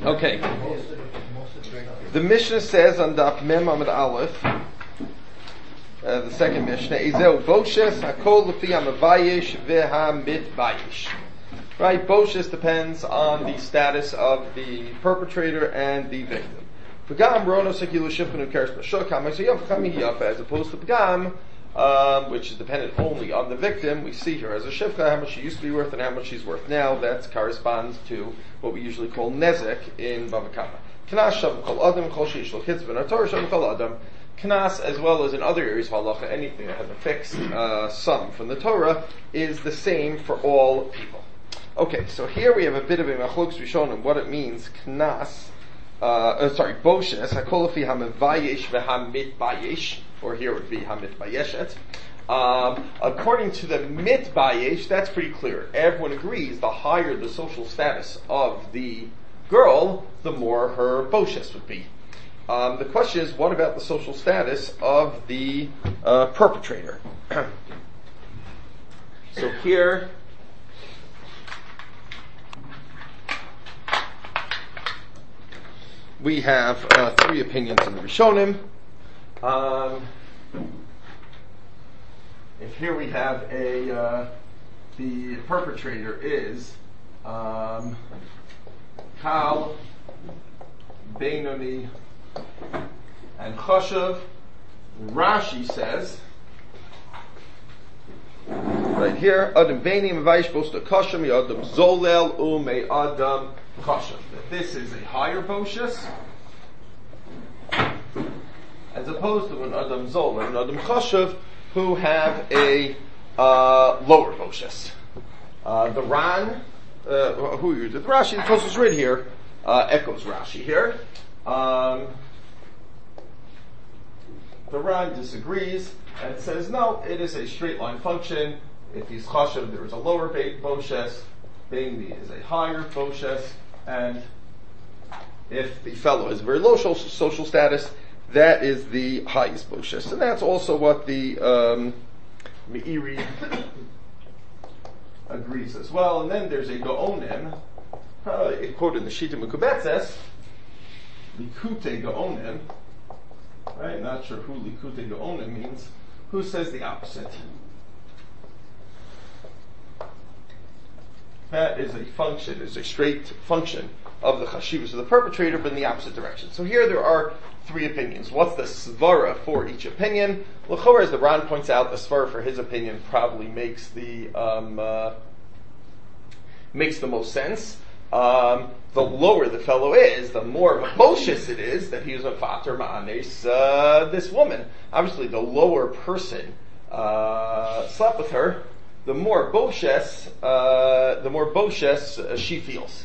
Okay. The Mishnah says on Daf Mem Amud Aleph, the second Mishnah, Ezeu Boshes Hakol Lefi HaMevayesh VeHaMitvayesh. Right, Boshes depends on the status of the perpetrator and the victim. Pagam Rono Sekilu Shifnu Keres Bashok HaMasayav Chamiyafa, as opposed to Pagam, which is dependent only on the victim. We see here as a shivcha how much she used to be worth and how much she's worth now. That corresponds to what we usually call nezek in Bava Kama. Knas shav kol adam kol sheish lo chitz ben haTorah shav kol adam. Knas, as well as in other areas of halacha, anything that has a fixed sum from the Torah is the same for all people. Okay, so here we have a bit of a machlokes rishonim what it means. Knas, boshes hakol lefi hamevayesh vehamitbayesh. Or here it would be hamitbayeshet. According to the mitbayesh, that's pretty clear. Everyone agrees the higher the social status of the girl, the more her boshes would be. The question is, what about the social status of the perpetrator? So here, we have three opinions in the Rishonim. If here we have the perpetrator is Kal, Beinoni, and Choshev, Rashi says right here, Adam Beini Mevaish Bosta Koshem Adam Zolel Ume Adam Koshem. That this is a higher Boshus as opposed to an Adam Zol and an Adam Choshev who have a lower Boshus. The Ran, who used it? Rashi, the Tosfos right here, echoes Rashi here. The Ran disagrees and says, no, it is a straight line function. If he's Choshev, there is a lower Boshus. Beini is a higher Boshus. And if the fellow has very low social status, that is the highest Boshus. And that's also what the Meiri agrees as well. And then there's a Gaonim, quoted in the Shita Mekubetzes, Likute Gaonim, right? Not sure who Likute Gaonim means. Who says the opposite? That is a function, is a straight function of the chashivas of the perpetrator, but in the opposite direction. So here there are three opinions. What's the svara for each opinion? L'chora, as the Ran points out, the svara for his opinion probably makes the most sense. The lower the fellow is, the more of a boshus it is that he is a fater ma'anes this woman. Obviously, the lower person slept with her, the more boshes she feels.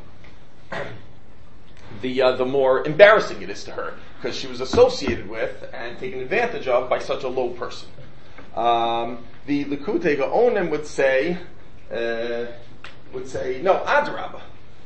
The more embarrassing it is to her because she was associated with and taken advantage of by such a low person. The Likutei Gaonim would say no, Adrabah.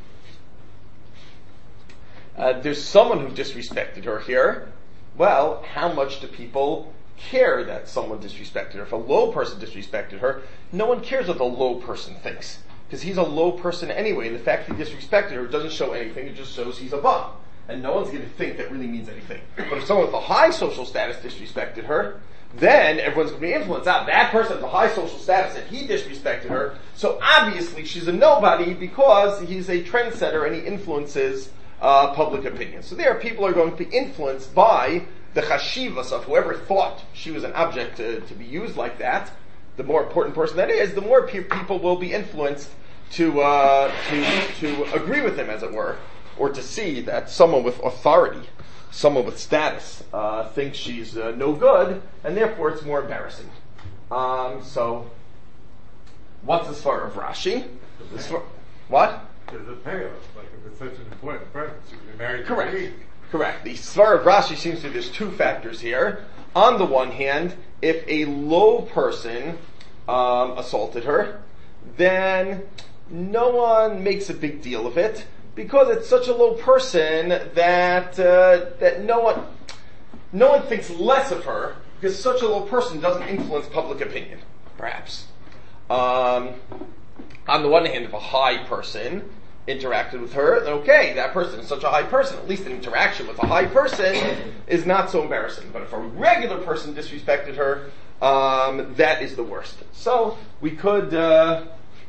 There's someone who disrespected her here. Well, how much do people care that someone disrespected her? If a low person disrespected her, no one cares what the low person thinks. Because he's a low person anyway, and the fact that he disrespected her doesn't show anything, it just shows he's a bum. And no one's going to think that really means anything. But if someone with a high social status disrespected her, then everyone's going to be influenced. That person has a high social status and he disrespected her, so obviously she's a nobody because he's a trendsetter and he influences public opinion. So there, people are going to be influenced by the chashivas of whoever thought she was an object to be used like that. The more important person that is, the more people will be influenced to agree with him, as it were, or to see that someone with authority, someone with status, thinks she's no good, and therefore it's more embarrassing. So, what's the svara of Rashi? What? There's a payoff, like if it's such an important person, you're married to me. Correct. The svara of Rashi seems to be there's two factors here. On the one hand, if a low person assaulted her, then no one makes a big deal of it because it's such a low person that no one thinks less of her because such a low person doesn't influence public opinion, perhaps. On the one hand, if a high person interacted with her, then okay, that person is such a high person. At least an interaction with a high person is not so embarrassing. But if a regular person disrespected her, that is the worst. So we could, so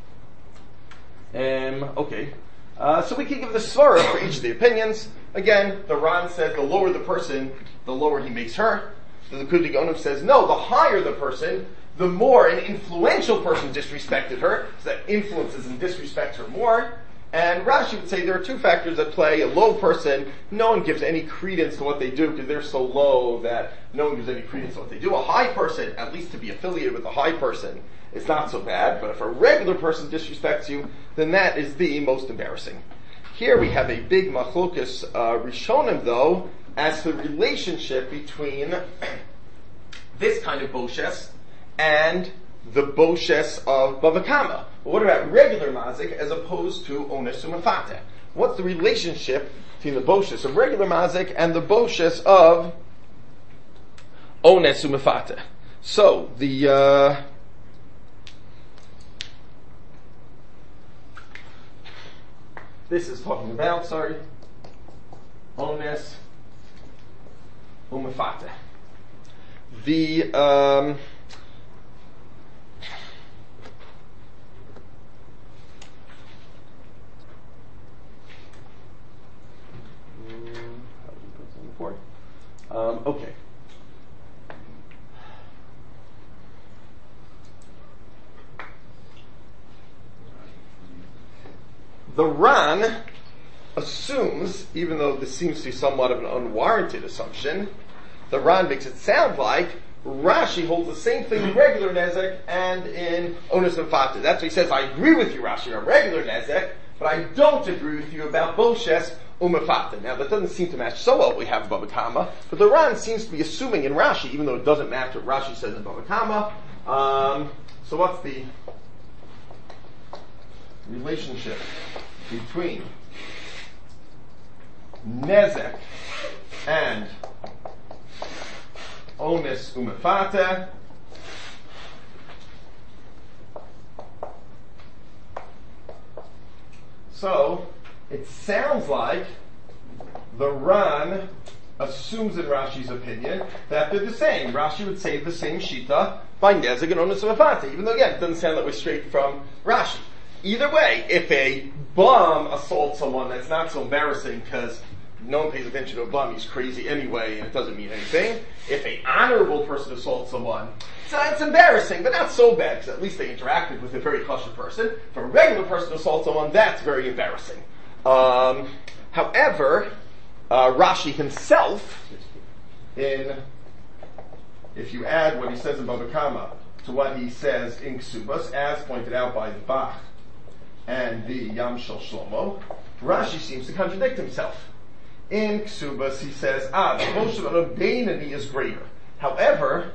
we can give the svara for each of the opinions. Again, the Ran says the lower the person, the lower he makes her. The Likutei Gaonim says no, the higher the person, the more an influential person disrespected her, so that influences and disrespects her more. And Rashi would say there are two factors at play. A low person, no one gives any credence to what they do because they're so low that no one gives any credence to what they do. A high person, at least to be affiliated with a high person, is not so bad. But if a regular person disrespects you, then that is the most embarrassing. Here we have a big machlokas rishonim, though, as to the relationship between this kind of boshes and the boshes of Bava Kama. But what about regular mazik as opposed to ones umefateh? What's the relationship between the boshes of regular mazik and the boshes of ones umefateh? So this is talking about, ones umefateh. Okay. The Ran assumes, even though this seems to be somewhat of an unwarranted assumption, the Ran makes it sound like Rashi holds the same thing in regular nezek and in onus and fateh. That's what he says, I agree with you, Rashi, on regular nezek, but I don't agree with you about boshes umefateh. Now that doesn't seem to match so well what we have in Bava Kama, but the Ran seems to be assuming in Rashi, even though it doesn't match what Rashi says in Bava Kama. So what's the relationship between nezek and onus umefateh? So it sounds like the Ran assumes in Rashi's opinion that they're the same. Rashi would say the same shita by nezek and onus umefateh, even though again it doesn't sound that way straight from Rashi. Either way, if a bum assaults someone, that's not so embarrassing because no one pays attention to a bum, he's crazy anyway, and it doesn't mean anything. If an honorable person assaults someone, it's embarrassing, but not so bad, because at least they interacted with a very kosher person. If a regular person assaults someone, that's very embarrassing. However, Rashi himself, if you add what he says in Bava Kama to what he says in Ksubas, as pointed out by the Bach and the Yam Shel Shlomo, Rashi seems to contradict himself. In Ksubas, he says, the Moshe of Beinani is greater. However,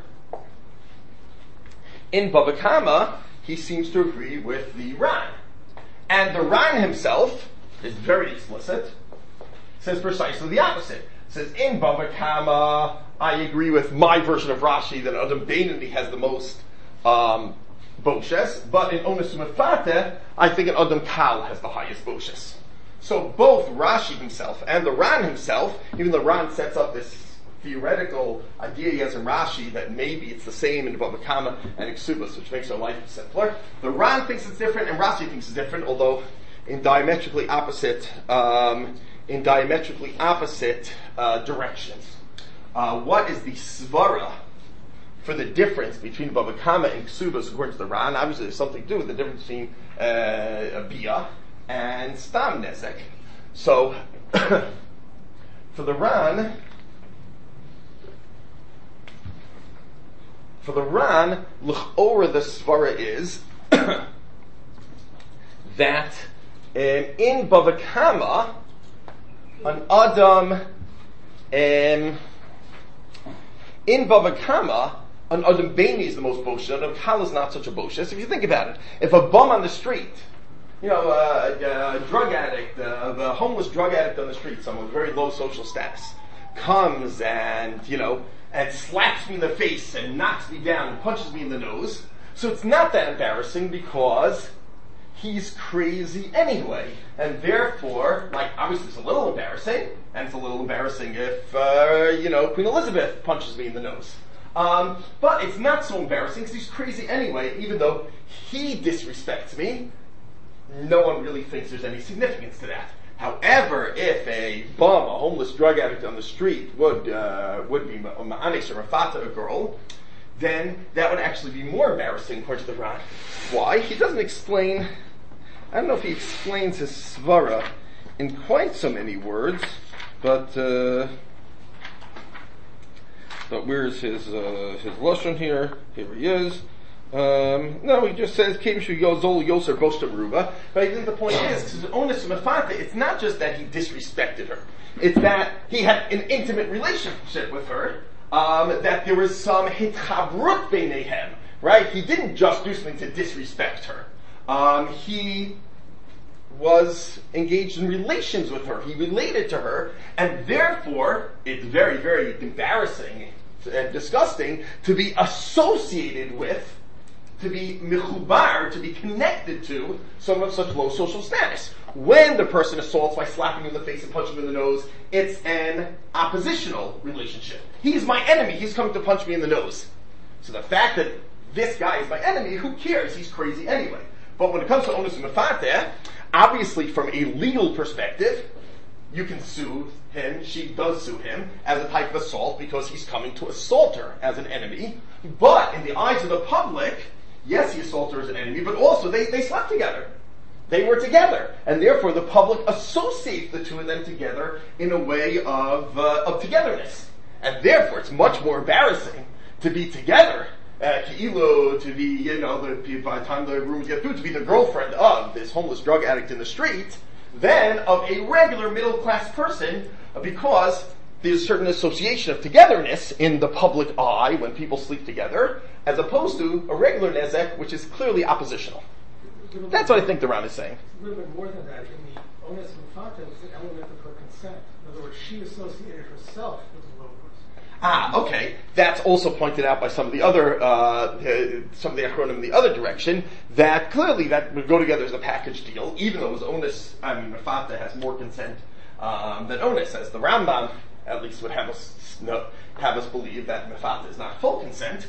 in Bava Kama, he seems to agree with the Ran. And the Ran himself is very explicit, says precisely the opposite. Says, in Bava Kama, I agree with my version of Rashi that Adam Beinani has the most boshes, but in Onus Umefateh, I think an Adam Kal has the highest boshes. So both Rashi himself and the Ran himself, even though Ran sets up this theoretical idea he has in Rashi that maybe it's the same in Bava Kama and Ksubas, which makes our life simpler, the Ran thinks it's different and Rashi thinks it's different, although in diametrically opposite directions. What is the svara for the difference between Bava Kama and Ksubas according to the Ran? Obviously there's something to do with the difference between Bia and Stam Nezek. So, for the Ran, l'chora the svara is that in Bava Kama, an Adam Beinani is the most boshes. An Adam Kal is not such a boshes. If you think about it, if a bum on the street, a drug addict, a homeless drug addict on the street, someone with very low social status, comes and slaps me in the face and knocks me down and punches me in the nose. So it's not that embarrassing because he's crazy anyway. And therefore, like, obviously it's a little embarrassing, and it's a little embarrassing if, Queen Elizabeth punches me in the nose. But it's not so embarrassing because he's crazy anyway, even though he disrespects me. No one really thinks there's any significance to that. However, if a bum, a homeless drug addict on the street would be ma'anis or mafata a girl, then that would actually be more embarrassing according to the Ran. Why? He doesn't explain, I don't know if he explains his svara in quite so many words, but where's his lashon here? Here he is. No, he just says, Kevshu Yozol Yoser Bosta Ruba. But I think the point is, because Onus Mafata, it's not just that he disrespected her. It's that he had an intimate relationship with her, that there was some hitchavrut beinehem, right? He didn't just do something to disrespect her. He was engaged in relations with her. He related to her, and therefore, it's very, very embarrassing and disgusting to be associated with, to be mechubar, to be connected to someone of such low social status. When the person assaults by slapping you in the face and punching you in the nose, it's an oppositional relationship. He's my enemy, he's coming to punch me in the nose. So the fact that this guy is my enemy, who cares? He's crazy anyway. But when it comes to onus u'mefateh, obviously from a legal perspective, you can sue him, she does sue him, as a type of assault because he's coming to assault her as an enemy. But in the eyes of the public, yes, he assaulted her as an enemy, but also they slept together. They were together. And therefore the public associates the two of them together in a way of togetherness. And therefore it's much more embarrassing to be together, to be, by the time the rumors get through, to be the girlfriend of this homeless drug addict in the street, than of a regular middle-class person, because there's a certain association of togetherness in the public eye when people sleep together, as opposed to a regular nezek, which is clearly oppositional. That's what I think the Ran is saying. A little bit more than that. In the onus mufata was the element of her consent. In other words, she associated herself with the low person. Okay. That's also pointed out by some of the other, some of the achronim in the other direction, that clearly that would go together as a package deal, even though it was onus, mufata has more consent than onus, as the Rambam at least would have us believe that mefata is not full consent,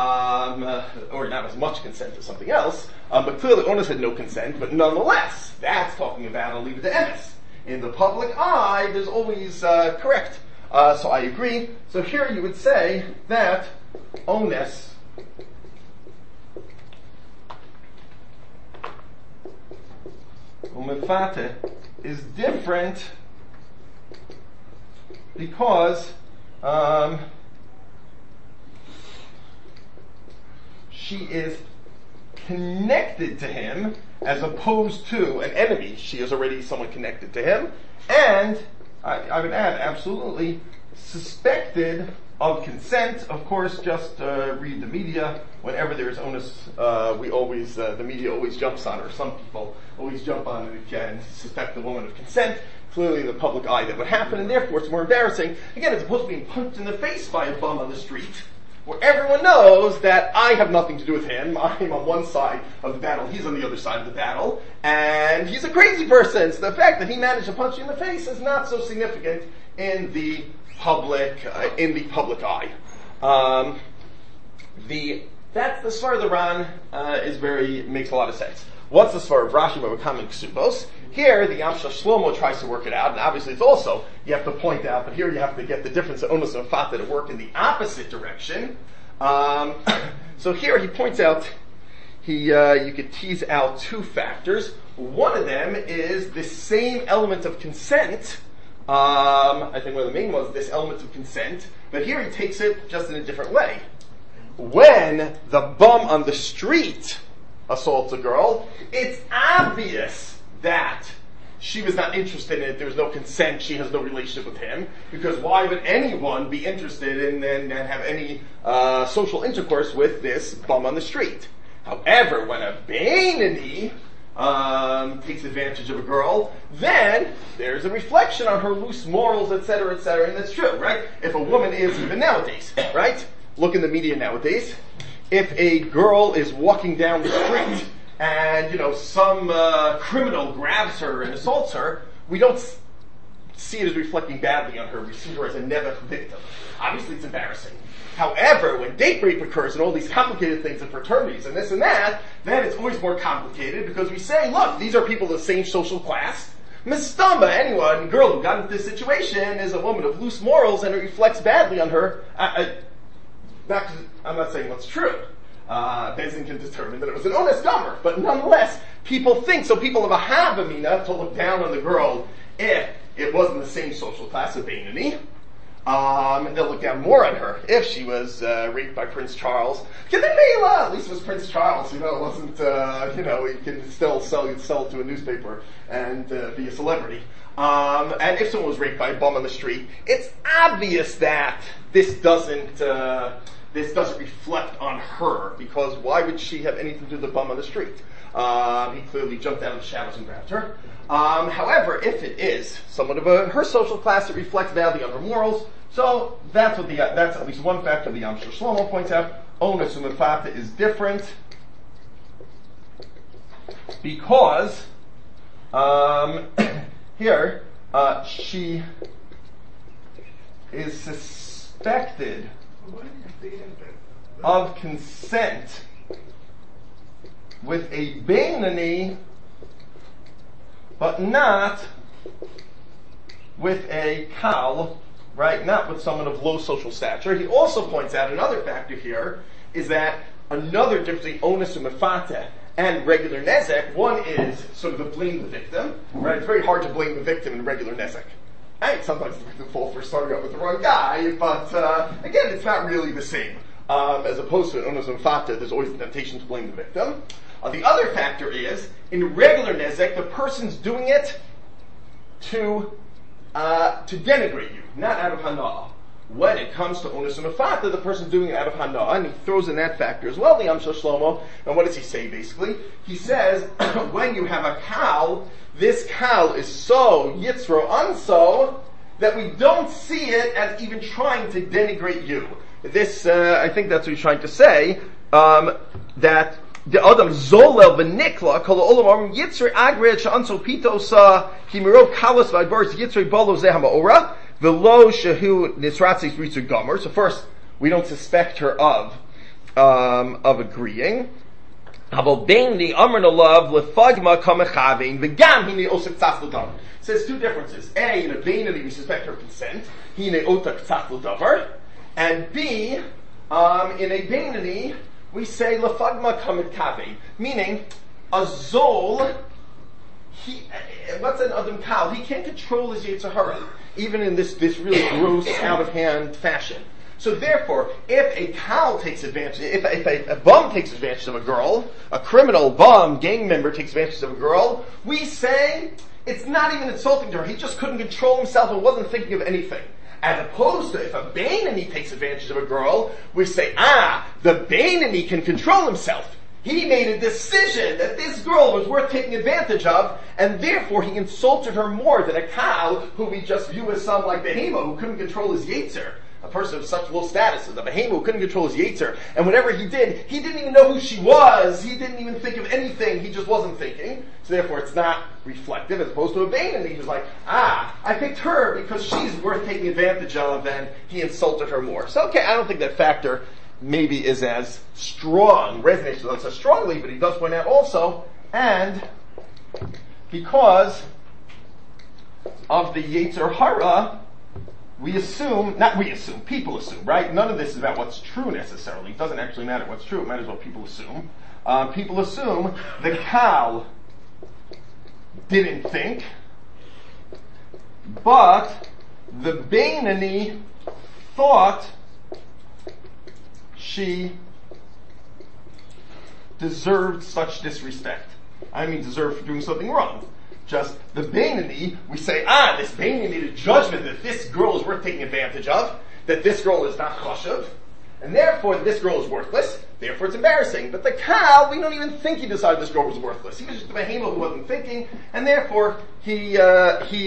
or not as much consent as something else. But clearly onus had no consent, but nonetheless, that's talking about a leave to emes. In the public eye, there's always correct. So I agree. So here you would say that onus mefata is different because she is connected to him as opposed to an enemy. She is already someone connected to him, and I would add, absolutely suspected of consent. Of course, just read the media. Whenever there is onus, the media always jumps on, or some people always jump on it and suspect the woman of consent. Clearly in the public eye that would happen, and therefore it's more embarrassing. Again, as opposed to being punched in the face by a bum on the street, where everyone knows that I have nothing to do with him. I'm on one side of the battle, he's on the other side of the battle, and he's a crazy person. So the fact that he managed to punch you in the face is not so significant in the public eye. That's the svar of the Ran makes a lot of sense. What's the svar of Rashi Bava and Ksubos? Here, the Amshach Shlomo tries to work it out, and obviously it's also, you have to point out, but here you have to get the difference of onus and fata to work in the opposite direction. So here he points out, you could tease out two factors. One of them is the same element of consent. I think one of the main ones, this element of consent, but here he takes it just in a different way. When the bum on the street assaults a girl, it's obvious that she was not interested in it, there was no consent, she has no relationship with him, because why would anyone be interested in and have any social intercourse with this bum on the street? However, when a Beinoni takes advantage of a girl, then there's a reflection on her loose morals, etc., and that's true, right? If a woman is, even nowadays, right? Look in the media nowadays, if a girl is walking down the street and, some criminal grabs her and assaults her, we don't see it as reflecting badly on her. We see her as a never victim. Obviously, it's embarrassing. However, when date rape occurs and all these complicated things in fraternities and this and that, then it's always more complicated because we say, look, these are people of the same social class. Mistamba, anyone, girl who got into this situation is a woman of loose morals and it reflects badly on her. I'm not saying what's true. Bezin can determine that it was an honest gomer, but nonetheless, people think, so people have a havamina to look down on the girl if it wasn't the same social class of Beinani. And they'll look down more on her if she was raped by Prince Charles. At least it was Prince Charles, it wasn't, he can still sell it to a newspaper and be a celebrity. And if someone was raped by a bum on the street, it's obvious that this doesn't reflect on her, because why would she have anything to do with the bum on the street? He clearly jumped out of the shadows and grabbed her. However, if it is someone of her social class, it reflects badly on her morals. So that's at least one factor the Yamshel Shlomo points out. Onus u'mefata is different because here she is suspected of consent with a Beinani, but not with a Kal, right? Not with someone of low social stature. He also points out another factor here is that another difference between onus and mefata and regular nezek. One is sort of the blame the victim, right? It's very hard to blame the victim in regular nezek. Right? Sometimes the victim falls for starting out with the wrong guy, but again, it's not really the same. As opposed to an onus and mefata, there's always the temptation to blame the victim. The other factor is, in regular nezek, the person's doing it to denigrate you, not out of hana. When it comes to onus and mefata, the person's doing it out of hana, and he throws in that factor as well, the Yamshel Shlomo. And what does he say basically? He says, when you have a kal, this kal is so yitzro unso that we don't see it as even trying to denigrate you. This, I think that's what he's trying to say, that the Adam Zolel v'nikla kol olam yitzri agred she'anso pitos himirov kalos v'adbars yitzri bolo zeh ha'ma'ora v'lo shehu nisratzis ritzu gomer. So first, we don't suspect her of agreeing. Havel beinni amrna love lefagma kamechavin v'gam hine osek tzas l'davar. Says two differences. A, in a beinni we suspect her consent. Hine otak tzas l'davar. And B, in a beinani, we say lefagma kamid kave, meaning a zol. What's an adam kal? He can't control his yetzer hara, even in this really gross, out of hand fashion. So therefore, if a kal takes advantage, if a bum takes advantage of a girl, a criminal bum gang member takes advantage of a girl, we say it's not even insulting to her. He just couldn't control himself and wasn't thinking of anything. As opposed to if a Beinani takes advantage of a girl, we say, the Beinani can control himself. He made a decision that this girl was worth taking advantage of, and therefore he insulted her more than a Kal, who we just view as some like Behema, who couldn't control his Yetzer. A person of such low status as a Behema who couldn't control his Yetzer. And whatever he did, he didn't even know who she was. He didn't even think of anything. He just wasn't thinking. So therefore it's not reflective, as opposed to a Beinani who's like, I picked her because she's worth taking advantage of, and he insulted her more. So okay, I don't think that factor maybe is as strong, resonates with us as strongly, but he does point out also, and because of the Yetzer Hara, people assume, right? None of this is about what's true necessarily. It doesn't actually matter what's true, it matters what people assume. People assume the Kal didn't think, but the Beinani thought she deserved such disrespect. I mean deserved for doing something wrong. Just the Beinani, we say, this Beinani made a judgment that this girl is worth taking advantage of, that this girl is not chashuv, and therefore this girl is worthless, therefore it's embarrassing. But the Kal, we don't even think he decided this girl was worthless. He was just a Behema who wasn't thinking, and therefore he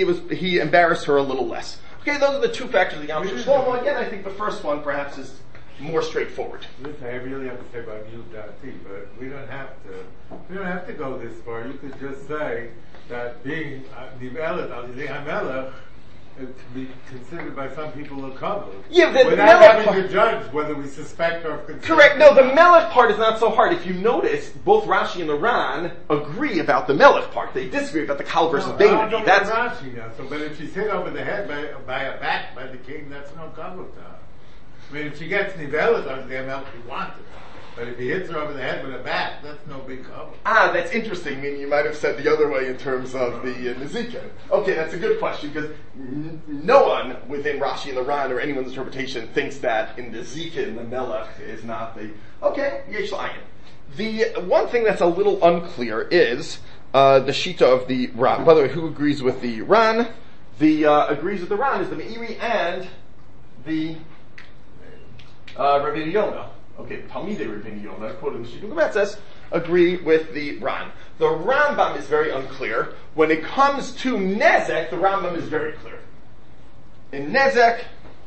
embarrassed her a little less. Okay, those are the two factors of the Yamshel Shlomo. Again, I think the first one perhaps is more straightforward. Listen, I really have to say about Yud-Dati, but we don't have to go this far. You could just say that being Nivelet al-Yidei HaMelech can be considered by some people a kavod. Yeah, the without Melech having to judge whether we suspect or consider. Correct. No, the Melech part is not so hard. If you notice, both Rashi and the Ran agree about the Melech part. They disagree about the Kal versus Beinoni. That's Rashi now. So, but if she's hit over the head by a bat by the king, that's no kavod to her. I mean, if she gets Nivelet on the ML, she wants it. But if he hits her over the head with a bat, that's no big cover. That's interesting. I mean, you might have said the other way in terms of the Nezikin. Okay, that's a good question, because no one within Rashi and the Ran or anyone's interpretation thinks that in Nezikin, the Melech is not the... Okay, Yesh L'Ayin. The one thing that's a little unclear is the Shita of the Ran. By the way, who agrees with the Ran? The agrees with the Ran is the Meiri and the Rabbi Yonah. Okay, the Talmidei Rabbi Yonah, quoted in the Shita Gemetzes, agree with the Ran. The Rambam is very unclear. When it comes to Nezek, the Rambam is very clear. In Nezek,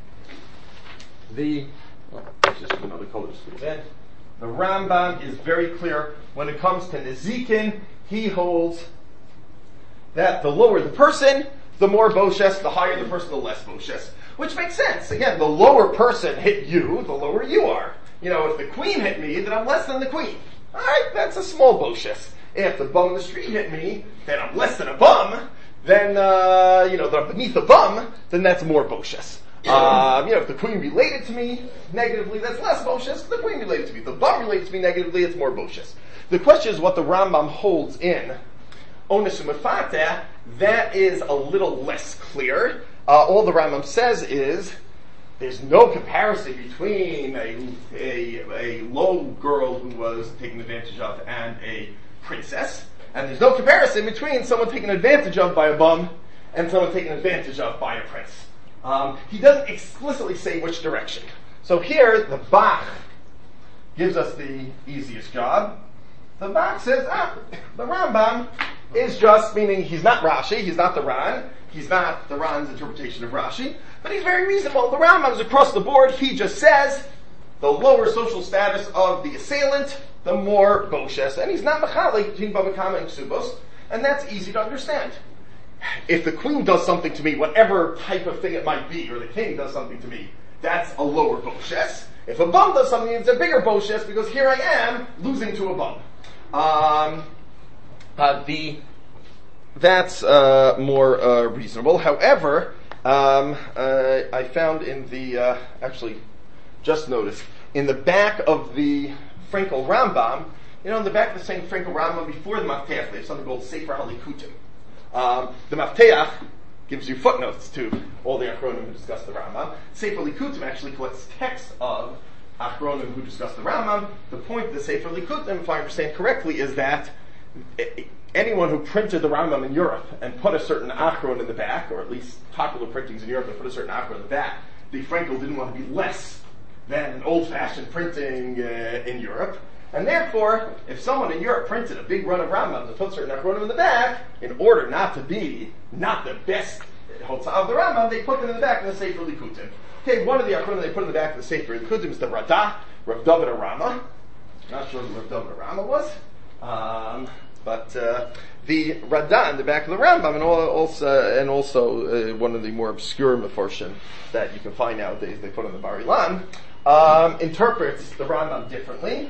just another color to squeeze in. The Rambam is very clear. When it comes to Nezikin, he holds that the lower the person, the more boshes, the higher the person, the less boshes. Which makes sense. Again, the lower person hit you, the lower you are. You know, if the queen hit me, then I'm less than the queen. Alright, that's a small boshes. If the bum in the street hit me, then I'm less than a bum. Then, that I'm beneath the bum, then that's more boshes. If the queen related to me negatively, that's less boshes. If the queen related to me, the bum related to me negatively, it's more boshes. The question is what the Rambam holds in Onis U'Mefateh. That is a little less clear. All the Rambam says is, there's no comparison between a low girl who was taken advantage of and a princess. And there's no comparison between someone taken advantage of by a bum and someone taken advantage of by a prince. He doesn't explicitly say which direction. So here, the Bach gives us the easiest job. The Bach says, the Rambam is just, meaning he's not Rashi, he's not the Ran, he's not the Ran's interpretation of Rashi, but he's very reasonable. The Rambam is across the board. He just says the lower social status of the assailant, the more boshes. And he's not mechalik between bava kama and ksubos, and that's easy to understand. If the queen does something to me, whatever type of thing it might be, or the king does something to me, that's a lower boshes. If a bum does something, it's a bigger boshes, because here I am losing to a bum. That's more reasonable. However, I found in the just noticed in the back of the Frankel Rambam, in the back of the same Frankel Rambam before the Mafteach, they have something called Sefer HaLikutim. The Mafteach gives you footnotes to all the Achronim who discuss the Rambam. Sefer HaLikutim actually collects texts of Achronim who discuss the Rambam. The point of the Sefer HaLikutim, if I understand correctly, is that anyone who printed the Rambam in Europe and put a certain Achron in the back, or at least popular printings in Europe that put a certain Achron in the back, the Frankel didn't want to be less than an old-fashioned printing in Europe. And therefore, if someone in Europe printed a big run of Rambam and put certain Achronim in the back, in order not to be not the best Hotzah of the Rambam, they put them in the back of the Sefer HaLikutim. Okay, one of the Achronim they put in the back of the Sefer HaLikutim is the Radah, Rav David Arama. Not sure who Rav David Arama was. But the Radah in the back of the Rambam, and also one of the more obscure Mefarshim that you can find nowadays, they put on the Bar Ilan, interprets the Rambam differently.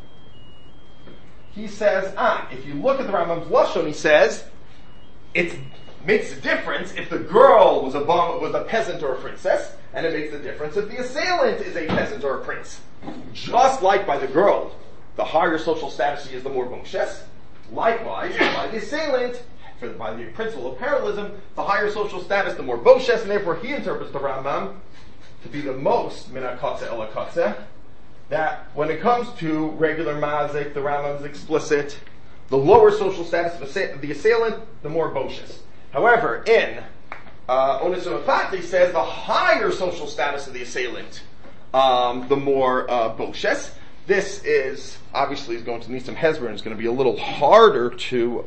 He says, if you look at the Rambam's Lashon, he says, it makes a difference if the girl was a peasant or a princess, and it makes a difference if the assailant is a peasant or a prince. Just like by the girl, the higher social status she is, the more boshes. Likewise, by the assailant, by the principle of parallelism, the higher social status, the more boshes, and therefore he interprets the Rambam to be the most min hakatze el hakatze, that when it comes to regular mazik, the Rambam is explicit. The lower social status of the assailant, the more boshes. However, in Onis U'Mefateh says the higher social status of the assailant, the more boshes. This is going to need some hezbollah. It's going to be a little harder to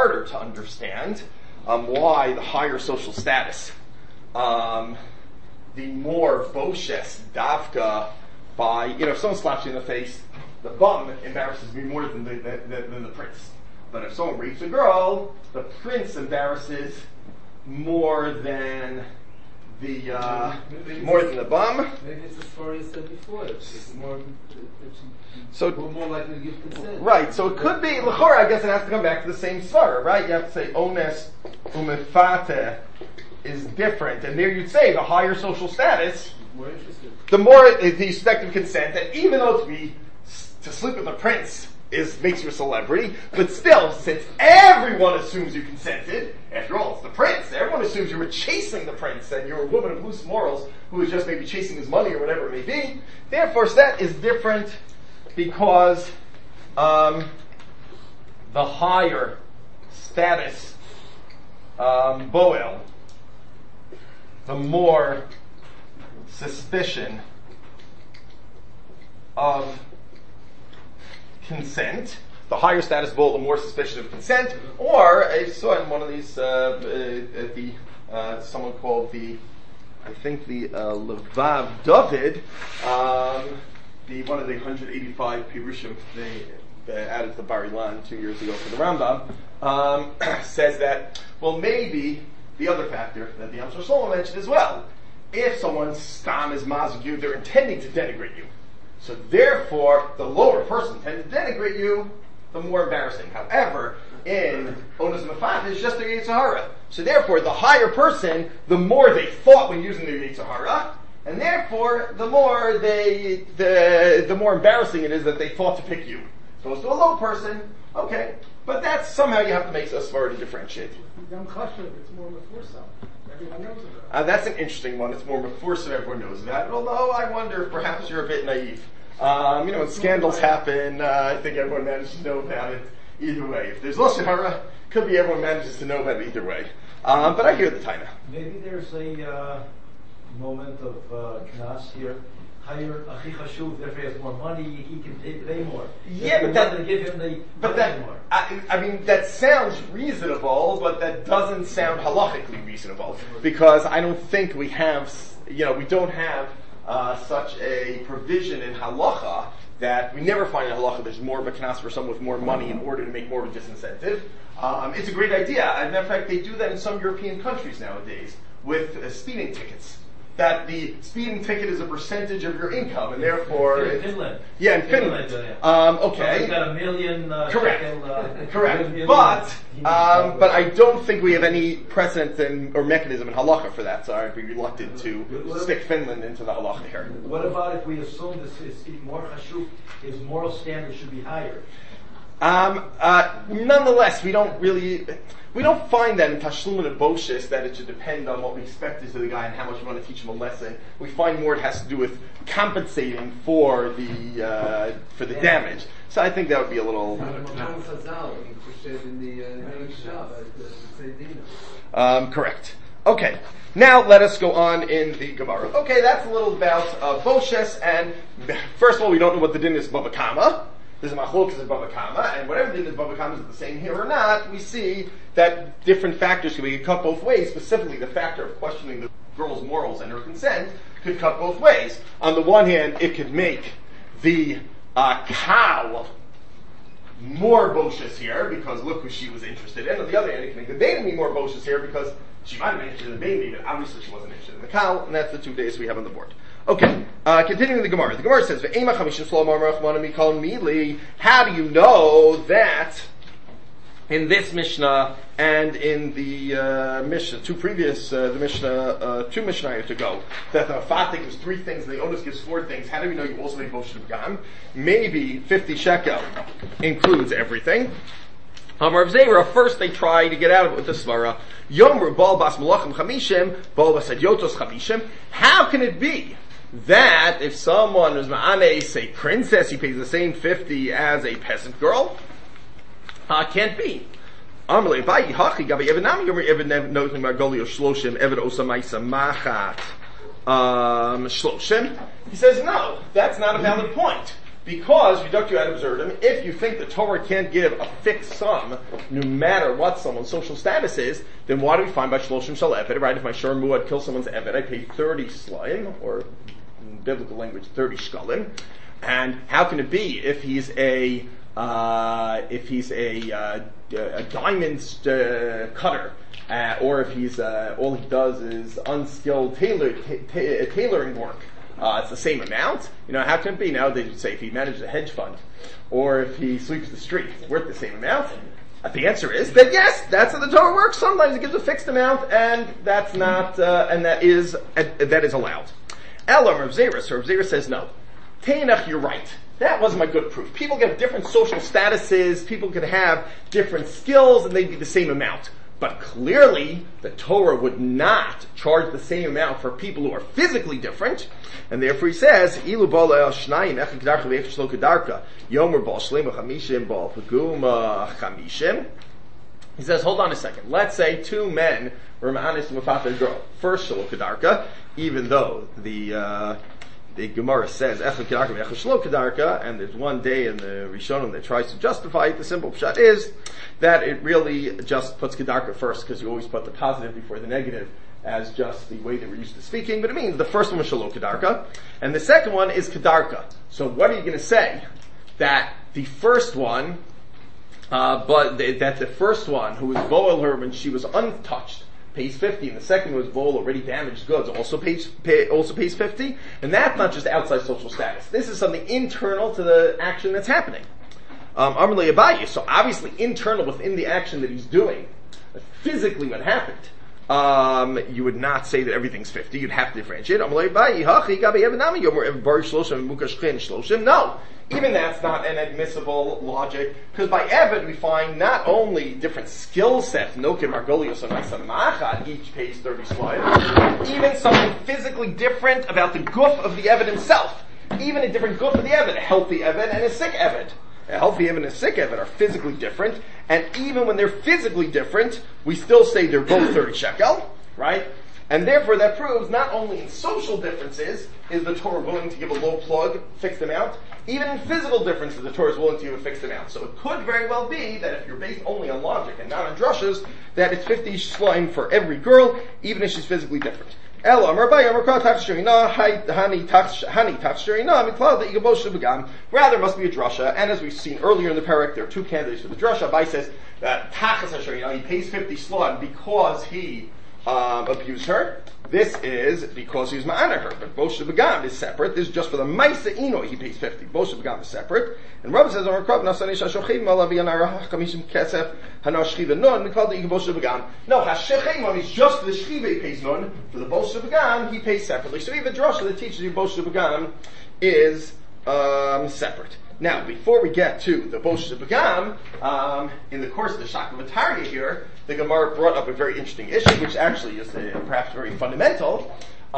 understand why the higher social status the more boshes davka by, if someone slaps you in the face, the bum embarrasses me more than the prince. But if someone rapes a girl, the prince embarrasses more than the bum. Maybe it's as far as said before. It's more. So we're more likely to give consent. Right. So it could be l'chora. I guess it has to come back to the same svara, right? You have to say ones umefate is different, and there you'd say the higher social status, More interested. the more the expected consent. And even though to sleep with a prince makes you a celebrity, but still, since everyone assumes you consented, after all, it's the prince. Everyone assumes you were chasing the prince, and you're a woman of loose morals who was just maybe chasing his money or whatever it may be. Therefore, that is different because the higher status boel, the more suspicion of consent. The higher status boel, the more suspicion of consent. Or I saw in one of these someone called the Levav David, one of the 185 Pirushim they added to Bar Ilan 2 years ago for the Rambam, says that, well, maybe the other factor that the Amshar Shlomo mentioned as well, if someone's stam is mazig you, they're intending to denigrate you. So therefore, the lower person tends to denigrate you, the more embarrassing. However, in Onas Mafat, it's just their Yetzer Hara. So therefore, the higher person, the more they thought when using their Yetzer Hara, and therefore, the more the more embarrassing it is that they thought to pick you. As opposed to a low person, okay, but that's somehow you have to make us svara to differentiate. Yom Chashuv, it's more Mefursam. Everyone knows about it. That's an interesting one. It's more Mefursam, everyone knows that. Although I wonder if perhaps you're a bit naive. When scandals happen, I think everyone manages to know about it either way. If there's Lashon Hara, could be everyone manages to know about it either way. But I hear the taina. Maybe there's a moment of knas here. Higher achi chashuv, therefore he has more money, he can pay more. Yeah, but that give him the more. I mean, that sounds reasonable, but that doesn't sound halachically reasonable because I don't think we have, we don't have such a provision in halacha that we never find in halacha there's more of a knas for someone with more money in order to make more of a disincentive. It's a great idea. As a matter of fact, they do that in some European countries nowadays with speeding tickets. That the speeding ticket is a percentage of your income, and therefore in Finland. Yeah, in Finland. Okay. So he's got $1 million. Correct. But I don't think we have any precedent or mechanism in halacha for that. So I'd be reluctant to stick Finland into the halacha here. What about if we assume this is more chashuv, his moral standard should be higher? Nonetheless, we don't find that in Tashlum and Boshis that it should depend on what we expect of the guy and how much we want to teach him a lesson. We find more it has to do with compensating for the damage. So I think that would be a little. Correct. Okay. Now let us go on in the Gemara. Okay, that's a little about Boshes, and first of all, we don't know what the din is Bava Kama. There's a machlokes in Bava Kama, and whatever the din is Bava Kama is the same here or not, we see that different factors can be cut both ways. Specifically, the factor of questioning the girl's morals and her consent could cut both ways. On the one hand, it could make the cow more boshus here because look who she was interested in. On the other hand, it can make the baby more boshus here because she might have been interested in the baby, but obviously she wasn't interested in the cow, and that's the 2 days we have on the board. Okay, continuing the Gemara. The Gemara says, how do you know that in this Mishnah and in the Mishnah, two Mishnah to go, that the Fatik was 3 things and the Onus gives 4 things? How do we know you also make Boshut Gam? Maybe 50 shekel includes everything. Amar Zera, first they try to get out of it with the Svara. Yomru Bal Bas Malachim Chamishim, Bal Bas Yotos Chamishim. How can it be that if someone is Ma'anes, a princess, he pays the same 50 as a peasant girl? Can't be. Amalei Bayi Hachi Gabi Evanami Yomer Evan Notim Margolio Shloshim Evan Osamaisa Machat Shloshim. He says no, that's not a valid point. Because, reductio ad absurdum, if you think the Torah can't give a fixed sum, no matter what someone's social status is, then why do we find by shloshim shel eved, right? If my shor muad kills someone's eved, I pay 30 slaim, or in biblical language, 30 shkalim. And how can it be if he's a diamond cutter, or if he's all he does is unskilled tailoring work? It's the same amount. How can it be? Now they would say if he manages a hedge fund, or if he sweeps the street, it's worth the same amount. The answer is that yes, that's how the Torah works. Sometimes it gives a fixed amount, and that's not, and that is allowed. Elam Rav Zera says no. Tainach, you're right. That wasn't my good proof. People get different social statuses, people could have different skills, and they'd be the same amount. But clearly, the Torah would not charge the same amount for people who are physically different, and therefore he says, "Ilu bala el shnayim echad kedarka ve'echad shlo kedarka yomer bal shlema chamishim bal paguma chamishim." He says, hold on a second. Let's say two men were ma'anis mafat girl. First shlo kedarka, even though the Gemara says echad kedarka ve'echad shlo kedarka, and there's one day in the Rishonim that tries to justify it. The simple pshat is that it really just puts kedarka first, because you always put the positive before the negative as just the way that we're used to speaking, but it means the first one was shalo kedarka, and the second one is kedarka. So what are you going to say? That the first one, that the first one who was boel her when she was untouched pays 50, and the second was boel already damaged goods also pays 50, and that's not just outside social status. This is something internal to the action that's happening. Amarle Abaye, so obviously internal within the action that he's doing, physically what happened. You would not say that everything's 50. You'd have to differentiate. No, even that's not an admissible logic, because by Eved we find not only different skill sets, Nokim, Margolios, and Masamachat, each pays 30 slides, even something physically different about the guf of the Eved himself. Even a different guf of the Eved, a healthy Eved and a sick Eved. A healthy Eved and a sick Eved are physically different, and even when they're physically different, we still say they're both 30 shekel, right? And therefore that proves not only in social differences is the Torah willing to give a low plug, fixed amount, even in physical differences the Torah is willing to give a fixed amount. So it could very well be that if you're based only on logic and not on drushes, that it's 50 slime for every girl, even if she's physically different. Rather, it must be a drasha, and as we've seen earlier in the parak, there are two candidates for the drasha. Abai says that he pays 50 slime because he abused her. This is because he's ma'ana her, but Boshe Begam is separate. This is just for the Maisa Ino he pays 50. Boshe Begam is separate. And Rabbi says, no, Hashechim is just the Shchive pays nun, for the Boshe Begam he pays separately. So even drasha that teaches you Boshe Begam is separate. Now, before we get to the Boshe Begam, in the course of the Shakavatarya here, the Gemara brought up a very interesting issue, which actually is perhaps very fundamental.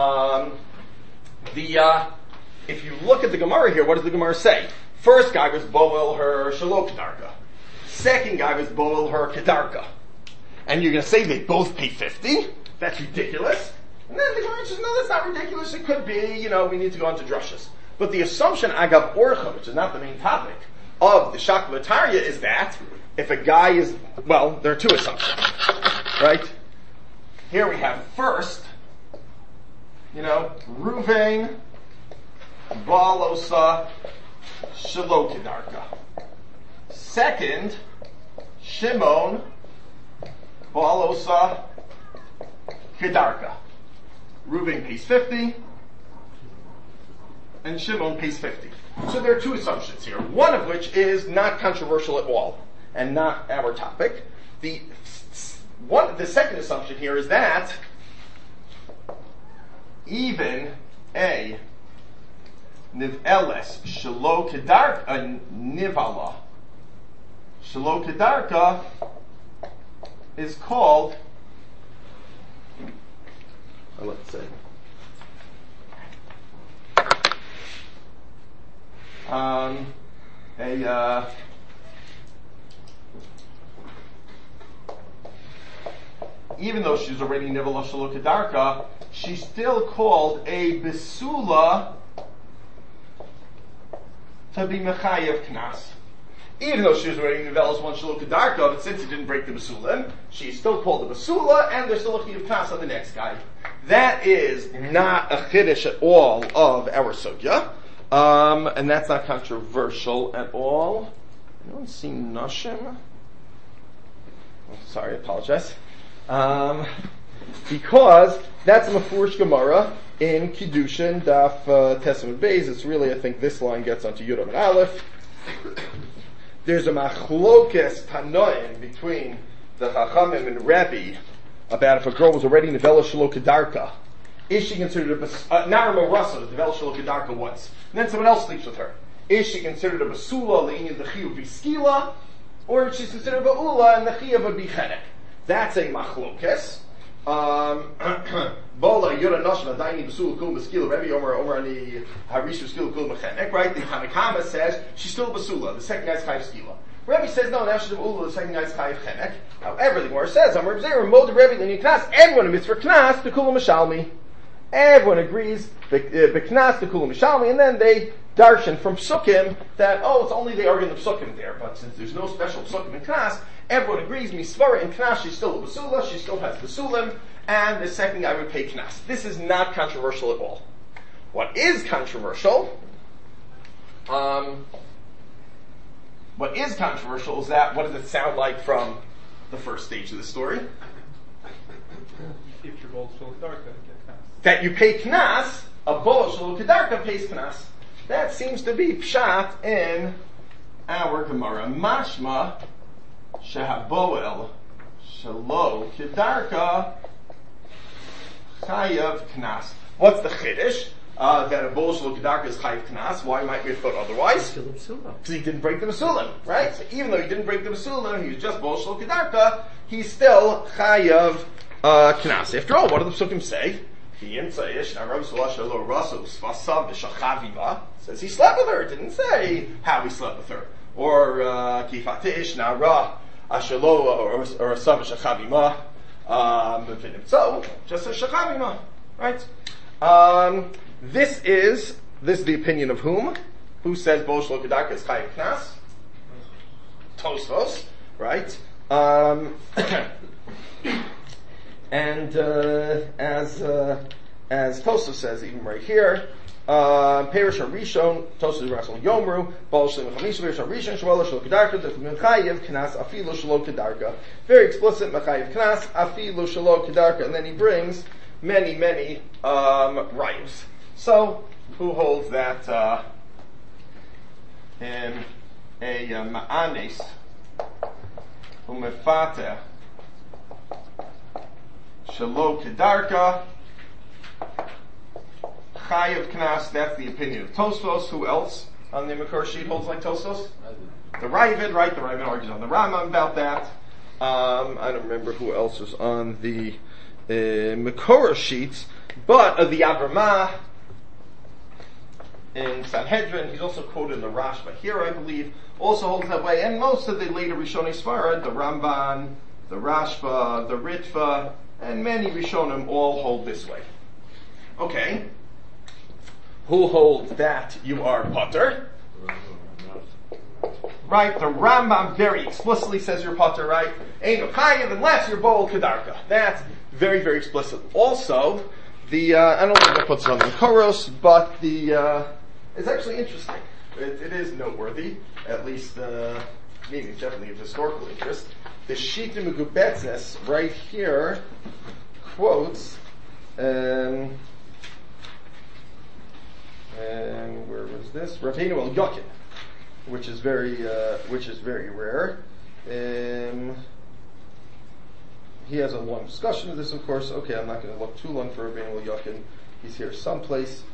If you look at the Gemara here, what does the Gemara say? First guy was boel her shalo kedarka. Second guy was boel her kedarka. And you're going to say they both pay 50? That's ridiculous. And then the Gemara says, no, that's not ridiculous. It could be, we need to go into drushes. But the assumption, agav orcha, which is not the main topic of the Shakavatarya, is that if a guy is, well, there are two assumptions, right? Here we have first, Ruvain, Balosa, Shelo Kedarka. Second, Shimon, Balosa, Kedarka. Ruvain pays 50, and Shimon pays 50. So there are two assumptions here, one of which is not controversial at all, and not our topic. The second assumption here is that even a niveles shelo kedarka, nivala shelo kedarka is called, let's say, even though she's already nivala shelo kedarka, she's still called a besula to be mechayev knas. Even though she was wearing nivelas one shalom kedarka, but since he didn't break the basulim, she's still called the basula, and there's still a chiyuv knas on the next guy. That is not a chiddush at all of our sugya, and that's not controversial at all. Anyone seen Nashim? Oh, sorry, I apologize. Because that's a Mefurish Gemara in Kiddushin, Daf Testament Beis. It's really, I think, this line gets onto Yudam and Aleph. There's a machlokes tanoim between the Chachamim and Rebbe about if a girl was already Nevela Shelo Kedarka. Is she considered a Narama Rasa, the Nevela Shelo Kedarka once, and then someone else sleeps with her? Is she considered a Basula, Le'inyan the Chiyuv Biskila, or is she considered a Ba'ula and the Chiyuv would be Chenek? That's a machlokes. Bola Yura Noshma Daini Basul Kul Baskila Rebbe Omer Ani Harishu Skila Kul Mechenek, right? The Tanakama says she's still Basula, the second guy's Chayiv Skila. Rebbe says no, now she's Ula, the second guy's Chayiv Chenek. However, the Gemara says Amar B'Zeir Mod Rebbe Lini Knas. Everyone admits for Knas to Kula Mishalmi. Everyone agrees B'Knas to Kula Mishalmi, and then they darshan from Psukim that it's only they argue in the Psukim there, but since there's no special Psukim in Knas, everyone agrees, Misvara in Knas, she's still a Basula, she still has Basulim, and the second guy would pay Knas. This is not controversial at all. What is controversial, is that, what does it sound like from the first stage of the story? If you're bold, so dark, then you get Knas. That you pay Knas, a Boel Shelo Kedarka pays Knas. That seems to be pshat in our Gemara. Mashma shehaboel shelo kedarka chayav knas. What's the chiddush? That a boel shelo kedarka is chayav knas. Why might we have thought otherwise? Because he didn't break the masulim, right? So even though he didn't break the masulim, he was just boel shelo kedarka. He's still chayav knas. After all, what do the psukim say? Says he slept with her. It didn't say how he slept with her. Or kifatish nara ashelo or asav shachavima. So just a shachavima, right? This is the opinion of whom? Who says Boel Shelo Kedarka is chayav knas? Tosfos, right? And as Tosfos says, even right here, Perish Rishon, Tosfos Rasol Yomru, Baal Shem Chamisha, Perish Rishon, Shvala Shelo Kedarka, Mechayev Knas, Afilo Shelo Kedarka. Very explicit, Mechayev Knas, Afilo Shelo Kedarka, and then he brings many rayos. So, who holds that in a Ma'anes, Umefate, Shelo Kedarka, Chayav Knas, that's the opinion of Tosfos. Who else on the Makor sheet holds like Tosfos? The Ravid, right? The Ravid argues on the Rambam about that. I don't remember who else was on the Makor sheets, but the Avramah in Sanhedrin, he's also quoted in the Rashba here, I believe, also holds that way, and most of the later Rishonei Sfarad, the Ramban, the Rashba, the Ritva, and many Rishonim all hold this way. Okay. Who holds that you are potter? Right, the Rambam very explicitly says you're potter, right? Ain't no chayav unless you're boel kedarka. That's very explicit. Also, I don't think I put this on the Koros, but it's actually interesting. It is noteworthy, at least, meaning it's definitely of historical interest. The Shita Megubetzes right here quotes, and where was this? Rabbeinu El Yokin, which is very rare. He has a long discussion of this, of course. Okay, I'm not going to look too long for Rabbeinu El Yokin. He's here someplace.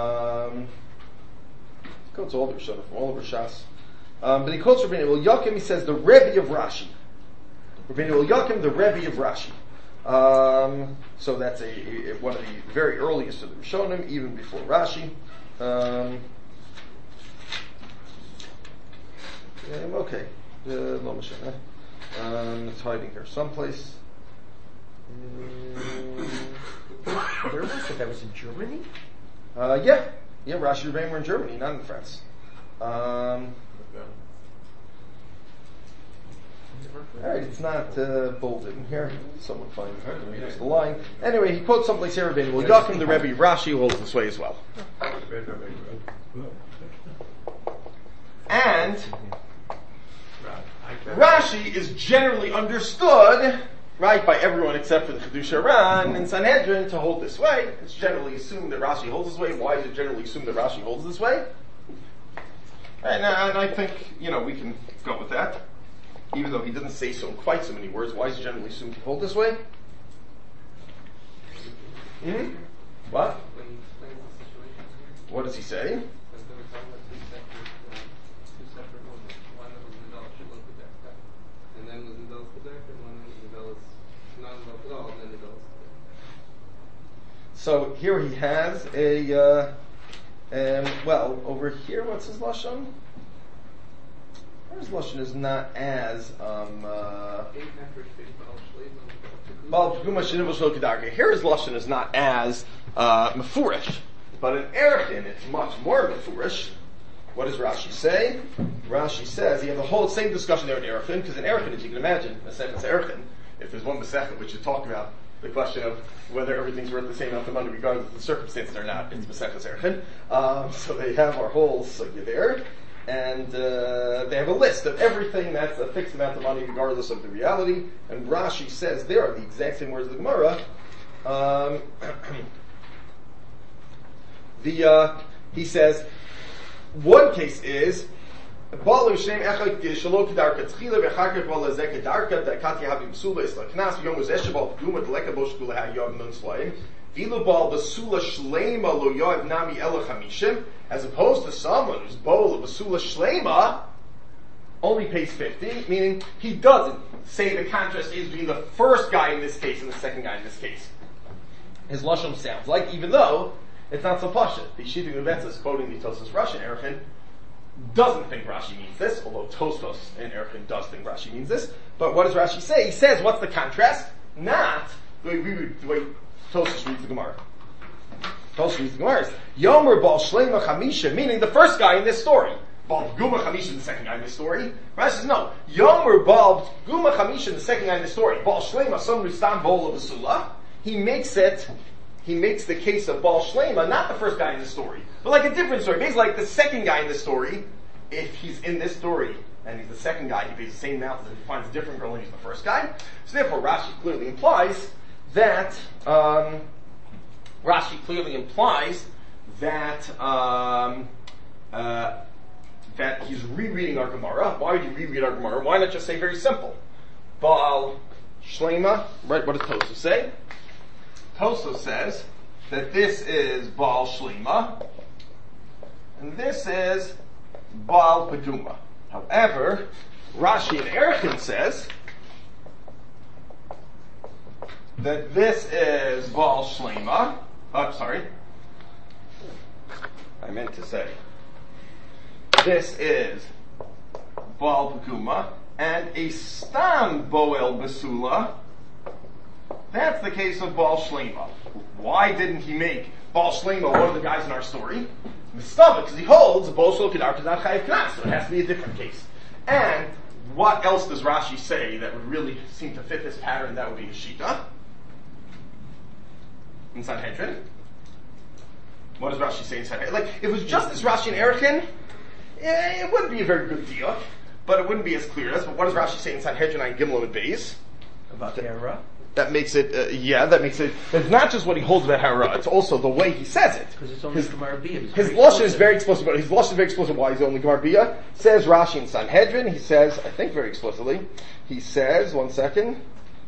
He quotes all the Rishonim from all over Shas. But he quotes Rabbeinu El Yokin. He says the Rebbe of Rashi. Rabbeinu El Yokin, the Rebbe of Rashi. So that's one of the very earliest of the Rishonim, even before Rashi. Okay. It's hiding here someplace. Where was it? That was in Germany? Yeah, Rashi Rebbeim were in Germany, not in France. Alright, it's not bolded in here. Someone find here's the line. Anyway, he quotes something like Sarah Rabbeinu. Well, Yakim the Rebbe, Rashi holds this way as well. And Rashi is generally understood, right, by everyone except for the Chiddushei Ran and Sanhedrin to hold this way. It's generally assumed that Rashi holds this way. Why is it generally assumed that Rashi holds this way? And I think, we can go with that. Even though he doesn't say so in quite so many words, why is it generally assumed to hold this way? Mm-hmm. What? When he explains the situation here. What does he say? Because they were talking about two separate movements. One was Nidal Shilot Kedek, and then was Nidal Kedek, and one was Nidal not Nidal at all, and then Nidal Kedek. So here he has over here, what's his lashon? His lashon is not as here his lashon is not as mefurish, but in Erechim it's much more mefurish. What does Rashi say? Rashi says you have the whole same discussion there in Erechim, because in Erechim, as you can imagine, Masechet Erechim, if there's one Masechet which is talking about the question of whether everything's worth the same amount of money regardless of the circumstances or not, it's Masechet Erechim. So they have our whole sugya there. And they have a list of everything that's a fixed amount of money regardless of the reality. And Rashi says there are the exact same words of the Gemara. He says, one case is, as opposed to someone whose bowl of basula shlema only pays 50, meaning he doesn't say the contrast is between the first guy in this case and the second guy in this case. His lashon sounds like, even though it's not so pashut. The Shita Gubetzis, quoting the Tosfos Rashi in Erechim, doesn't think Rashi means this, although Tosfos in Erechim does think Rashi means this. But what does Rashi say? He says, what's the contrast? Not the way Tosfos reads the Gemara. Tosfos reads the Gemara is Yomer Bal Shlema Chamisha, meaning the first guy in this story. Bal Guma Chamisha, the second guy in this story. Rashi says no. Yomer Bal Guma Chamisha, the second guy in this story. Bal Shlema, someone who's Stam Bol of Basula. He makes the case of Baal Shlema, not the first guy in the story, but like a different story. Basically like the second guy in the story, if he's in this story and he's the second guy, he pays the same amount, and he finds a different girl and he's the first guy. So therefore Rashi clearly implies that that he's rereading our Gemara. Why would you reread our Gemara? Why not just say very simple? Baal Shlema, right, what does Tosfos say? Tosfos says that this is Baal Shlema, and this is Baal Paduma. However, Rashi in Erechim says that this is Baal Shlema. I meant to say this is Baal Paduma, and a Stam Boel Basula. That's the case of Baal Shlema. Why didn't he make Baal Shlema one of the guys in our story? Mistava, because he holds Baal Shel Kedar is not Chayiv Knas, so it has to be a different case. And what else does Rashi say that would really seem to fit this pattern? That would be a Shita in Sanhedrin. What does Rashi say in Sanhedrin? Like, if it was just this Rashi in Erechim, it wouldn't be a very good deal, but it wouldn't be as clear as. But what does Rashi say in Sanhedrin on Gimel and Beis? About the Hera? That makes it, it's not just what he holds about Hara, it's also the way he says it. Because it's only Gemara Bia. His lashon is very explicit, but his lashon is very explicit why he's only Gemara Bia. Says Rashi in Sanhedrin, he says, I think very explicitly, he says, one second,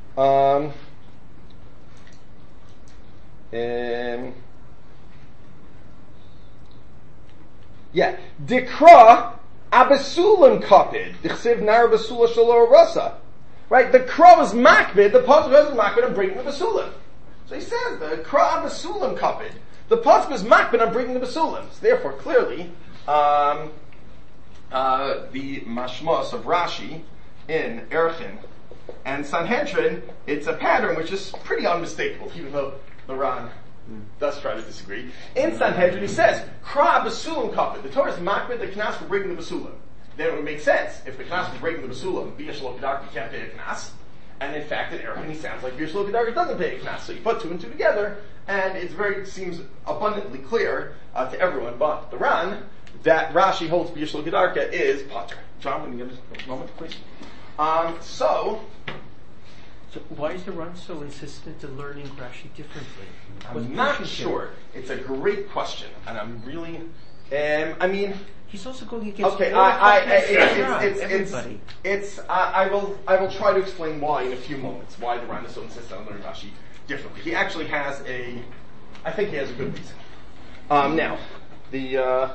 Dikra Abasulam Kapid, Dichsiv Nar Basula Shalor Rasa. Right, the Kra is makbid, the Pasuk is makbid on bringing the Basulim. So he says, the Kra Basulim kapid. The Pasuk is makbid on bringing the Basulim. So therefore, clearly, the mashmos of Rashi in Erechim and Sanhedrin, it's a pattern which is pretty unmistakable, even though the Ran does try to disagree. In Sanhedrin, he says, Kra basulim kafir. The Torah is makbid the knas for breaking the basulim. Then it would make sense if the knas was breaking the basulim, B'yesh lo kedarka, you can't pay a knas. And in fact, in Erech, he sounds like B'yesh lo kedarka doesn't pay a knas. So you put two and two together, and it seems abundantly clear to everyone but the Ran that Rashi holds B'yesh lo kedarka is pater. John, can you give us a moment, please? So why is the Ran so insistent in learning Rashi differently? I'm not sure. It's a great question, and I'm really, he's also going against okay. everybody. I will try to explain why in a few moments. Why the Ran is so insistent on learning Rashi differently. He actually has I think he has a good reason. Now, the.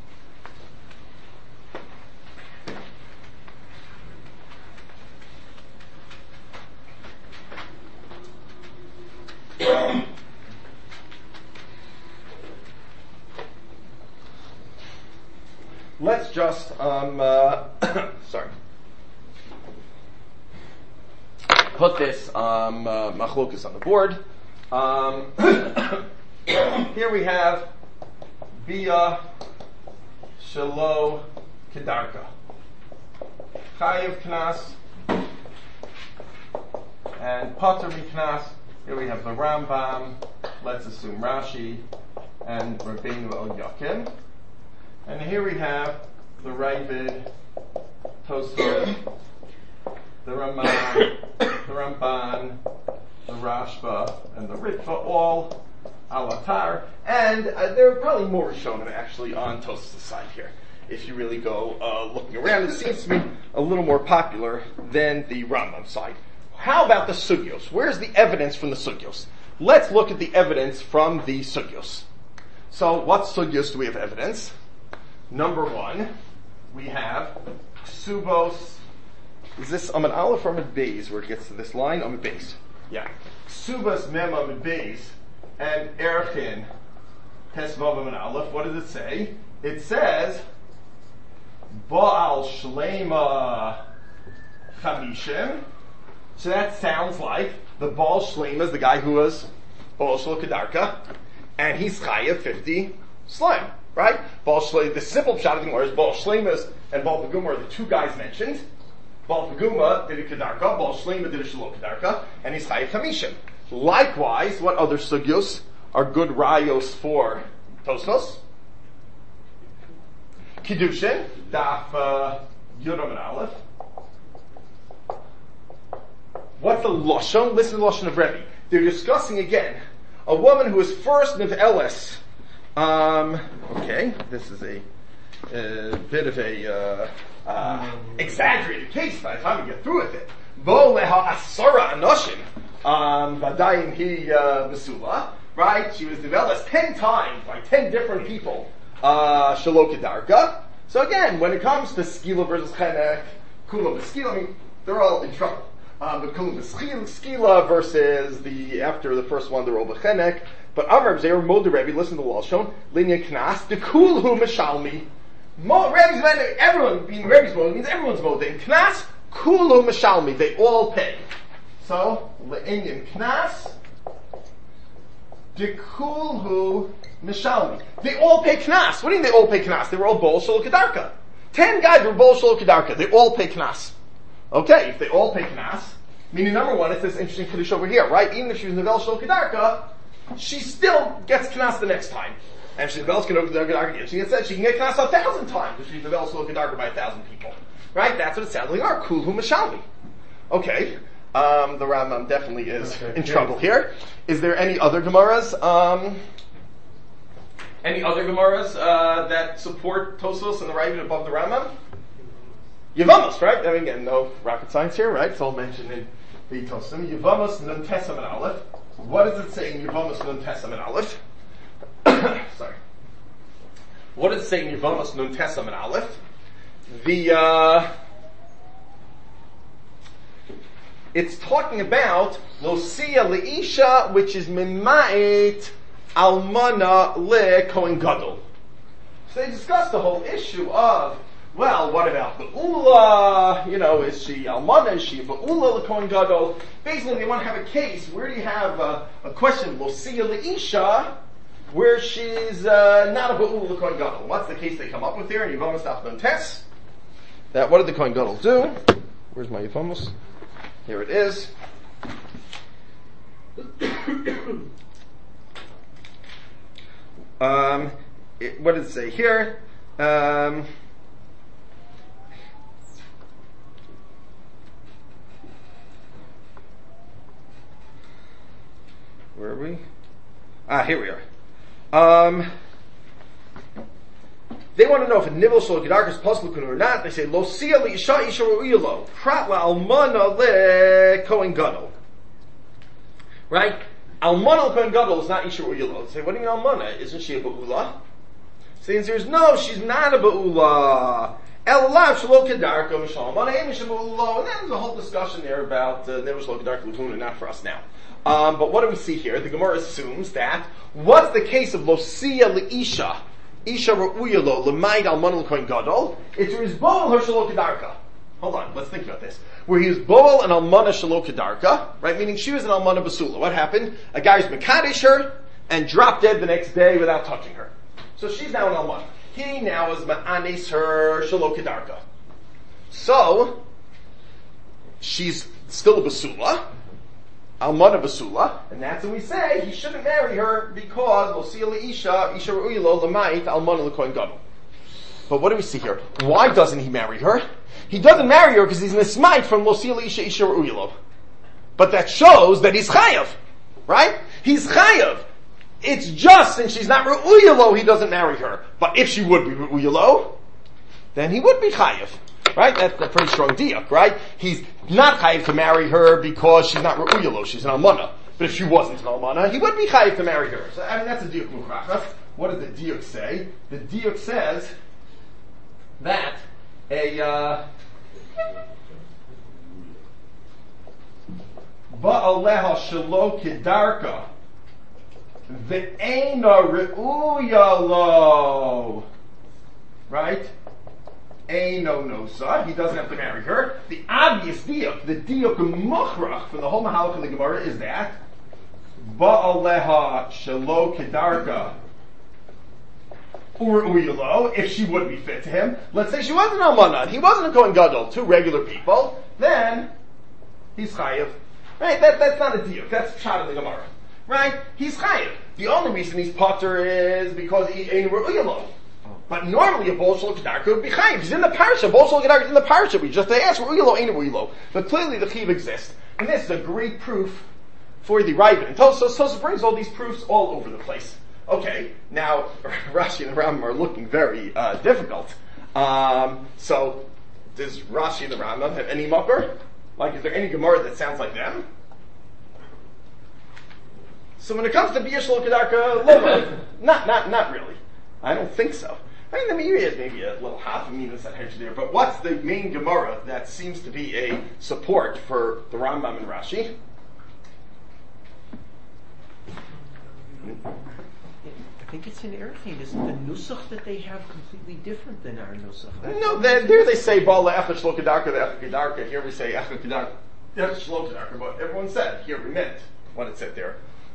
Let's just sorry. Put this machlokus on the board. Here we have Bia Shelo Kedarka. Chayev Knas and Pater Miknas. Here we have the Rambam, let's assume Rashi, and Rabbeinu El Yakim. And here we have the Ravid, Tosfos, the Ramban, the Rashba, and the Ritva, all Alatar. And there are probably more Rishonim actually on Tosfos' side here. If you really go looking around, it seems to be a little more popular than the Rambam side. How about the sugyos? Where's the evidence from the sugyos? Let's look at the evidence from the sugyos. So, what sugyos do we have evidence? Number one, we have Ksubos. Is this Amid Aleph or Amid Beis where it gets to this line? Amid Beis. Yeah. Ksubos Mem Amid Beis and Erchin Tesvav Amid Aleph. What does it say? It says Baal Shlema Chamishim. So that sounds like the Baal Shlema is the guy who was Baal Shel Kedarka, and he's Chayav 50 Shlem. Right? Baal Shlema, the simple pshat of the Gemara is Baal Shlemas and Baal Paguma are the two guys mentioned. Baal Paguma did a Kedarka, Baal Shlema did a Shelo Kedarka, and he's Chayav Chamishim. Likewise, what other sugyos are good rayos for Tosfos? Kiddushin, Daf Yudam and Aleph. What's the Lashon? Listen to the Lashon of Rebbe. They're discussing again a woman who was first Niv'eles. Okay, this is a bit of a exaggerated case by the time we get through with it. Bo leha asara anoshim vadayim hi besula. Right? She was Niv'eles 10 times by 10 different people. Shelo Kedarka. So again, when it comes to Skila versus Chenek, Kula B'Skila, they're all in trouble. But Kula B'Skila versus after the first one, they're all B'Chenek. But Amar Zayr Moder Rebbe, listen to the Lashon, Linya Knas, the Kulhu Mishalmi. Rebbe's Moder, everyone being Rebbe's Moder means everyone's Moder. In Knas, Kulhu Mishalmi, they all pay. So, Linya Knas, the Kulhu Mishalmi. They all pay Knas. What do you mean they all pay Knas? They were all Baal Shel Kedarka. 10 guys were Baal Shel Kedarka. They all pay Knas. Okay, if they all pay Knas, meaning number one, it's this interesting Kiddush over here, right? Even if she was Nevel Shel Kedarka, she still gets Knas the next time. And if she's Nevel Shel Kedarka again, she can get Knas 1,000 times if she's Nevel Shel Kedarka by 1,000 people. Right? That's what it sounds like. Kulhu Mishalmi. Okay. The Rambam definitely is in trouble here. Is there any other Gemaras? That support Tosfos and the Ravid above the Rambam? Yevamos, right? I mean, again, no rocket science here, right? It's all mentioned in the Tosim. Yevamos Nun Tesam and Aleph. What does it say in Yevamos Nun Tesam and Aleph? Sorry. What does it say in Yevamos Nun Tesam and Aleph? It's talking about Losia Leisha, which is Mimait Almana Le Kohen Gadol. So they discussed the whole issue of well, what about Be'ula? Is she Almana? Is she Be'ula L'Kohen Gadol? Basically, they want to have a case. Where do you have a question, Losia L'Isha, where she's not a Be'ula L'Kohen Gadol? What's the case they come up with here? And Yevamos Daf Nun Tes. That, what did the Kohen Gadol do? Where's my Yevamos? Here it is. What did it say here? Where are we? Here we are. They want to know if a nibble shel gedarka is possible or not. They say lo sia li isha isha ru'ilo prat la almana le kohen gadol. Right? Almana le kohen gadol is not isha ru'ilo. They say, what do you mean almana? Isn't she a ba'ula? So the answer is no, she's not a ba'ula. El lav shelo gedarka mishal almana ein misha ba'ula. And then there's a whole discussion there about nibble shel gedarka l'huna, not for us now. But what do we see here? The Gemara assumes that what's the case of lo sia li isha? Isha Ra'uyalo, L'maid Almana L'Kohen Gadol, it's where he's Boel her Shelo Kedarka. Hold on, let's think about this. Where he was Boel and Almana Shelo Kedarka, right? Meaning she was an Almana Basula. What happened? A guy was Mekadesh her and dropped dead the next day without touching her. So she's now an Almana. He now is Ma'anes her Shelo Kedarka. So, she's still a Basula. Almana Basula, and that's when we say he shouldn't marry her because lo sia li isha ru'ilo l'mayit almana l'kohen gadol. But what do we see here? Why doesn't he marry her? He doesn't marry her because he's nismait from lo sia li isha ru'ilo. But that shows that he's chayav, right? He's chayav. It's just since she's not ru'ilo, he doesn't marry her. But if she would be ru'ilo, then he would be chayav. Right? That's a pretty strong diuk, right? He's not chayiv to marry her because she's not re'uyalo, she's an almana. But if she wasn't an almana, he would be chayiv to marry her. So, that's a diuk mukhrach. What does the diuk say? The diuk says that ba'aleha shelo kedarka ve'ena re'uyalo. Right? Eino nosa, he doesn't have to marry her. The obvious diuk, the diuk mukhrach from the whole mahalach of the Gemara is that ba'aleha shelo kedarka u'uyalo, if she would be fit to him. Let's say she wasn't almana, he wasn't a kohen gadol, two regular people, then he's chayiv. Right? That's not a diuk, that's pshat in the Gemara. Right? He's chayiv. The only reason he's potter is because he ain't re'uyalo. But normally a Bol Shel Kedarka would be chayiv. He's in the parsha. Bol Shel Kedarka is in the parsha. We just asked, Ru'ilo, ain't Ru'ilo. But clearly the chiv exists. And this is a great proof for the Ravid. And Tosafos brings all these proofs all over the place. Okay, now Rashi and the Rambam are looking very difficult. So, does Rashi and the Rambam have any makar? Like, is there any Gemara that sounds like them? So when it comes to Bia Shel Kedarka, not really. I don't think so. I mean, the Meiri is maybe a little half a minus that hedge there, but what's the main Gemara that seems to be a support for the Rambam and Rashi? I think it's in Erechim. Is the nusach that they have completely different than our nusach? No, there they say Bala Echad Shlo Kedarka, the Echad Kedarka. Here we say Echad Kedarka, Echad Shlo Kedarka, but everyone said, here we meant what it said there.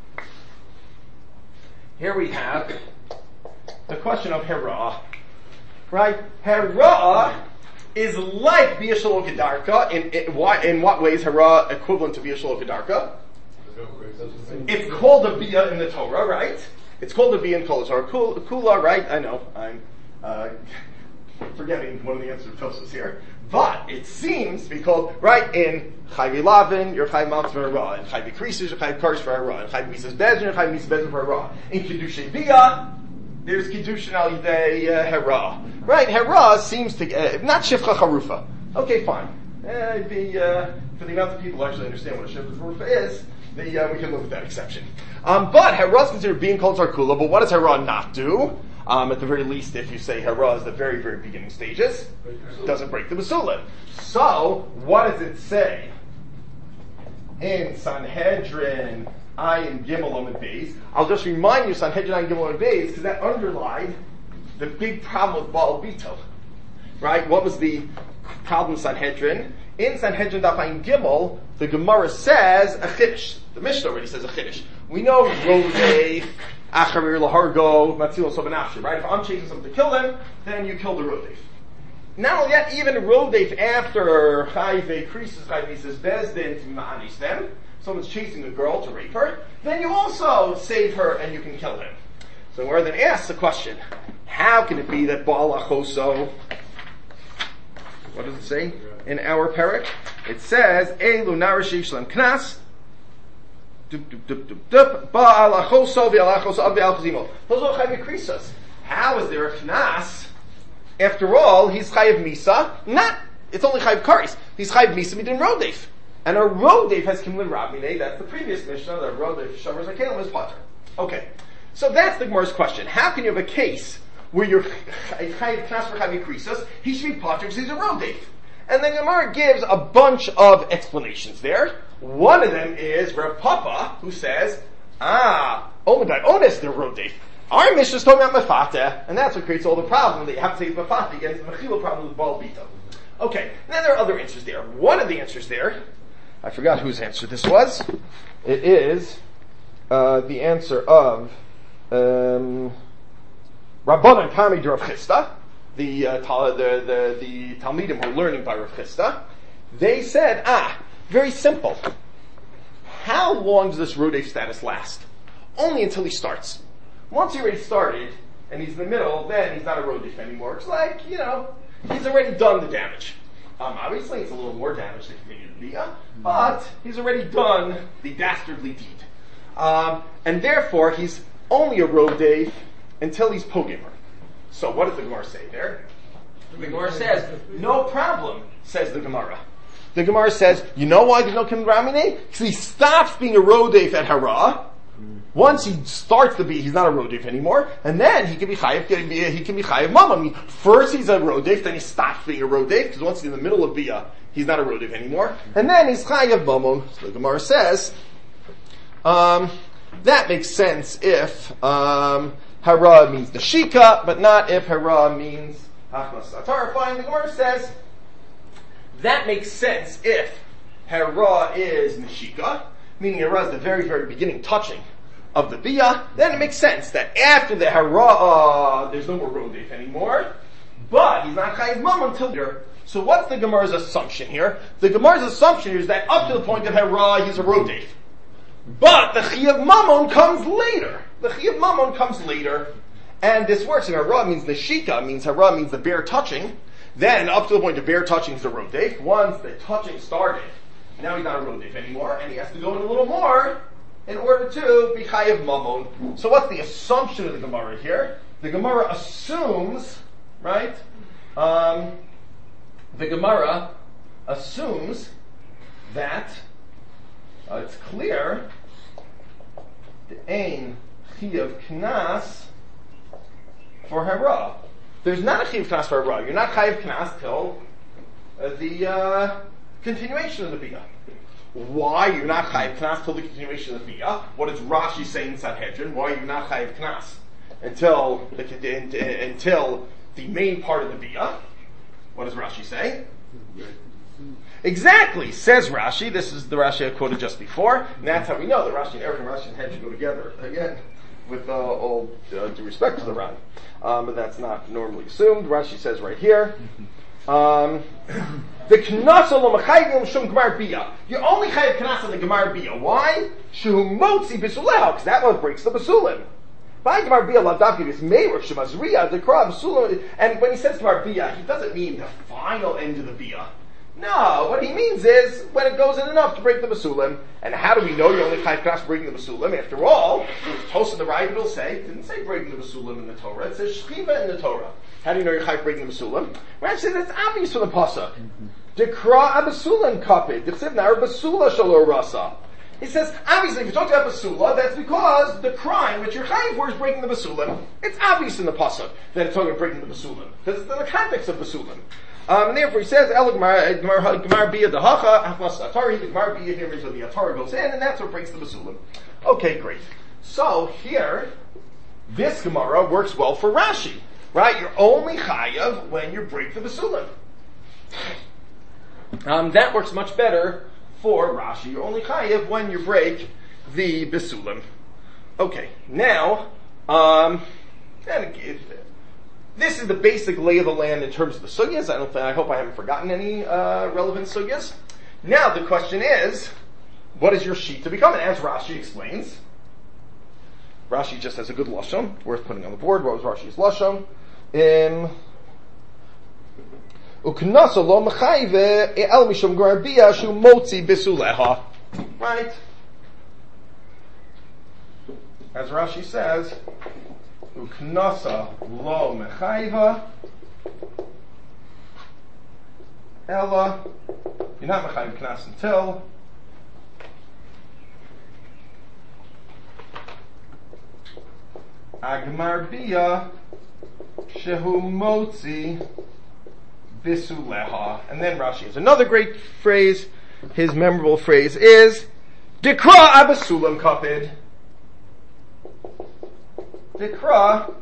Here we have the question of Hera, right? Hera is like Bia Shelo Kedarka. In what way is Hera equivalent to Bia Shelo Kedarka? It's called a Bia in the Torah, right? It's called a Bia in Kol Torah. Kula, right? I know, I'm forgetting one of the answers of Tosfos here. But it seems to be called, right, in Chayvi Lavin, you're Chayv Maltz for Hera. In Chayvi Krisis, you're Chayv Karish for Hera. In Chayv Mises Bezin, you're Chayv Mises Bezin for Hera. In Kiddushay Bia, there's Kiddushin al Yidei Hera. Right, Hera seems to, not Shifcha Charufa. Okay, fine. For the amount of people who actually understand what a Shifcha Charufa is, we can live with that exception. But Hera is considered being called Zarkula, but what does Hera not do? At the very least, if you say Hera is the very, very beginning stages, it doesn't break the Basulim. So, what does it say in Sanhedrin Ayin Gimel Amud Beis? I'll just remind you, Sanhedrin Ayin Gimel Amud Beis, because that underlined the big problem with Baal Bito. right? What was the problem in Sanhedrin? In Sanhedrin Daf Ayin Gimel, the Gemara says a chiddush. The Mishnah already says a chiddush. We know Rodef, Acharir Lahargo, Matzil Sobanafshi, right? If I'm chasing someone to kill him, then you kill the Rodef. Not only that, even Rodef after Chayve Krisis Chayve says Bezdin to Ma'anish them, someone's chasing a girl to rape her, then you also save her and you can kill him. So we're then asked the question, how can it be that Baal Achoso, what does it say in our parak? It says, Elu Narashi Shlem Knas, Baal Achoso V'Alachoso Av V'Alchazimo. Those are Chayve Krisis. How is there a Knas? After all, he's Chayiv Misa, it's only Chayiv Karis. He's Chayiv Misa, Midin Rodef. And a Rodef has Kimlin Rabmine, that's the previous Mishnah, the Rodef Shavers Akelim is Potter. Okay. So that's the Gemara's question. How can you have a case where you're Chayiv Knas for Chayiv Krisis, he should be Potter because he's a Rodef? And then Gemara gives a bunch of explanations there. One of them is Rav Papa, who says, Omedai Ones, they're Rodef. Our Mishnah is talking about Mefata, and that's what creates all the problem that you have to take Mefata against the Mechila problem with Baal Bito. Okay, then there are other answers there. One of the answers there, I forgot whose answer this was. It is the answer of Rabbanan Talmid Rav Chisda, the Talmidim who are learning by Rav Chisda. They said, very simple. How long does this Rodef status last? Only until he starts. Once he already started, and he's in the middle, then he's not a Rodef anymore. It's like, he's already done the damage. Obviously, it's a little more damage to continue to be, but he's already done the dastardly deed. And therefore, he's only a Rodef until he's Pogimer. So what does the Gemara say there? The Gemara says, no problem, says the Gemara. The Gemara says, you know why there's no Kim Ramine? Because he stops being a Rodef at Hara. Once he starts to be, he's not a Rodef anymore, and then he can be Chayiv Mama. I mean, first he's a Rodef, then he stops being a Rodef, because once he's in the middle of Bia, he's not a Rodef anymore, and then he's Chayiv Mama. So the Gemara says, that makes sense if Hara means Nashika, but not if Hara means Hachmas Satar. Fine, the Gemara says, that makes sense if Hara is Nashika, meaning Hara is the very, very beginning touching of the Bia, then it makes sense that after the Hara, there's no more Rodef anymore, but he's not Chayiv Mama until here. So what's the Gemara's assumption here? The Gemara's assumption is that up to the point of Hara, he's a Rodef. But the Chayiv Mamon comes later. The Chayiv Mamon comes later, and this works, and Hara means the Shika, means Hara means the bare touching, then up to the point of bare touching is a Rodef. Once the touching started, now he's not a Rodef anymore, and he has to go in a little more, in order to be Chayiv Mamon. So what's the assumption of the Gemara here? The Gemara assumes, right? The Gemara assumes that it's clear the Ein Chayiv Knas for Hara. There's not a Chayiv Knas for Hara. You're not Chayiv Knas till the continuation of the Bia. Why you're not Chayiv Knas till the continuation of the Bia? What does Rashi say in Sanhedrin? Why you're not Chayiv Knas until the main part of the Bia? What does Rashi say? Exactly, says Rashi. This is the Rashi I quoted just before, and that's how we know that Rashi and Erev and Rashi and Hedge go together again. With all due respect to the Ran, but that's not normally assumed. Rashi says right here. The Knas lo mechayim shum gemar bia. You only chayiv Knas on the gemar bia. Why? Shu motzi bisuleho, because that one breaks the basulim. By gemar bia lavdavki is meir shemazriya the kra basulim. And when he says gemar bia, he doesn't mean the final end of the bia. No, what he means is when it goes in enough to break the basulim. And how do we know you're only chayiv Knas breaking the basulim? After all, Tosafot the Ravid will say, it didn't say breaking the basulim in the Torah. It says shchiva in the Torah. How do you know you're chayiv breaking the basulim? Rashi says that's obvious from the pasuk. Dekra abasulam kapid. Dichsiv nar basula shalor rasa. He says, obviously, if you're talking about basula, that's because the crime which you're chayiv for is breaking the basulim. It's obvious in the pasuk that it's talking about breaking the basulim because it's in the context of basulim. And therefore, he says, "El gemar bia dehacha aflas atari." The gemar bia here means when the atari goes in, and that's what breaks the basulim. Okay, great. So here, this Gemara works well for Rashi. Right? You're only chayav when you break the basulim. That works much better for Rashi. You're only chayav when you break the basulim. Okay, now, this is the basic lay of the land in terms of the sugyas. I hope I haven't forgotten any relevant sugyas. Now the question is, what is your sheet to become? And as Rashi explains, Rashi just has a good lashon, worth putting on the board. What was Rashi's lashon? Uknasa lo mechayve el mishum garabia shu motzi bisuleha. Right? As Rashi says, Uknasa lo mechayva ella. You're not mechayv knas until Agmar bia shehu motzi bisuleha. And then Rashi has another great phrase. His memorable phrase is Dikra abasulam kapid. Dikra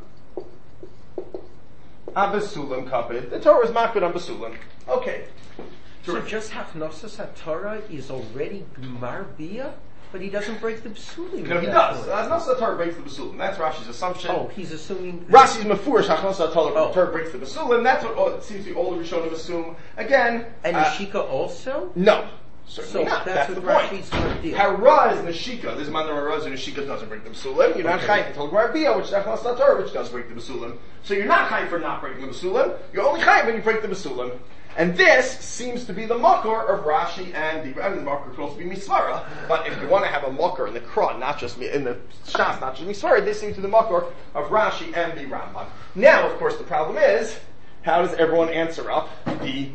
abasulam kapid. The Torah is makbid on basulam. Okay. So just Hachnosas HaTorah is already Gmar Bia, but he doesn't break the basulim. No, he does. Hachnosas HaTorah breaks the basulim. That's Rashi's assumption. Oh, he's assuming Rashi's mefurish Hachnosas HaTorah breaks the basulim. That's what it seems to be all the Rishonim assume. Again, and Nashika also? No. Certainly so not. That's the point. Hara is Nashika. This man Hara is Nashika doesn't break the basulim. You're not chayiv until Gmar which is Hachnosas HaTorah, which does break the basulim. So you're not chayiv for not breaking the basulim. You're only chayiv when you break the basulim. And this seems to be the makor of Rashi and the makor could also be Misvara. But if you want to have a makor in the Kron, not just in the Shas, not just Misvara, this seems to be the makor of Rashi and the Rambam. Now, of course, the problem is, how does everyone answer up the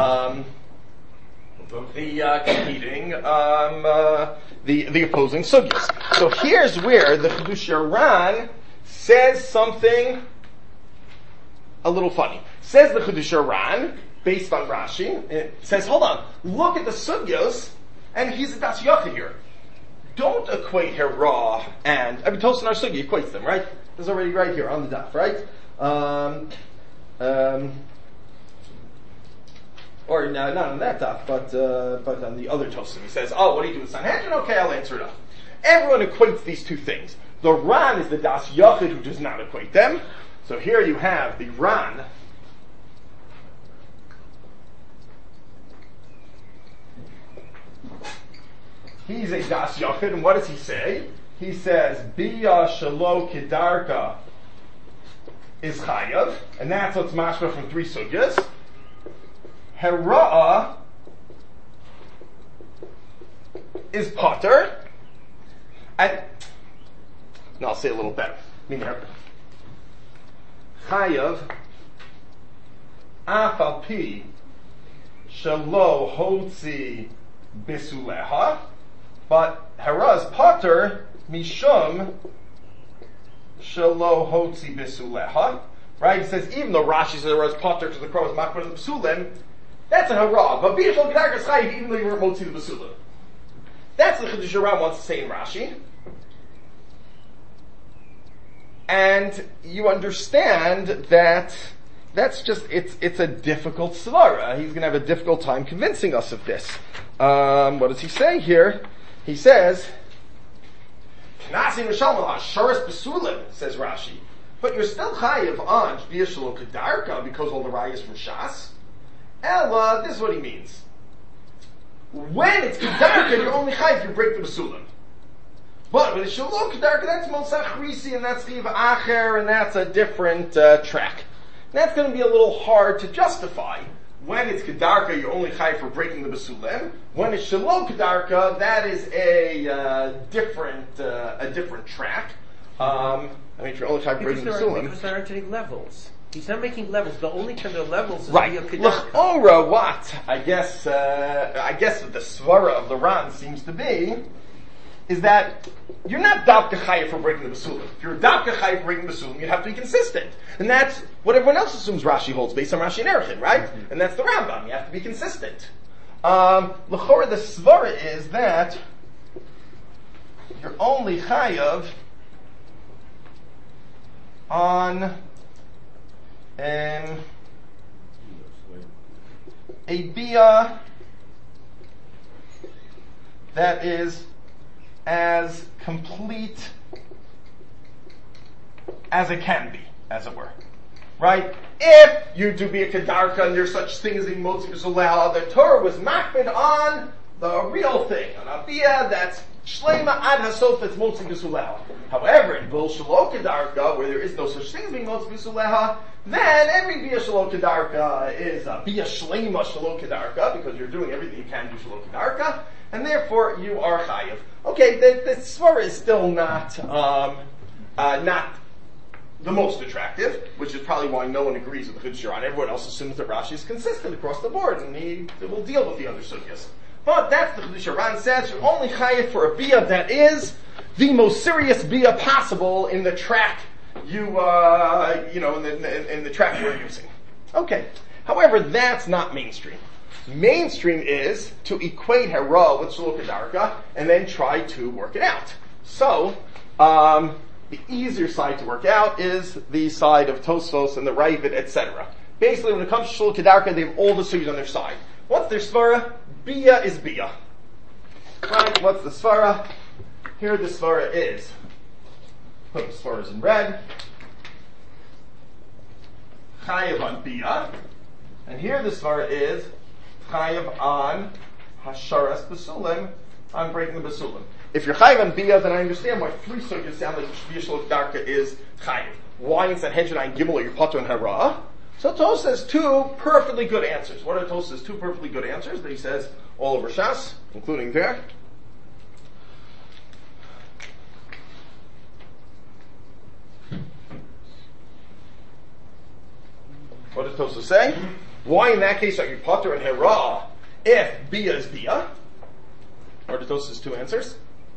competing, the opposing sugyas? So here's where the Chidush Ran says something a little funny. Says the Chidush Ran, based on Rashi, it says, hold on, look at the sugyos, and he's a das yacha here. Don't equate Hera and, Tosin our sugya equates them, right? This is already right here on the daf, right? Or no, not on that daf, but on the other Tosin. He says, oh, what do you do with Sanhedrin? Okay, I'll answer it up. Everyone equates these two things. The Ran is the das yachid who does not equate them. So here you have the Ran. He's a das yachid, and what does he say? He says, Bia shalo kedarka is chayav, and that's what's mashma from three sugyas. Hera'a is potter, and no, I'll say it a little better. Chayav afal pi shalo hotzi bisuleha. But Hera's potter mishum shelo hotzi bisuleha. Right? He says even though Rashi says Hera's potter to the crow is makbid the basulim, that's a Hera. But bishul gedarka is chayiv even though you were motzi the basulim. That's what the Chidush Ram wants to say in Rashi. And you understand that that's just it's a difficult svara. He's going to have a difficult time convincing us of this. What does he say here? He says, "Knasi mishalma sharis besulim," says Rashi. But you're still chayiv on shviyah shelo kedarka because all the rayas from Shas. Ella, this is what he means. When it's kedarka, you're only chayiv if you break the besulim. But when it's shelo kedarka, that's mosach risi and that's chiv acher and that's a different track. And that's going to be a little hard to justify. When it's kedarka, you're only chayiv for breaking the basulim. When it's shelo kedarka, that is a different track. You're only chayiv for breaking the basulim. Because there aren't any levels. He's not making levels. The only kind of levels is right. via kedarka. L'chora, what I guess what the svara of the Ran seems to be is that you're not dafka chayiv for breaking the basulim. If you're dafka chayiv for breaking the basulim, you have to be consistent. And that's what everyone else assumes Rashi holds based on Rashi and Erechim, right? Mm-hmm. And that's the Rambam. You have to be consistent. L'chora, the svara is that you're only chayiv on a bia that is as complete as it can be, as it were. Right? If you do be a kedarka and there's such things in Motzi B'Suleha, the Torah was makbid on the real thing, on a bia that's Shlema ad hasof that's Motzi B'Suleha. However, in Bol Shelo Kedarka, where there is no such thing as being Motzi B'Suleha, then every bia Shelo Kedarka is a bia Shlema Shelo Kedarka, because you're doing everything you can do Shelo Kedarka, and therefore you are chayiv. Okay, the svara is still not the most attractive, which is probably why no one agrees with the Chiddush Haran. Everyone else assumes that Rashi is consistent across the board, and he will deal with the other sugyas. But that's the Chiddush Haran says, you're only chayiv for a bia that is the most serious bia possible in the track in the track you're using. Okay. However, that's not mainstream. Mainstream is to equate hera with Shelo Kedarka and then try to work it out. So, the easier side to work out is the side of Tosfos and the Ravid, etc. Basically, when it comes to Shelo Kedarka, they have all the sugyas on their side. What's their svara? Bia is bia. Right? What's the svara? Here the svara is. Put the svaras in red. Chayav on bia. And here the svara is chayav on hasharas basulim, on breaking the basulim. If you're chayav on bia, then I understand why three sugyas sound like bia Shelo Kedarka is chayav. Why in Sanhedrin and Gimel you're potter and hara? So Tos says two perfectly good answers. What are Tos' two perfectly good answers that he says all over Shas, including there? What does Tos say? Why in that case are you potter and hara if bia is bia? What are Tos' two answers?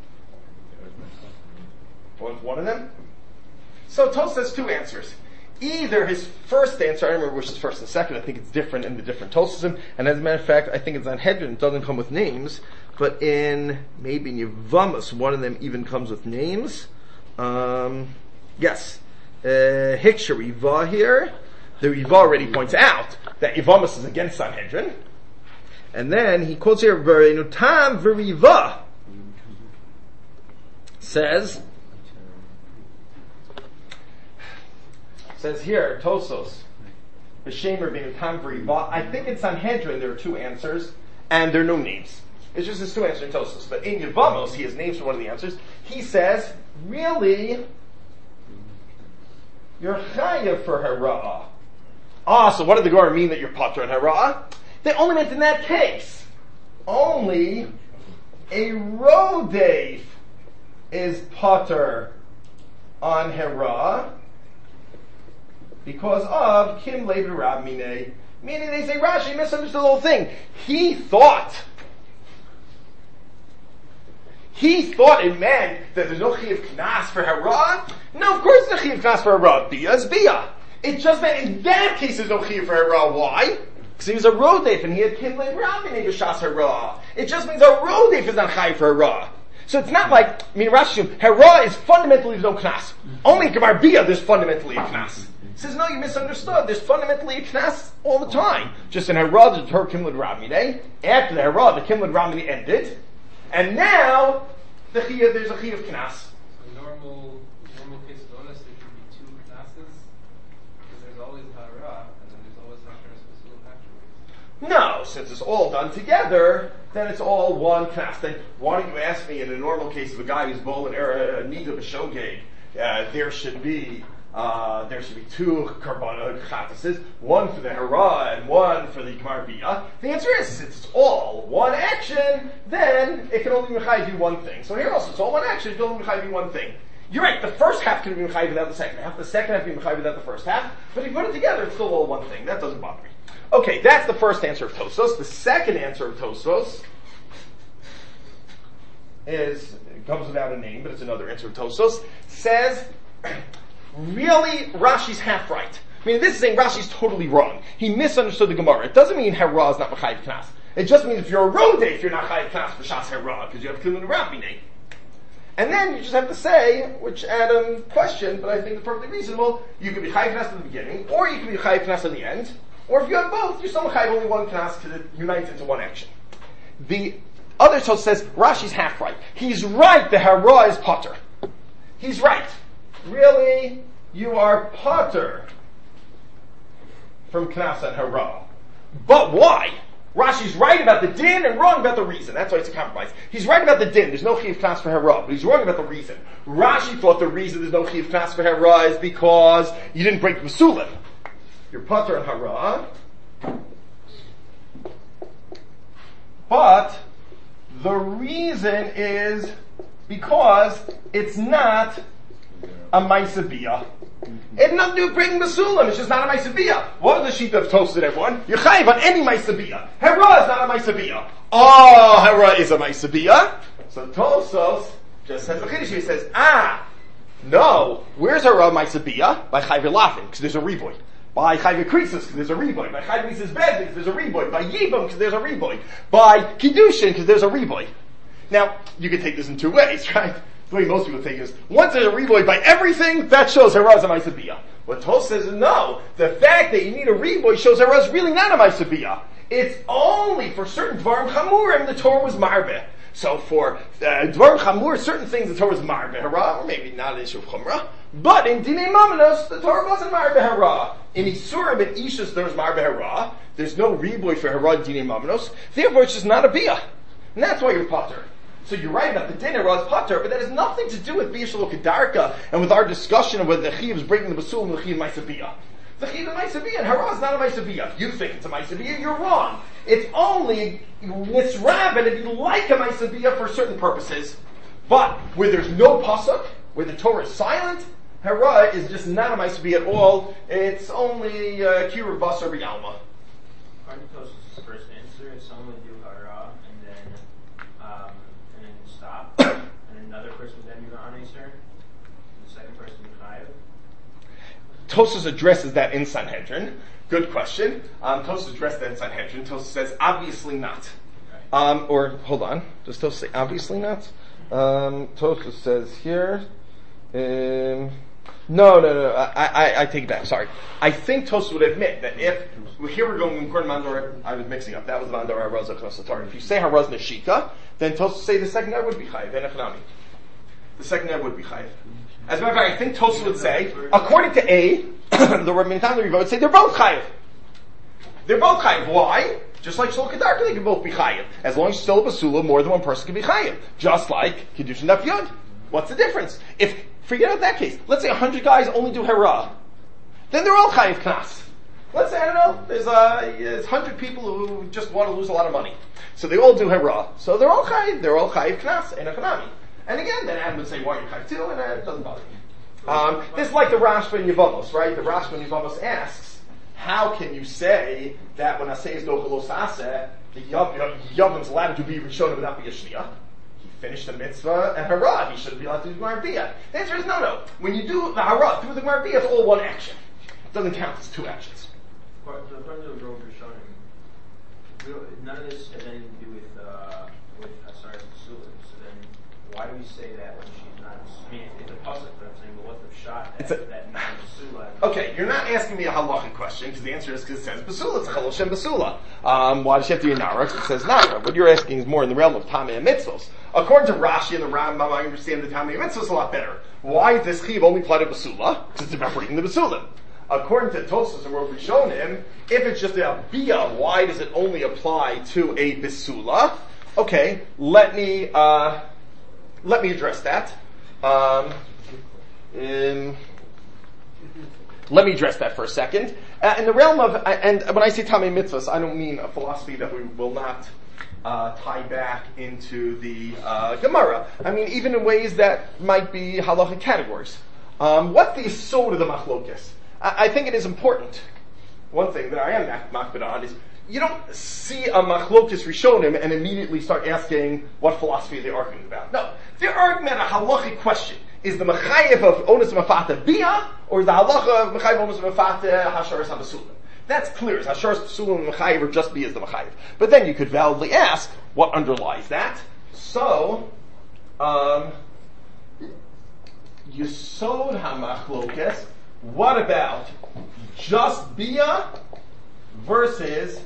One of them? So Tos says two answers. Either his first answer, I don't remember which is first and second, I think it's different in the different Tosasim, and as a matter of fact, I think it's on Hedron, it doesn't come with names, but maybe in Yevamos, one of them even comes with names. Yes. Hiksha Riva here, the Riva already points out that Yevamos is against Sanhedrin, and then he quotes here, Verenutam Veriva, says here, Tosos, B'Shemer B'Nutam Veriva. I think in Sanhedrin there are two answers, and there are no names. It's just his two answers in Tosos. But in Yevamos, he has names for one of the answers. He says, really, you're chayav for hara. So what did the Gemara mean that you're potter and hara? They only meant in that case, only a rodef is potter on hara, because of Kim Levi Rab Minei. Meaning they say Rashi misunderstood the whole thing. He thought it meant that there's no Chiyav Knas for Hara. No, of course there's no Chiyav Knas for Hara. Bia is Bia. It just meant in that case there's no Chiyav for Hara. Why? Because he was a Rodef and he had Kim Levi Rab Minei B'Shas Hara. It just means a Rodef is not Chayav for Hara. So it's not like, Rashi, Hara is fundamentally no Knas. Only in Gemar Bia there's fundamentally a Knas. He says, no, you misunderstood. There's fundamentally a knas all the time. Just in Hara, there's her Kimlid Ramine. After the Hara, the Kimlid Ramine ended. And now, there's a Chiyav knas. In normal case of onus, there should be two knasses. Because there's always Hara, and then there's always Hasharas Basulim afterwards. No, since it's all done together, then it's all one knas. Then why don't you ask me, in a normal case of a guy who's bol and nida b'shogeg, there should be two karbanah chatases, one for the hara and one for the Gemar Bia. The answer is, since it's all one action, then it can only mechayiv you one thing. So here also, it's all one action, it can only mechayiv you one thing. You're right, the first half can be mechayiv without the second half, the second half can be mechayiv without the first half, but if you put it together, it's still all one thing. That doesn't bother me. Okay, that's the first answer of Tosfos. The second answer of Tosfos comes without a name, but it's another answer of Tosfos, says, really, Rashi's half right. I mean, this is saying Rashi's totally wrong. He misunderstood the Gemara. It doesn't mean Hara is not Mechayiv Knas. It just means if you're a Rodef, you're not Chayiv Knas B'Shas Hara, because you have Kimlin Rabbi. And then you just have to say, which Adam questioned, but I think it's perfectly reasonable, you could be chayiv knas at the beginning, or you could be chayiv knas at the end, or if you have both, you're still chayiv only one knas because it unites into one action. The other Tosfos says, Rashi's half right. He's right, the hara is potter. He's right. Really, you are potter from knas and hara. But why? Rashi's right about the din and wrong about the reason. That's why it's a compromise. He's right about the din. There's no chiyuv knas for hara, but he's wrong about the reason. Rashi thought the reason there's no chiyuv knas for hara is because you didn't break the basulim. You're potter and hara. But the reason is because it's not a maisaviyah. It had nothing to do with breaking basulim. It's just not a maisaviyah. What was the sheep of toasted everyone? You're chayiv on any maisaviyah. Hera is not a maisaviyah. Oh, hera is a maisaviyah. So Tosfos just says the chiddush. He says, no. Where's hera maisaviyah? By chayiv lafin, because there's a riboy. By chayv krisis, because there's a riboy. By chayv krisis bed, because there's a riboy. By yibam, because there's a riboy. By kiddushin, because there's a riboy. Now, you can take this in two ways, right? The way most people take it is, once there's a riboy by everything, that shows Hera is a Maisabiyah. What Tos says is, no, the fact that you need a riboy shows Hera is really not a Maisabiyah. It's only for certain Dvarim Chamurim the Torah was Marbeh. So for Dvarim Chamur, certain things the Torah was Marbeh Hera, or maybe not an issue of Chumrah, but in Dinei Mamanos, the Torah wasn't Marbeh Hera. In Isurim and Ishus there was Marbeh Hera. There's no riboy for Hera in Dinei Mamanos, therefore it's just not a Biyah. And that's why you're Potter. So you're right about the din Hera Potter, but that has nothing to do with Biyah Shelo Kedarka and with our discussion of whether the Chiyav is breaking the Basul and the Chiyav Maisabiyah. The Chiyav is Maisabiyah and Hera is not a Maisabiyah. You think it's a Maisabiyah, you're wrong. It's only Nitzrab, if you like a Maisabiyah for certain purposes, but where there's no pasuk, where the Torah is silent, Hera is just not a Maisabiyah at all. It's only Kira Basar B'Yalma. According to Tosfos' first answer, if someone would do Hara and then stop, and another person would then do the Aneser, and the second person would Chayev. Tosfos addresses that in Sanhedrin. Good question. Tosfos addressed that in Sanhedrin. Tosfos says, obviously not. Or, hold on. Does Tosfos say, obviously not? Tosfos says here, no. I take it back. Sorry. I think Tosfos would admit that if here we're going according to Mandor, I was mixing up. That was Mandor Haraz Knosatari. If you say Haraz Neshika, then Tosfos say the second guy would be Chayiv. Enechanami. The second guy would be Chayiv. As a matter of fact, I think Tosfos would say, according to A, the Rabbi Natan Riva would say they're both Chayiv. They're both Chayiv. Why? Just like Shol Kedarka, they can both be Chayiv. As long as it's still a Basula, more than one person can be Chayiv. Just like Kiddush and Daf Yud. What's the difference? Forget about that case. Let's say 100 guys only do Hera. Then they're all Chayiv Knas. Let's say, I don't know, there's 100 people who just want to lose a lot of money. So they all do Hera. So they're all Chayiv Knas, and Echanami. And again, then Adam would say, why are you Chayiv too? And it doesn't bother me. This is like the Rashba in Yevamos, right? The Rashba in Yevamos asks, how can you say that when I say is Dochalos Aseh, the Yavim's allowed to be Rishonim without being a Shniah? He finished the mitzvah and Hara, he shouldn't be allowed to do the Gemara Biyah. The answer is no. When you do the Hara through the Gemara Biyah, it's all one action. It doesn't count as two actions. According to the Rov Rishonim, none of this has anything to do with Hasaras Basulim. So then, why do we say that when she's not? I mean, it's a pasuk, but I'm saying, well, what's the shot that non Basula? Okay, you're not asking me a halachic question because the answer is because it says Basula. It's Chalosh and Basula. Why does she have to be a Nara? It says Nara. What you're asking is more in the realm of Tamei and Mitzvos. According to Rashi and the Rambam, I understand the Tamei and Mitzvos a lot better. Why is this chiv only applied to Basula? Because it's about breaking the Basulim. According to Tosfos and what we've shown him, if it's just a biyah, why does it only apply to a Basula? Okay, let me address that. Let me address that for a second. In the realm of, and when I say Tamei Mitzvahs, I don't mean a philosophy that we will not tie back into the Gemara. I mean, even in ways that might be halachic categories. What's the yesod of the machlokes? I think it is important. One thing that I am makbid on is you don't see a machlokes rishonim and immediately start asking what philosophy they're arguing about. No, they're arguing about a halachic question. Is the mechayev of onus mafata biyah, or is the halacha of mechayev onus mafata hasharas habasulim? That's clear. Hasharas habasulim and mechayev are just biyah as the mechayev. But then you could validly ask what underlies that. So, Yesod HaMachlokes, what about just Bia versus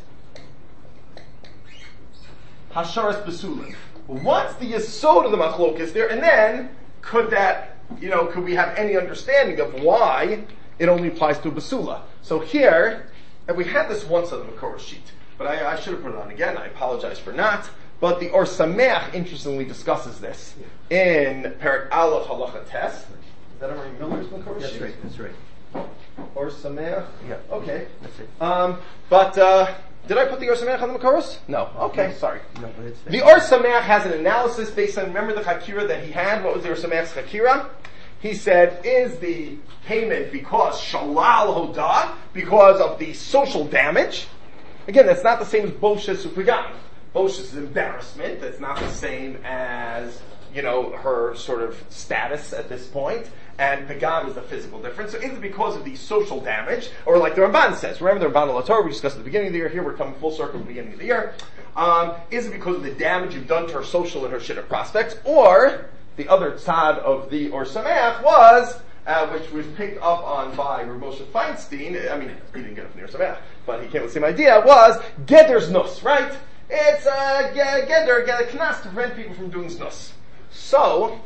Hasharas Besulim? What's the Yesod of the Machlokes there? And then, could we have any understanding of why it only applies to a Basula? So here, and we had this once on the Makorah sheet, but I should have put it on again, I apologize for not. But the Or Sameach interestingly discusses this in Perek Aleph Halacha Tes. Is that Emory Miller's Makorah sheet? That's right. Or Sameach? Yeah. Okay. That's it. But did I put the Or Sameach on the Makoros? No. Okay, sorry. No, but it's there. The Or Sameach has an analysis based on, remember the Chakira that he had? What was the Or Sameach's Chakira? He said, is the payment because Shalal Hodah, because of the social damage? Again, that's not the same as Boshes Upigan. Boshes is embarrassment. That's not the same as, her sort of status at this point. And Pagam is the physical difference. So is it because of the social damage? Or like the Ramban says, remember the Ramban al-Torah we discussed at the beginning of the year, here we're coming full circle at the beginning of the year. Is it because of the damage you've done to her social and her shidduch prospects? Or, the other tzad of the Or Sameach was, which was picked up on by Rav Moshe Feinstein, he didn't get it from the Or Sameach, but he came with the same idea, was Geder's Nus, right? It's Geder, get a knas to prevent people from doing Znus. So,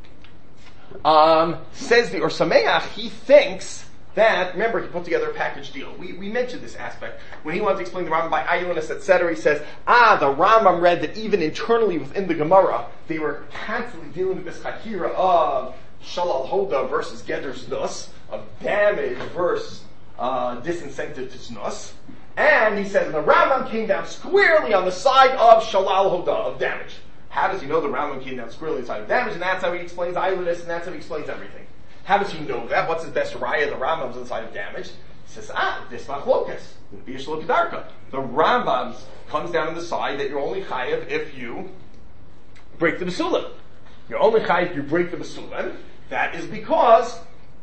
says the Or Sameach, he thinks that, remember, he put together a package deal. We mentioned this aspect. When he wanted to explain the Rambam by Ayunis, etc., he says, the Rambam read that even internally within the Gemara, they were constantly dealing with this chakira of Shalal Hoda versus Geder's Znus, of damage versus disincentive to Znus. And he says the Rambam came down squarely on the side of Shalal Hoda, of damage. How does he know the Rambam came down squarely on the side of damage? And that's how he explains Ayunis, and that's how he explains everything. How does he know that? What's his best raya? The Rambam's on the side of damage. He says, this machlokas, b'yishlo kedarka. The Rambam comes down on the side that you're only chayav if you break the Basulim. You're only chayav if you break the Basulim. That is because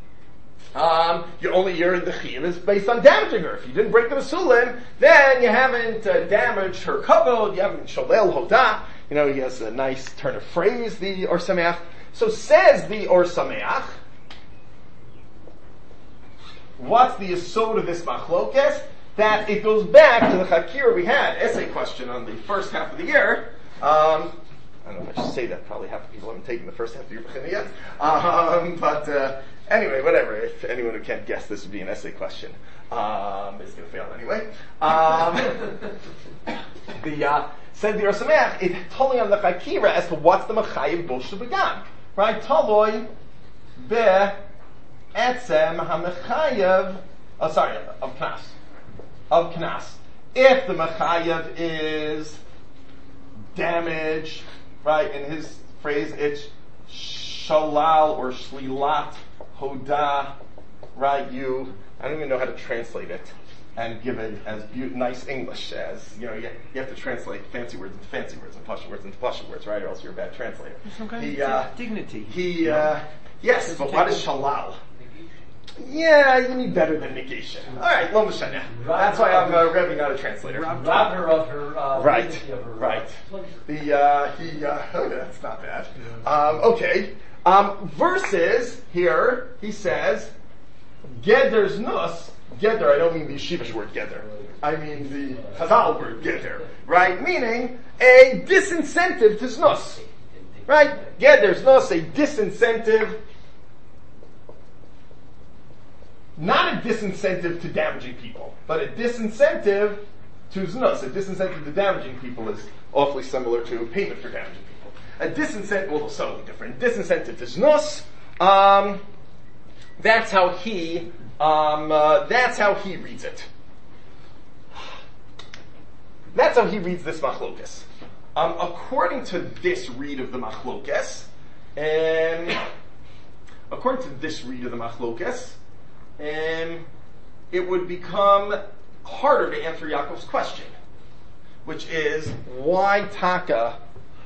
your the chiyuv is based on damaging her. If you didn't break the Basulim, then you haven't damaged her kavod, you haven't sholel hodah. He has a nice turn of phrase, the Or Sameach. So says the Or Sameach, what's the yesod of this machlokes? That it goes back to the chakira we had, essay question on the first half of the year. I don't know if I should say that, probably half the people haven't taken the first half of the year yet. But anyway, whatever. If anyone who can't guess this would be an essay question, it's going to fail anyway. Said the Or Sameach, it's totally on the chakira as to what's the machayev bosh began. Right? Toloi be etzem ha-mechayev, of knas. Of knas. If the mechayev is damage, right, in his phrase, it's shalal or shlilat hodah, right, I don't even know how to translate it and give it as nice English as, you have to translate fancy words into fancy words and Pashut words into Pashut words, right, or else you're a bad translator. Some kind of dignity. Yes, but what is shalal? Yeah, you need better than negation. Alright, lo mishana. That's why I'm revving out a translator. Rob her of her, right, dignity of her, right. That's not bad. Okay. Versus, here, he says, Geder's Nus, Geder, I don't mean the yeshivish word Geder. I mean the Chazal word Geder. Right? Meaning, a disincentive to Znus. Right? Geder's Nus, a disincentive, not a disincentive to damaging people, but a disincentive to Znus. A disincentive to damaging people is awfully similar to payment for damaging people. A disincentive, well, subtly different. Disincentive to Znus, that's how he reads it. That's how he reads this machlokes. According to this read of the machlokes, it would become harder to answer Yaakov's question, which is why taka?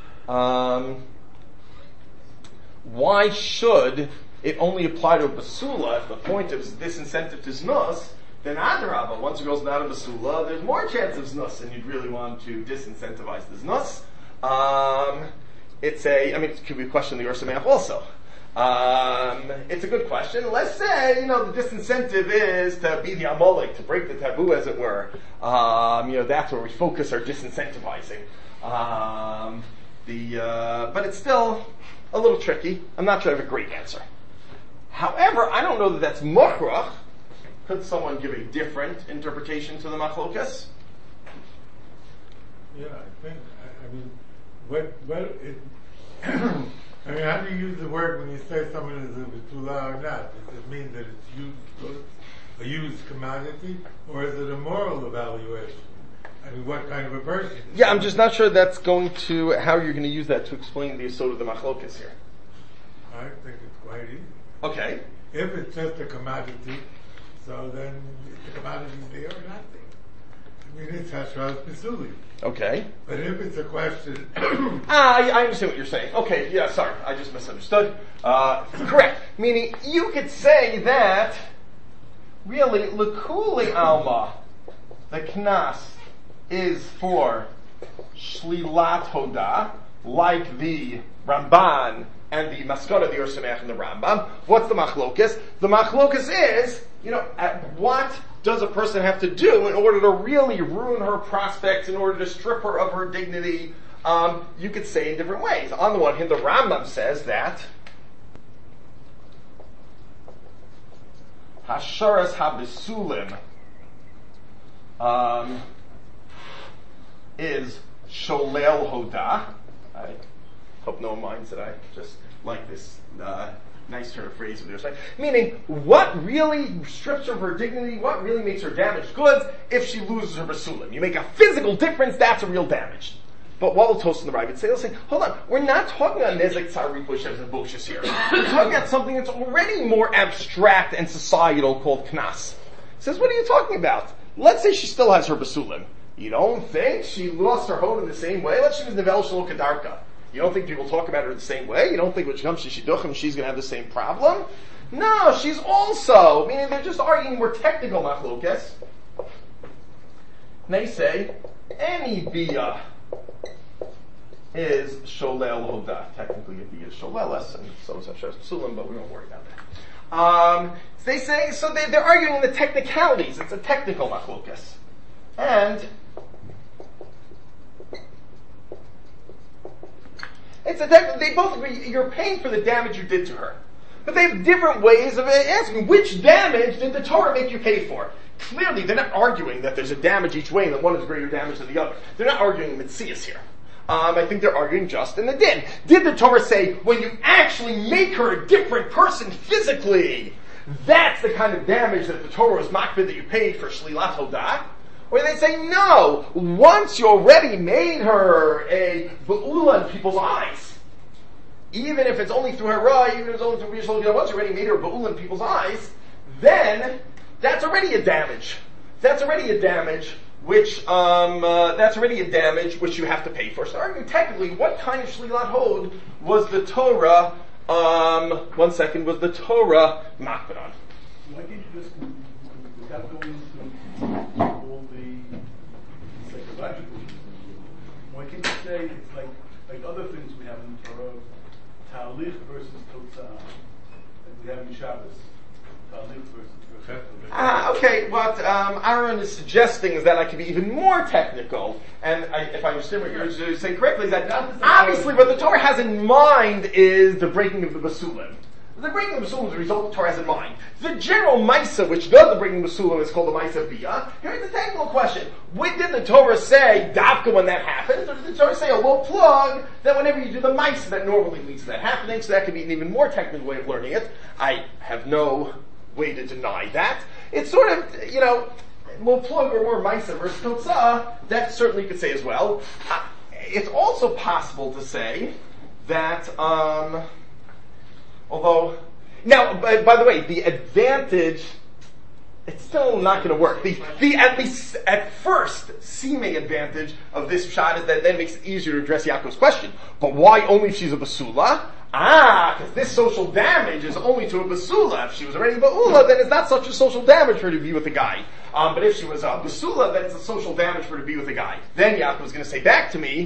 Why should it only apply to a basula if the point of disincentive to znus? Then adarabah, once a girl's not a basula, there's more chance of znus, and you'd really want to disincentivize the znus. It could be a question of the Or Sameach also. It's a good question. Let's say, the disincentive is to be the amalek, to break the taboo, as it were. That's where we focus our disincentivizing. But it's still a little tricky. I'm not sure I have a great answer. However, I don't know that that's mukhrach. Could someone give a different interpretation to the machlokas? Yeah, I think, how do you use the word when you say someone is a betula or not? Does it mean that it's a used commodity, or is it a moral evaluation? What kind of a person? Yeah, I'm just not sure that's going to, how you're going to use that to explain the yesod of the machlokas here. I think it's quite easy. Okay. If it's just a commodity, so then the commodity is there or not there. It's hashras pesuli. Okay. But if it's a question... I understand what you're saying. Okay, yeah, sorry, I just misunderstood. Correct. Meaning, you could say that, really, l'kuli alma, the knas, is for shlilat hoda, like the Ramban and the Maskara, the Or Sameach and the Rambam. What's the machlokas? The machlokas is, what does a person have to do in order to really ruin her prospects, in order to strip her of her dignity? You could say in different ways. On the one hand, the Rambam says that Hasharas habisulim is sholel hoda. I hope no one minds that I just like this nice turn of phrase with yours. Meaning, what really strips her of her dignity, what really makes her damaged goods if she loses her basulim? You make a physical difference, that's a real damage. But what will Toast and the Ravid say? They'll say, hold on, we're not talking about Nezek Tzari Bushes and Boshas here. We're talking about something that's already more abstract and societal called Knas. He says, what are you talking about? Let's say she still has her basulim. You don't think she lost her home in the same way? Let's say she was Nevel Shelo Kedarka. You don't think people talk about her the same way? You don't think when she comes to Shidduchim she's going to have the same problem? No, she's also, meaning they're just arguing more technical machlokes. They say, any biyah is sholel hoda. Technically a biyah is sholeles, and so is Hashem Sulam, but we won't worry about that. They say, so they're arguing the technicalities. It's a technical machlokes. And they both agree you're paying for the damage you did to her. But they have different ways of asking, which damage did the Torah make you pay for? Clearly, they're not arguing that there's a damage each way and that one is greater damage than the other. They're not arguing mitzias here. I think they're arguing just in the din. Did the Torah say, when you actually make her a different person physically, that's the kind of damage that the Torah was makbid that you paid for shlilat hodah? Or they say, no, once you already made her a ba'ula in people's eyes, even if it's only through her even if it's only through Bishul, once you already made her a ba'ula in people's eyes, then that's already a damage. That's already a damage which you have to pay for. So arguing technically, what kind of shlilat hod was the Torah, was the Torah makbid on? Why can't you just, without going into all the psychological, why can't you say it's like other things we have in the Torah, Talich versus Totzah, that we have in Shabbos, Talich versus okay, what Aaron is suggesting is that I can be even more technical, and if I understand what you're saying correctly, is that obviously what the Torah has in mind is the breaking of the basulim. The breaking of the basulim is the result the Torah has in mind. The general Maisa, which does the breaking of the basulim, is called the Maisa Biyah. Here's the technical question. When did the Torah say, Davka, when that happens? Or did the Torah say, a low plug, that whenever you do the Maisa, that normally leads to that happening? So that could be an even more technical way of learning it. I have no way to deny that. It's sort of, low plug or more Maisa versus Totzah, that certainly you could say as well. It's also possible to say that, although, now, by the way, the advantage, it's still not going to work. The at least at first seeming advantage of this shot is that then makes it easier to address Yaakov's question. But why only if she's a basula? Because this social damage is only to a basula. If she was already a ba'ula, then it's not such a social damage for her to be with a guy. But if she was a basula, then it's a social damage for her to be with a guy. Then Yaakov is going to say back to me,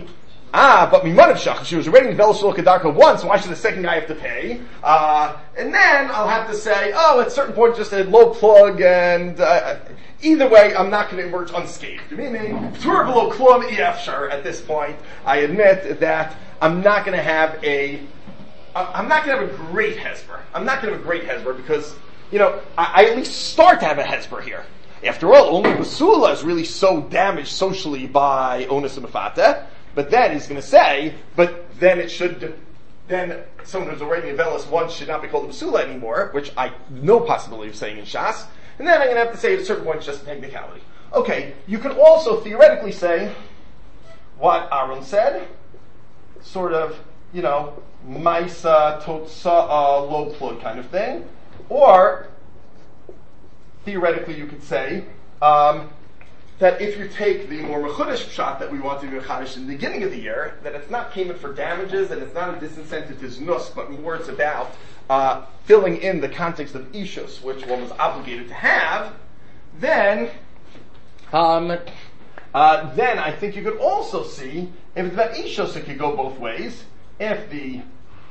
but Mimanav Shach, she was already in Velas Shul Kedarka once, why should the second guy have to pay? And then I'll have to say, at a certain point just a low plug, and either way, I'm not going to emerge unscathed. Meaning, P'tur below klum efshar at this point. I admit that I'm not going to have a great hesper. I'm not going to have a great hesper because, I at least start to have a hesper here. After all, only Basula is really so damaged socially by Onus and Mefata. But then he's going to say, then someone who's already in Velas once should not be called a Basula anymore, which I have no possibility of saying in Shas. And then I'm going to have to say at a certain point, it's just a technicality. Okay, you could also theoretically say what Aaron said, sort of, Maisa, Totsa'a, low plug kind of thing. Or, theoretically you could say, that if you take the more mechudesh shot that we want to do Chadish in the beginning of the year, that it's not payment for damages and it's not a disincentive to znus, but more it's about filling in the context of ishus, which one was obligated to have, then I think you could also see, if it's about ishus, it could go both ways. If the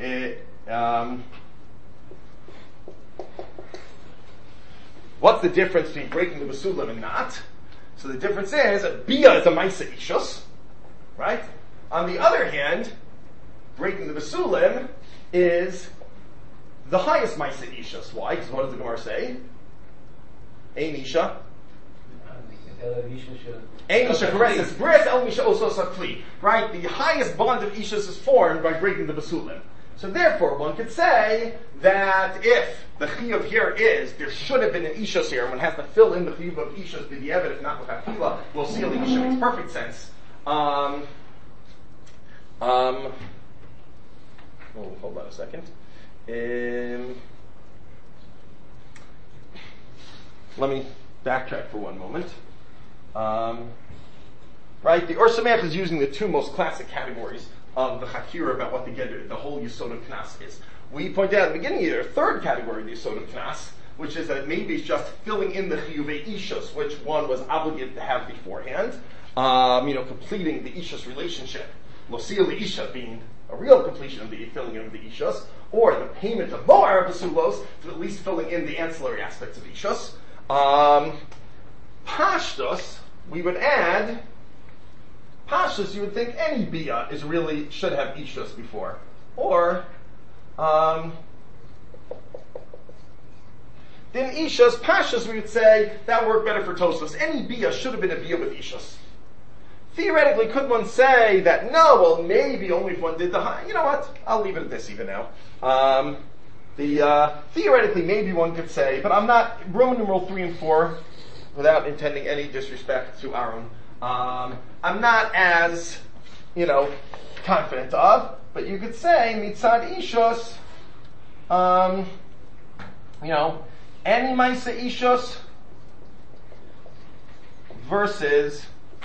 what's the difference between breaking the basulim and not? So the difference is, a bia is a maisa ishus, right? On the other hand, breaking the basulim is the highest maisa ishus. Why? Because what does the Gemara say? Ein isha. Ein isha caresses bris el misha oso sakli. Right? The highest bond of ishus is formed by breaking the basulim. So therefore, one could say that if the chiyuv here is, there should have been an ishus here, one has to fill in the chiyuv of ishus b'di'evet, if not with hakila, we'll see the isha makes perfect sense. Hold on a second. Let me backtrack for one moment. Right, the Or Sameach is using the two most classic categories of the Hakira about what the whole Yisod of Knas is. We pointed out at the beginning of the third category of the Yisod of Knas, which is that maybe it's just filling in the Chiyuvei Ishus, which one was obligated to have beforehand, completing the Ishus relationship. Losil the Isha being a real completion of the filling in of the Ishus, or the payment of Moar Basulos, to at least filling in the ancillary aspects of Ishus. Pashtus, we would add, Pashtus, you would think any Bia should have Ishus before. Or, then Ishus, Pashtus, we would say, that worked better for Tosfos. Any Bia should have been a Bia with Ishus. Theoretically, could one say that, no, well, maybe only if one did the high, you know what, I'll leave it at this even now. Theoretically, maybe one could say, but I'm not, Roman numeral 3 and 4, without intending any disrespect to Aaron, I'm not as, confident of, but you could say, mitzad ishos, any maisa ishos versus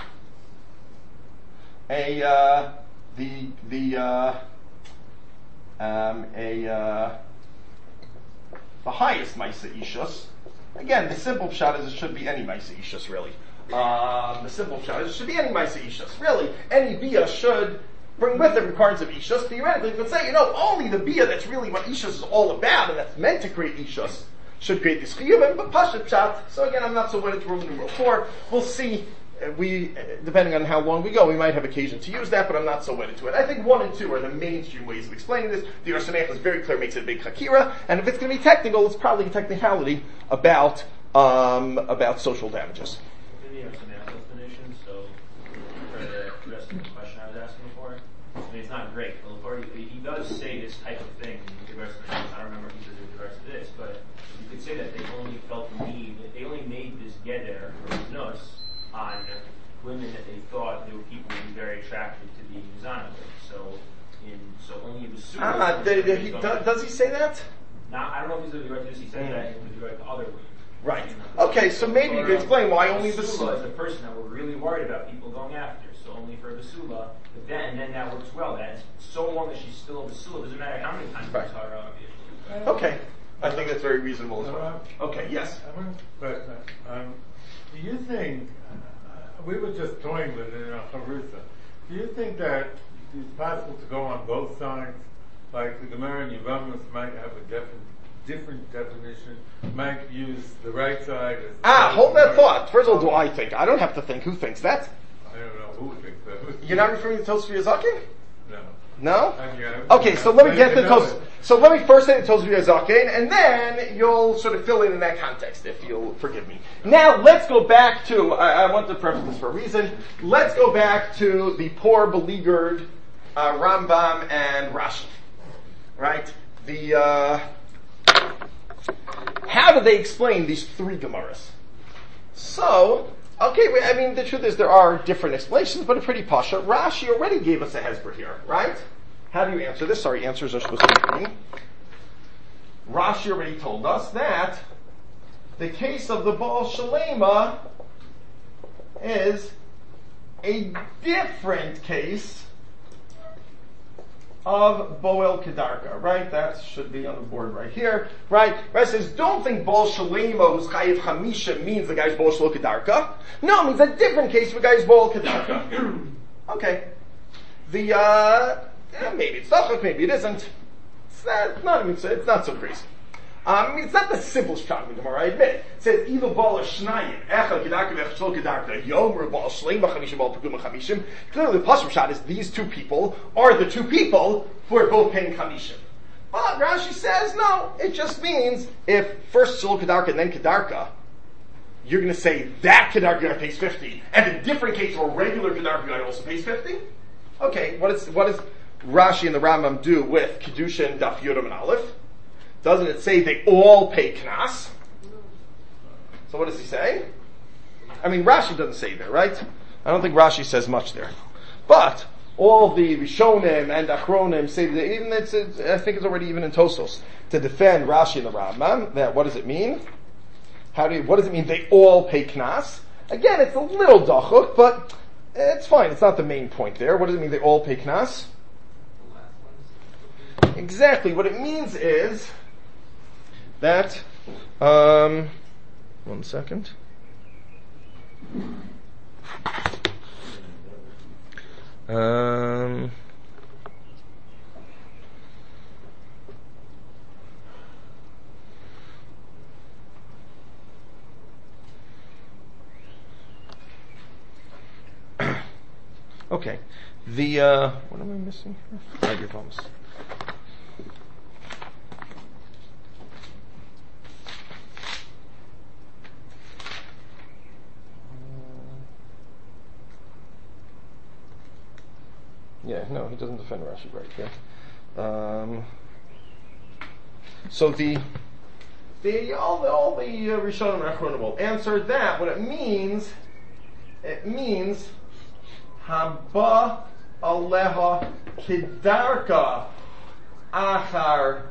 the highest maisa ishos. Again, the simple pshat is it should be any maisa ishos, really. The simple pshat is it should be any maisa ishos. Really, any bia should bring with it requirements of ishos. Theoretically, you could say, only the bia that's really what ishos is all about, and that's meant to create ishos, should create this chiyuvim, but pashat pshat. So again, I'm not so wedded to Roman numeral 4. We'll see. Depending on how long we go, we might have occasion to use that, but I'm not so wedded to it. I think 1 and 2 are the mainstream ways of explaining this. The Or Sameach is very clear, makes it a big hakira, and if it's going to be technical, it's probably a technicality about social damages. In the Or Sameach explanation, so for the rest of the question I was asking for, it's not great. Well, he does say this type of thing in the rest of the I don't remember if he says it in the rest of this, but you could say that they only felt the need, that they only made this geder or nus on women that they thought there were people would be very attracted to being Zana with. So only it was super. Does he say that? Now, I don't know if he's with regard to this. He said that with regard to other women. Right. Okay, so maybe you could explain why only the Basula is the person that we're really worried about people going after. So only for Basula. But then that works well. That so long as she's still a Basula, doesn't matter how many times it's Hara. Okay. I think that's very reasonable as well. Okay, yes. But do you think, we were just toying with it in Charusa, do you think that it's possible to go on both sides. Like the Gemara and Yevamos might have a different definition, might use the right side as hold that thought. First of all, do I think? I don't have to think. Who thinks that? I don't know who thinks that. You're not referring to Tosfos Zaken? No. No? Yeah. Okay, so let me get the Tosfos. So let me first say the Tosfos Zaken, and then you'll sort of fill in that context, if you'll forgive me. Now, let's go back to, I want to preface this for a reason, let's go back to the poor, beleaguered Rambam and Rashi. Right? How do they explain these three Gemaras? So, okay, the truth is there are different explanations, but a pretty pasha. Rashi already gave us a hesber here, right? How do you answer this? Sorry, answers are supposed to be green. Rashi already told us that the case of the Baal Shalema is a different case of Boel Kedarka, right? That should be on the board right here, right? It says, don't think Baal Shalema who's Chayiv Hamisha means the guy's Baal Shlo Kedarka. No, it means a different case for guy's Baal Kedarka. Okay. Maybe it's Dachak, maybe it isn't. It's not so crazy. It's not the simplest shot in the Gemara, I admit. It says, either Baal Shnayim, Echad Kedarka, Echad Shlo Kedarka, Yomer Baal Shlema Chamishim, Baal Pekuma Chamishim. Clearly the Pasuk shot is these two people are the two people who are both paying Chamishim. But Rashi says, no, it just means if first Shlo Kedarka and then Kedarka, you're going to say that Kedarka guy pays 50, and in a different case, a regular Kedarka guy also pays 50? Okay, what does Rashi and the Rambam do with Kedusha and Daf Yudam and Aleph? Doesn't it say they all pay Knas? So what does he say? Rashi doesn't say there, right? I don't think Rashi says much there. But all the Rishonim and Achronim say that even I think it's already even in Tosos to defend Rashi and the Rambam. That what does it mean? What does it mean they all pay Knas? Again, it's a little dachuk, but it's fine. It's not the main point there. What does it mean they all pay Knas? Exactly. What it means is that, 1 second. Okay. What am I missing here? Your thumbs. Yeah, no, he doesn't defend Rashi right here. So all the Rishonim and Achronim will answer that. What it means Haba Aleha Kedarka Acharei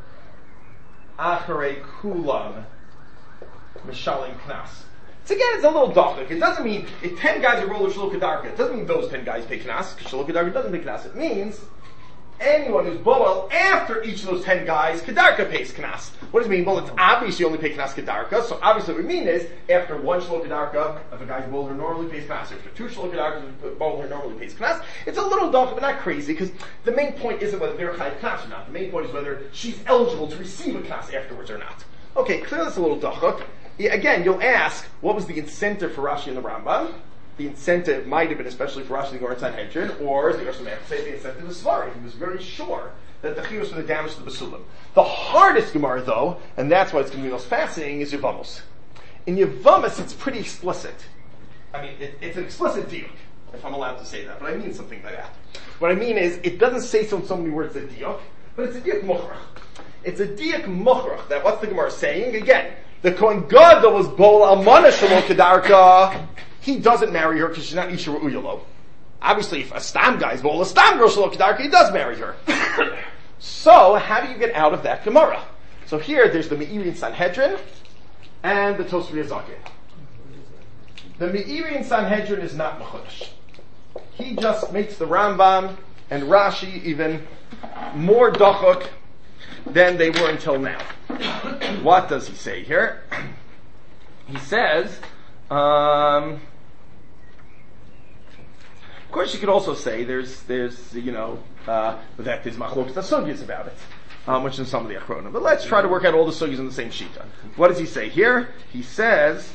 Kulam Mishalim Knas. So again, it's a little dachlik. It doesn't mean if 10 guys are roller Shlo Kedarka. It doesn't mean those 10 guys pay Knas, because Shlo Kedarka doesn't pay Knas. It means anyone who's Boel after each of those 10 guys, Kedarka pays Knas. What does it mean? Well, it's obvious you only pay Knas Kedarka, so obviously what we mean is, after one Shlo Kedarka, if a guy's Boel, normally pays Knas. After two Shlo Kedarka, Boel normally pays Knas. It's a little dachlik, but not crazy, because the main point isn't whether they're Chayiv Knas or not. The main point is whether she's eligible to receive a Knas afterwards or not. Okay, clearly it's a little dachlik. Again, you'll ask, what was the incentive for Rashi and the Rambam? The incentive might have been especially for Rashi and the Gemara Sanhedrin, or as the Gershom say, the incentive was Svari. He was very sure that the chiyus for the damage to the Basulim. The hardest Gemara, though, and that's why it's going to be most fascinating, is Yevamos. In Yevamos, it's pretty explicit. It's an explicit diuk, if I'm allowed to say that, but I mean something like that. What I mean is, it doesn't say so many words a diuk, but it's a diuk mochrach. It's a diuk mochrach. That what's the Gemara saying? Again, the Kohen Gadol was Boel Almana Shelo Kedarka. He doesn't marry her because she's not Isha Re'uyalo. Obviously, if a Stam guy is Boel a Stam girl Shelo Kedarka, he does marry her. So, how do you get out of that Gemara? So here, there's the Meiri and Sanhedrin, and the Tosfos Zaken. The Meiri and Sanhedrin is not Mechudesh. He just makes the Rambam and Rashi even more dachuk than they were until now. What does he say here? He says, course, you could also say there's that there's machlokas sugyas about it, which is some of the achronim. But let's try to work out all the sugyas in the same shita. What does he say here? He says,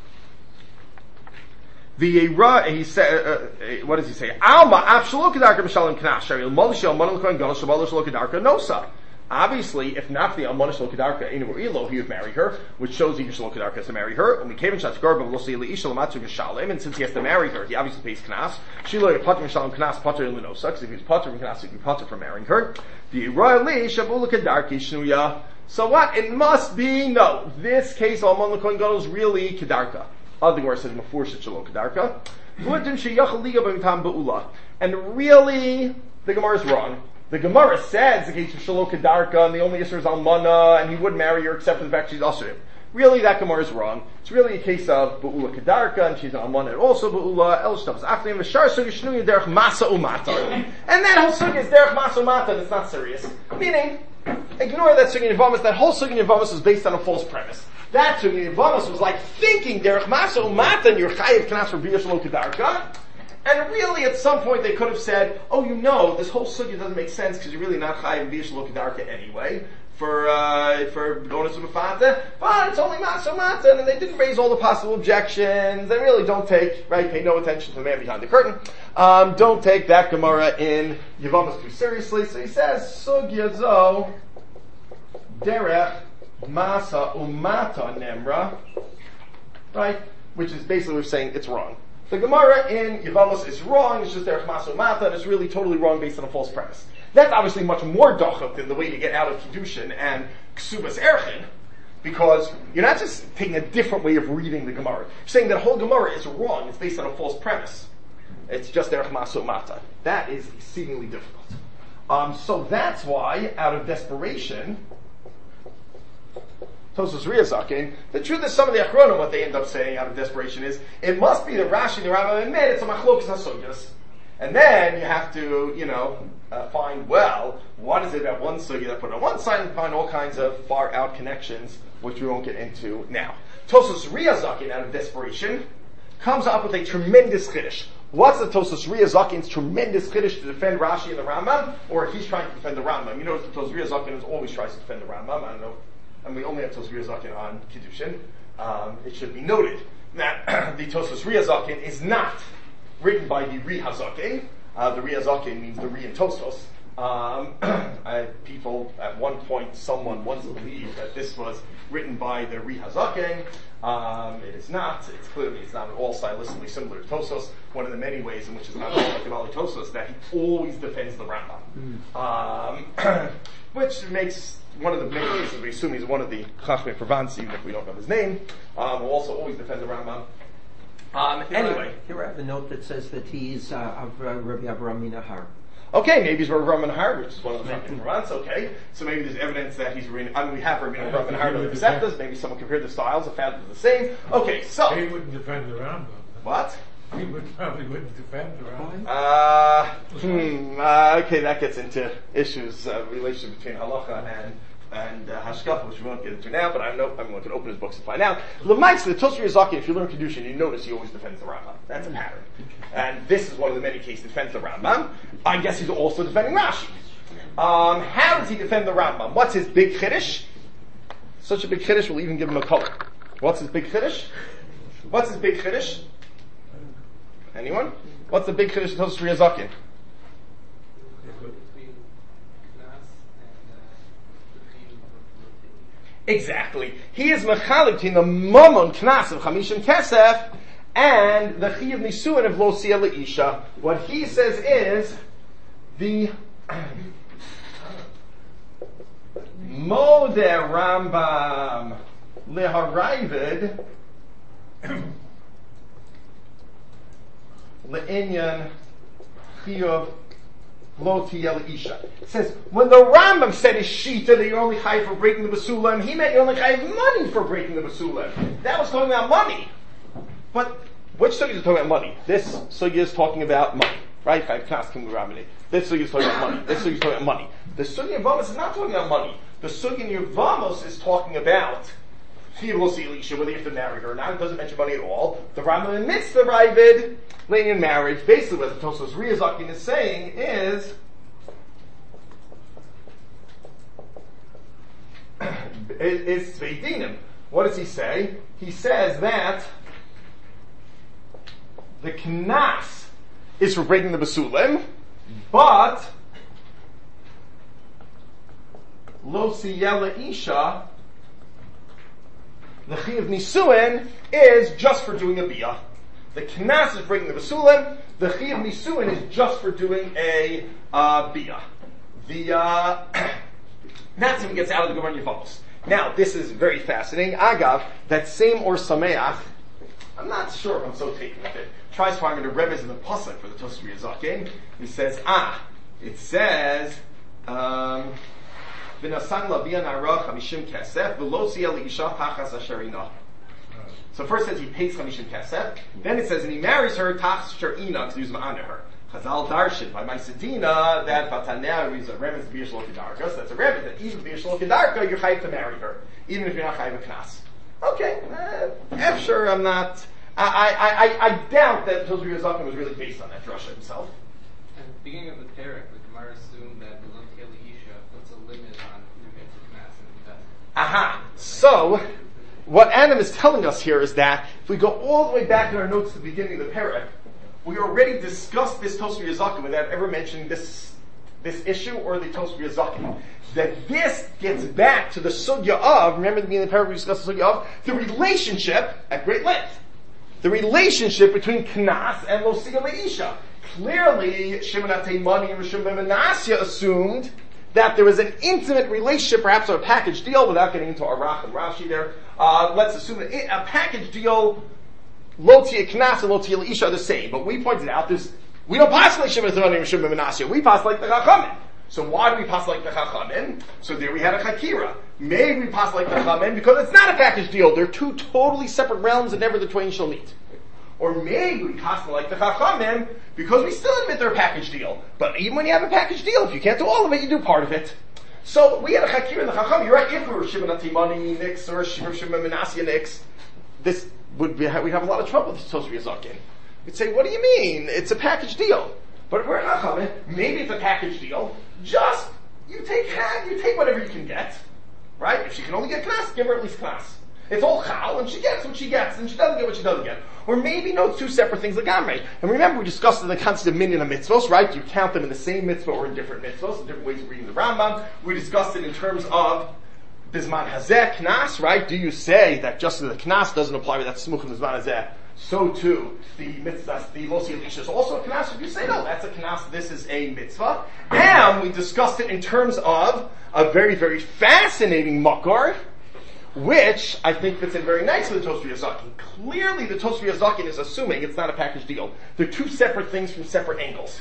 what does he say? Alma absolukadarka mishalim knas shari l'molishel monolkoin gadol shabalos lokadarka nosa. Obviously, if not for the almonish lokadarka inu ilo, he would marry her, which shows he lokadarka has to marry her. And we came in shach garba losi leisha lamatu mishalim, and since he has to marry her, he obviously pays knas. Shilo pater mishalim knas pater ilinosa, because if he was pater from knas, he would be pater for marrying her. The royally shavu lokadarki shnuya. So what? It must be no. This case almon lokoin gadol is really kedarka. Other Gemara says mafurshit shelo kedarka. And really, the Gemara is wrong. The Gemara says the case of shelo kedarka, and the only issue is almana, and he would marry her except for the fact she's asurim. Really, that Gemara is wrong. It's really a case of be'ula kedarka, and she's an almana, and also be'ula el shtavs achlim v'shar sugi shnuya derech masa umata. And that whole sugi is derech masa umata, and it's not serious. Meaning, ignore that sugi Yevamos. That whole sugi Yevamos is based on a false premise. That sugi Yevamos was like thinking derech masa umata, and you're chayiv knas for b'yah shelo kedarka. And really, at some point, they could have said, "Oh, this whole sugi doesn't make sense because you're really not chayiv b'yah shelo kedarka anyway for bonus mafata, but it's only masa umata," and they didn't raise all the possible objections. They really don't pay no attention to the man behind the curtain. Don't take that Gemara in Yevamos too seriously. So he says, "Sugya zo derech masa umata nemra," right? Which is basically we're saying it's wrong. The Gemara in Yevamos is wrong. It's just derech masa umata, and it's really totally wrong based on a false premise. That's obviously much more dochuk than the way to get out of Kiddushin and Ksubas Erchin, because you're not just taking a different way of reading the Gemara. You're saying that whole Gemara is wrong. It's based on a false premise. It's just derech masa umata. That is exceedingly difficult. So that's why, out of desperation, Tosfos Riyazakin, the truth is some of the Achronim, what they end up saying out of desperation is, it must be the Rashi and the Rambam admit it's a machlokas hasugyas. And then you have to, find, what is it about one sugya that put it on one side, and find all kinds of far out connections, which we won't get into now. Tosfos Riyazakin, out of desperation, comes up with a tremendous chiddush. What's the Tosfos Riyazakin's tremendous chiddush to defend Rashi and the Rambam, or he's trying to defend the Rambam? You notice the Tosfos Riyazakin always tries to defend the Rambam. I don't know. And we only have Tosfos Riyazakin on Kiddushin. It should be noted that the Tosfos Riyazakin is not written by the Rihazakin. The Rihazakin means the Ri in Tosfos. People at one point, someone once believed that this was written by the Rihazakin. It is not. It's not at all stylistically similar to Tosfos. One of the many ways in which it's not like Gevali Tosfos that he always defends the Rambam, which makes one of the many cases we assume he's one of the Chachmei Provence, even if we don't know his name. Will also always defend the Rambam. Anyway, here I have a note that says that he's of Rabbi Avraham Minahar. Okay, maybe he's Rabbi Avraham Minahar, which is one of the Chachmei Provence. Okay, so maybe there's evidence that he's we have Rabbi Avraham Minahar to accept us. Maybe someone compared the styles and found it the same. Okay, so he wouldn't defend the Rambam. What? He probably wouldn't defend the Rambam. Okay, that gets into issues, relation between halacha and hashkafa, which we won't get into now, but I'm going to open his books and find out. L'maitz, the Tosfos Riyazakin, if you learn Kiddushin, you notice he always defends the Rambam. That's a pattern. And this is one of the many cases he defends the Rambam. I guess he's also defending Rashi. How does he defend the Rambam? What's his big chiddush? Such a big chiddush, we'll even give him a color. What's his big chiddush? What's his big chiddush? Anyone? What's the big chiddush of Tosfos Riyazakin? Exactly. He is mechalik between the mamon knas of chamishim kesef and the chi of nisuin of lo sia leisha. What he says is the moder Rambam leharayvid leinyan chiyuv lo tia leisha. It says when the Rambam said his shita that you're only chayiv for breaking the basula, and he meant you're only chayiv money for breaking the basula. That was talking about money. But which sugya is talking about money? This sugya is talking about money, right? This sugya is talking about money. This sugya is talking about money. The sugya in Yevamos is not talking about money. The sugya in Yevamos is talking about Chiv lo si Elisha, whether you have to marry her or not. It doesn't mention money at all. The Rambam admits the Ravid laying in marriage. Basically, what the Tosfos Riyazakin is saying is, it's Sveidinim. What does he say? He says that the Knas is for breaking the Basulim, but Lo Siyela Isha, the Chiv Nisuin, is just for doing a Biyah. The Knas is breaking the Basulim, the Chiv Nisuin is just for doing a Biyah. That's if it gets out of the Gemara Yevamos. Now, this is very fascinating. Agav, that same Or Sameach, I'm not sure if I'm so taken with it, tries to find a remez in the Pasuk for the Tosfos Riyazakin. He says, it says, V'nasan labiyan arach hamishim kesef v'lo siyel isha tachas asherina. So first it says he pays hamishim kesef, then it says and he marries her tachas asherina to use ma'ana her. Chazal darshan by my sedina that vataneh is a remez b'yish lo kedarka. So that's a remez that even b'yish lo kedarka you're chayiv to marry her, even if you're not chayiv a knas. Okay, sure I'm not. I doubt that Tosfos Riyazakin was really based on that drasha himself. At the beginning of the parak, the Gemara assumed that the Lo Isha puts a limit on who gets a knas and who doesn't. Aha. So, what Adam is telling us here is that if we go all the way back in our notes to the beginning of the parak, we already discussed this Tosfos Riyazakin without ever mentioning this issue or the Tosfos Riyazakin. That this gets back to the sugya of, remember at the beginning of the parak we discussed the sugya of, the relationship at great length. The relationship between Knas and Lo Siyel Isha. Clearly, Shimon HaTeimani and Rishon ben Menashe assumed that there was an intimate relationship, perhaps a package deal, without getting into Arach and Rashi there. Let's assume that a package deal, Lo Tiyeh Knas and Lo Tiyeh Isha are the same. But we pointed out, we don't pass like Shimon HaTeimani and Rishon ben Menashe. We pass like the Chachamim. So why do we pass like the Chachamim? So there we had a Chakira. Maybe we pass like the Chachamim because it's not a package deal. They're two totally separate realms and never the twain shall meet. Or maybe we pass like the Chachamim because we still admit they're a package deal. But even when you have a package deal, if you can't do all of it, you do part of it. So we had a Chakira in the Chachamim. You're right, if we were Shimon HaTeimani Nix or Shimon ben Menashe Nix, we'd have a lot of trouble with Tosfos Riyazakin. We'd say, what do you mean? It's a package deal. But if we're in Chachamim, maybe it's a package deal. Just, you take whatever you can get. Right? If she can only get Knas, give her at least Knas. It's all Chal, and she gets what she gets, and she doesn't get what she doesn't get. Or maybe, it's two separate things like Gamrei. And remember, we discussed the concept of minyan and mitzvos, right? Do you count them in the same mitzvah or in different mitzvos, in different ways of reading the Rambam? We discussed it in terms of Bizman Hazeh, Knas, right? Do you say that just the Knas doesn't apply with that Smuch of Bizman Hazeh? So too, the mitzvah, the Lo Siyel Isha is also a Knas. If you say, no, that's a Knas, this is a mitzvah. And we discussed it in terms of a very, very fascinating makar, which I think fits in very nicely with the Tosfos Riyazakin. Clearly, the Tosfos Riyazakin is assuming it's not a package deal. They're two separate things from separate angles.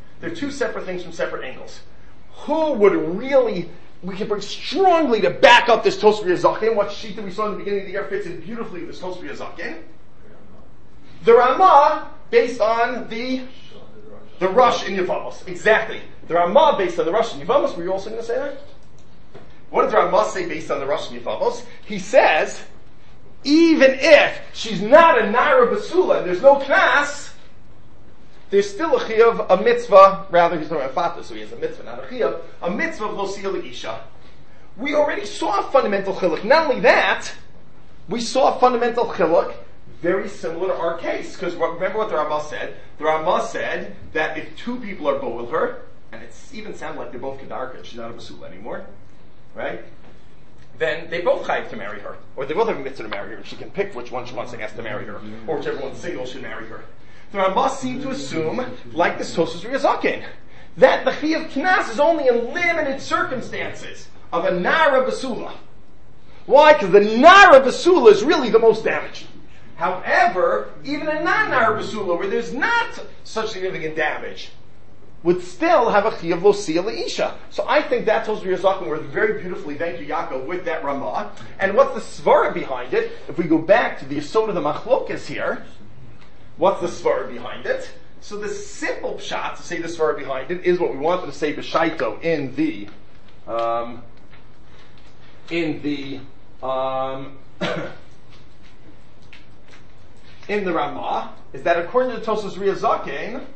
Who would really, we can bring strongly to back up this Tosfos Riyazakin? What sheet that we saw in the beginning of the year fits in beautifully with this Tosfos Riyazakin. The Ramah, based on the Rush in Yevamos. Exactly. The Ramah, based on the Rush in Yevamos. Were you also going to say that? What does the Ramah say based on the Rush in Yevamos? He says, even if she's not a Naira Basula and there's no Knas, there's still a Chiyuv, a mitzvah, rather he's talking about Fatah, so he has a mitzvah, not a Chiyuv, a mitzvah of Lo Siyel Isha. We already saw a fundamental Chiluk. Not only that, we saw a fundamental Chiluk very similar to our case, because remember what the Ramah said? The Ramah said that if two people are both with her, and it even sounded like they're both Kedarka, and she's not a Basula anymore, right? Then they both chayiv to marry her, or they both have a mitzvah to marry her, and she can pick which one she wants to ask to marry her, or whichever one's single should marry her. The Ramah seemed to assume, like the Tosfos Riyazakin, that the Chiyuv Knas is only in limited circumstances of a Nara Basula. Why? Because the Nara Basula is really the most damaging. However, even a non-Nara Basula, where there's not such significant damage, would still have a Chiyuv Lo Siyel Isha. So I think that Tosfos Riyazakin worked very beautifully, thank you Yaakov, with that Ramah. And what's the Svara behind it? If we go back to the Yesod of the Machlokas here, what's the Svara behind it? So the simple pshat to say the Svara behind it is what we wanted to say B'Shaito in the in the Ramah is that according to Tosfos Ria Zaken,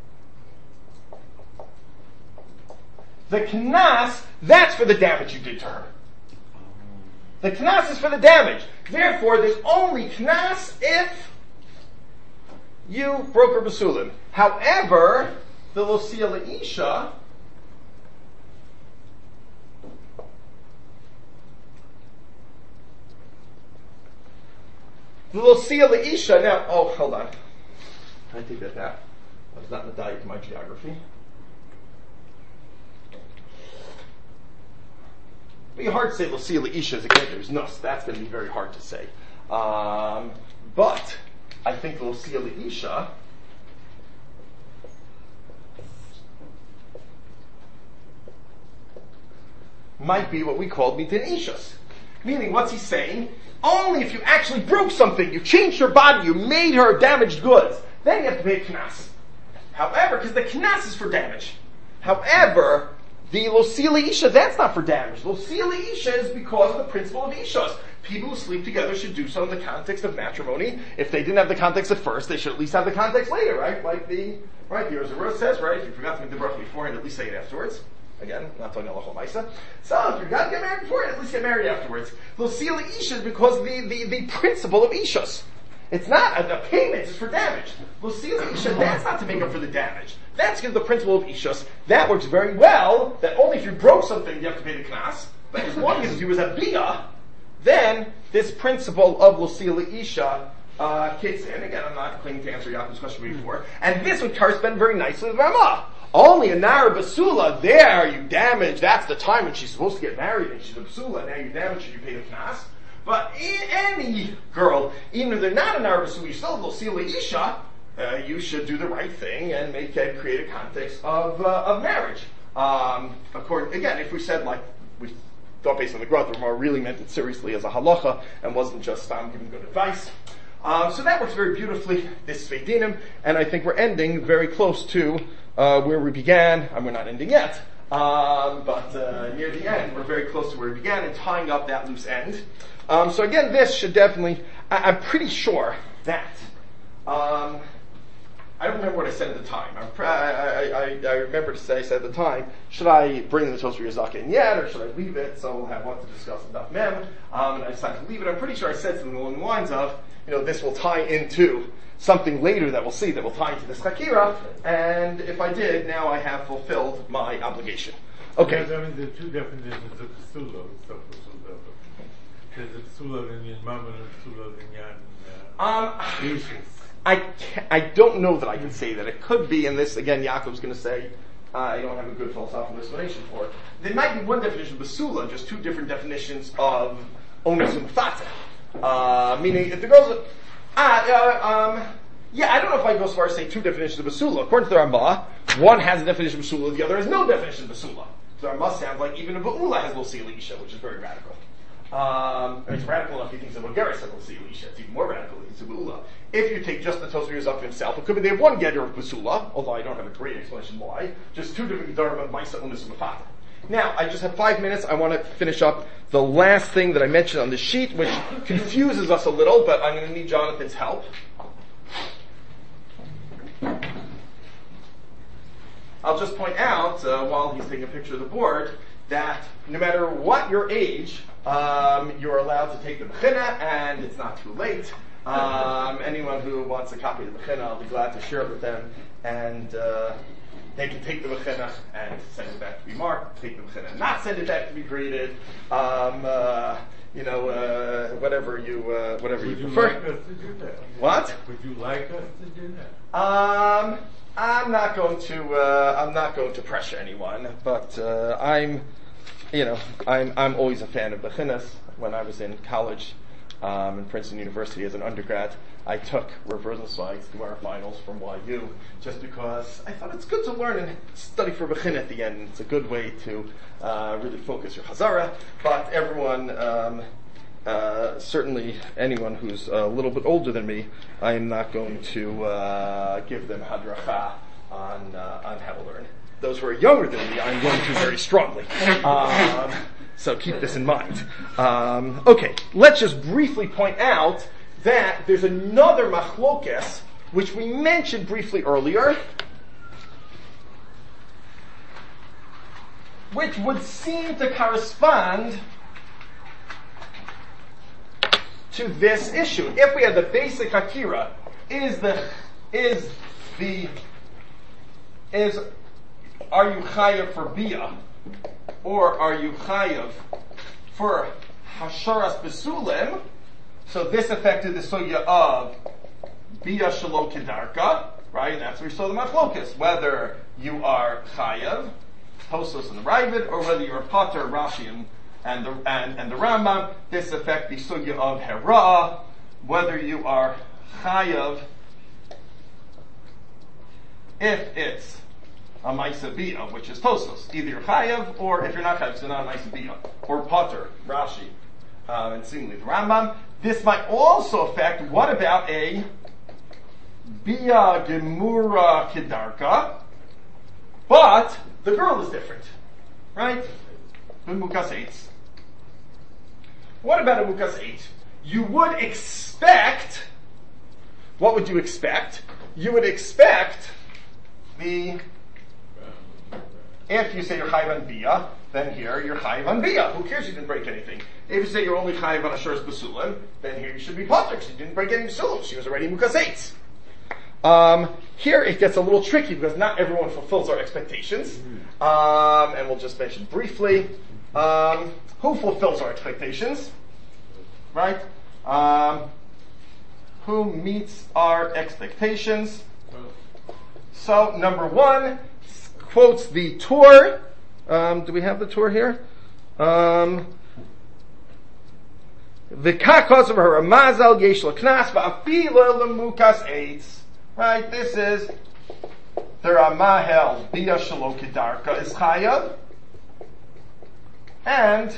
the knas, that's for the damage you did to her. The knas is for the damage. Therefore, there's only knas if you broke her basulim. However, the Losia Leisha, now, oh, hold on. I take that back. I was not in the diet to my geography. It'd be hard to say Losia Leisha is again, there's nus. That's going to be very hard to say. But I think Losia Leisha might be what we call mitin ishus. Meaning, what's he saying? Only if you actually broke something, you changed her body, you made her damaged goods, then you have to pay knas. However, because the knas is for damage. However, the Losia Leisha, that's not for damage. Losia Leisha is because of the principle of ishus. People who sleep together should do so in the context of matrimony. If they didn't have the context at first, they should at least have the context later, right? Like the Yerusha says, right? If you forgot to make the bracha beforehand, at least say it afterwards. Again, not talking about Maisa. So, if you got to get married beforehand, at least get married afterwards. Losia Leisha is because the principle of ishus. It's not a payment, it's for damage. Losia Leisha, that's not to make up for the damage. That's because the principle of ishus. That works very well, that only if you broke something you have to pay the knas. But as long as you was a biyah, then this principle of Losia Leisha kicks in. Again, I'm not claiming to answer Yaakov's question before. And this would correspond very nicely with Ramah. Only a Nara Basula, there you damage, that's the time when she's supposed to get married and she's a Basula, now you damage her, you pay the knas. But any girl, even if they're not a Nara Basula, you still have Losia Leisha, you should do the right thing and create a context of marriage. Again, if we said we thought based on the growth, Ramah really meant it seriously as a halacha and wasn't just giving good advice. So that works very beautifully, this Sveidinim, and I think we're ending very close to where we began, and we're not ending yet, but near the end, we're very close to where we began and tying up that loose end. So again, this should definitely, I'm pretty sure that, I don't remember what I said at the time. I remember to say, I said at the time, should I bring the Tosfos Ria Zaken yet, or should I leave it? So we'll have what to discuss in Daf Mem, and I decided to leave it. I'm pretty sure I said something along the lines of, this will tie into something later that we'll see that will tie into this Chakira, and if I did, now I have fulfilled my obligation. Okay. Because, there are two definitions of Ksula. There's a Ksula in Mammon and Ksula in Yan. I don't know that I can say that. It could be, and this, again, Yaakov's going to say, I don't have a good philosophical explanation for it. There might be one definition of Basula, just two different definitions of Onus and Fatah. Meaning, if the girl's I don't know if I go so far as to say two definitions of Basula. According to the Rambam, one has a definition of Basula, the other has no definition of Basula. So the Rambam sounds like even a Ba'ula has Losia Leisha, which is very radical. It's radical enough he thinks that Bulgaris has Losia Leisha. It's even more radical if it's a Ba'ula. If you take just the Tosfos Ria Zaken himself, it could be they have one getter of Basula, although I don't have a great explanation why, just two different Gedarim of Maisa, Unis, and Mafata. Now, I just have 5 minutes. I want to finish up the last thing that I mentioned on the sheet, which confuses us a little, but I'm going to need Jonathan's help. I'll just point out, while he's taking a picture of the board, that no matter what your age, you're allowed to take the Bechina, and it's not too late. Anyone who wants a copy of the Bechina, I'll be glad to share it with them, and they can take the Bechina and send it back to be marked, take the Bechina and not send it back to be graded, whatever you prefer. Like us to do that? What? Would you like us to do that? I'm not going to pressure anyone, but I'm always a fan of Bechinas. When I was in college, in Princeton University as an undergrad, I took Rav Rosenzweig's Gemara finals from YU just because I thought it's good to learn and study for Bechin at the end. It's a good way to really focus your Chazara. But everyone, certainly anyone who's a little bit older than me, I am not going to give them hadracha on how to learn. Those who are younger than me, I'm going to very strongly. So keep this in mind. Okay, let's just briefly point out that there's another machlokes, which we mentioned briefly earlier, which would seem to correspond to this issue. If we had the basic hakira, are you chayav for bia, or are you chayav for hasharas besulim? So this affected the sugya of bia shelo kedarka, right? And that's where we saw the machlokas, whether you are chayav, Tosos and the Ravid, or whether you're Pater, Rashi, and the Rambam. This affects the sugya of hera, whether you are chayav if it's a Maisa Bia, which is Tosos. Either you're chayav, or if you're not chayav, it's not a Maisa Bia. Or Pater, Rashi, and seemingly the Rambam. This might also affect, what about a Bia Gemura Kedarka, but the girl is different, right? Mukas 8. What about a Mukas 8? You would expect, what would you expect? You would expect if you say you're chayiv on bia, then here you're chayiv on bia. Who cares you didn't break anything? If you say you're only chayiv on ashuras basulim, then here you should be pater, because you didn't break any basulim. She was already Mukas 8. Here it gets a little tricky because not everyone fulfills our expectations. And we'll just mention briefly, who fulfills our expectations, right? Who meets our expectations? So, number one, quotes the Torah. Do we have the Torah here? V'kakos of her mazal yesh l'knas v'afila l'mukas eitz. Right, this is the Ramahel Bia Shelo Kedarka is chayav, and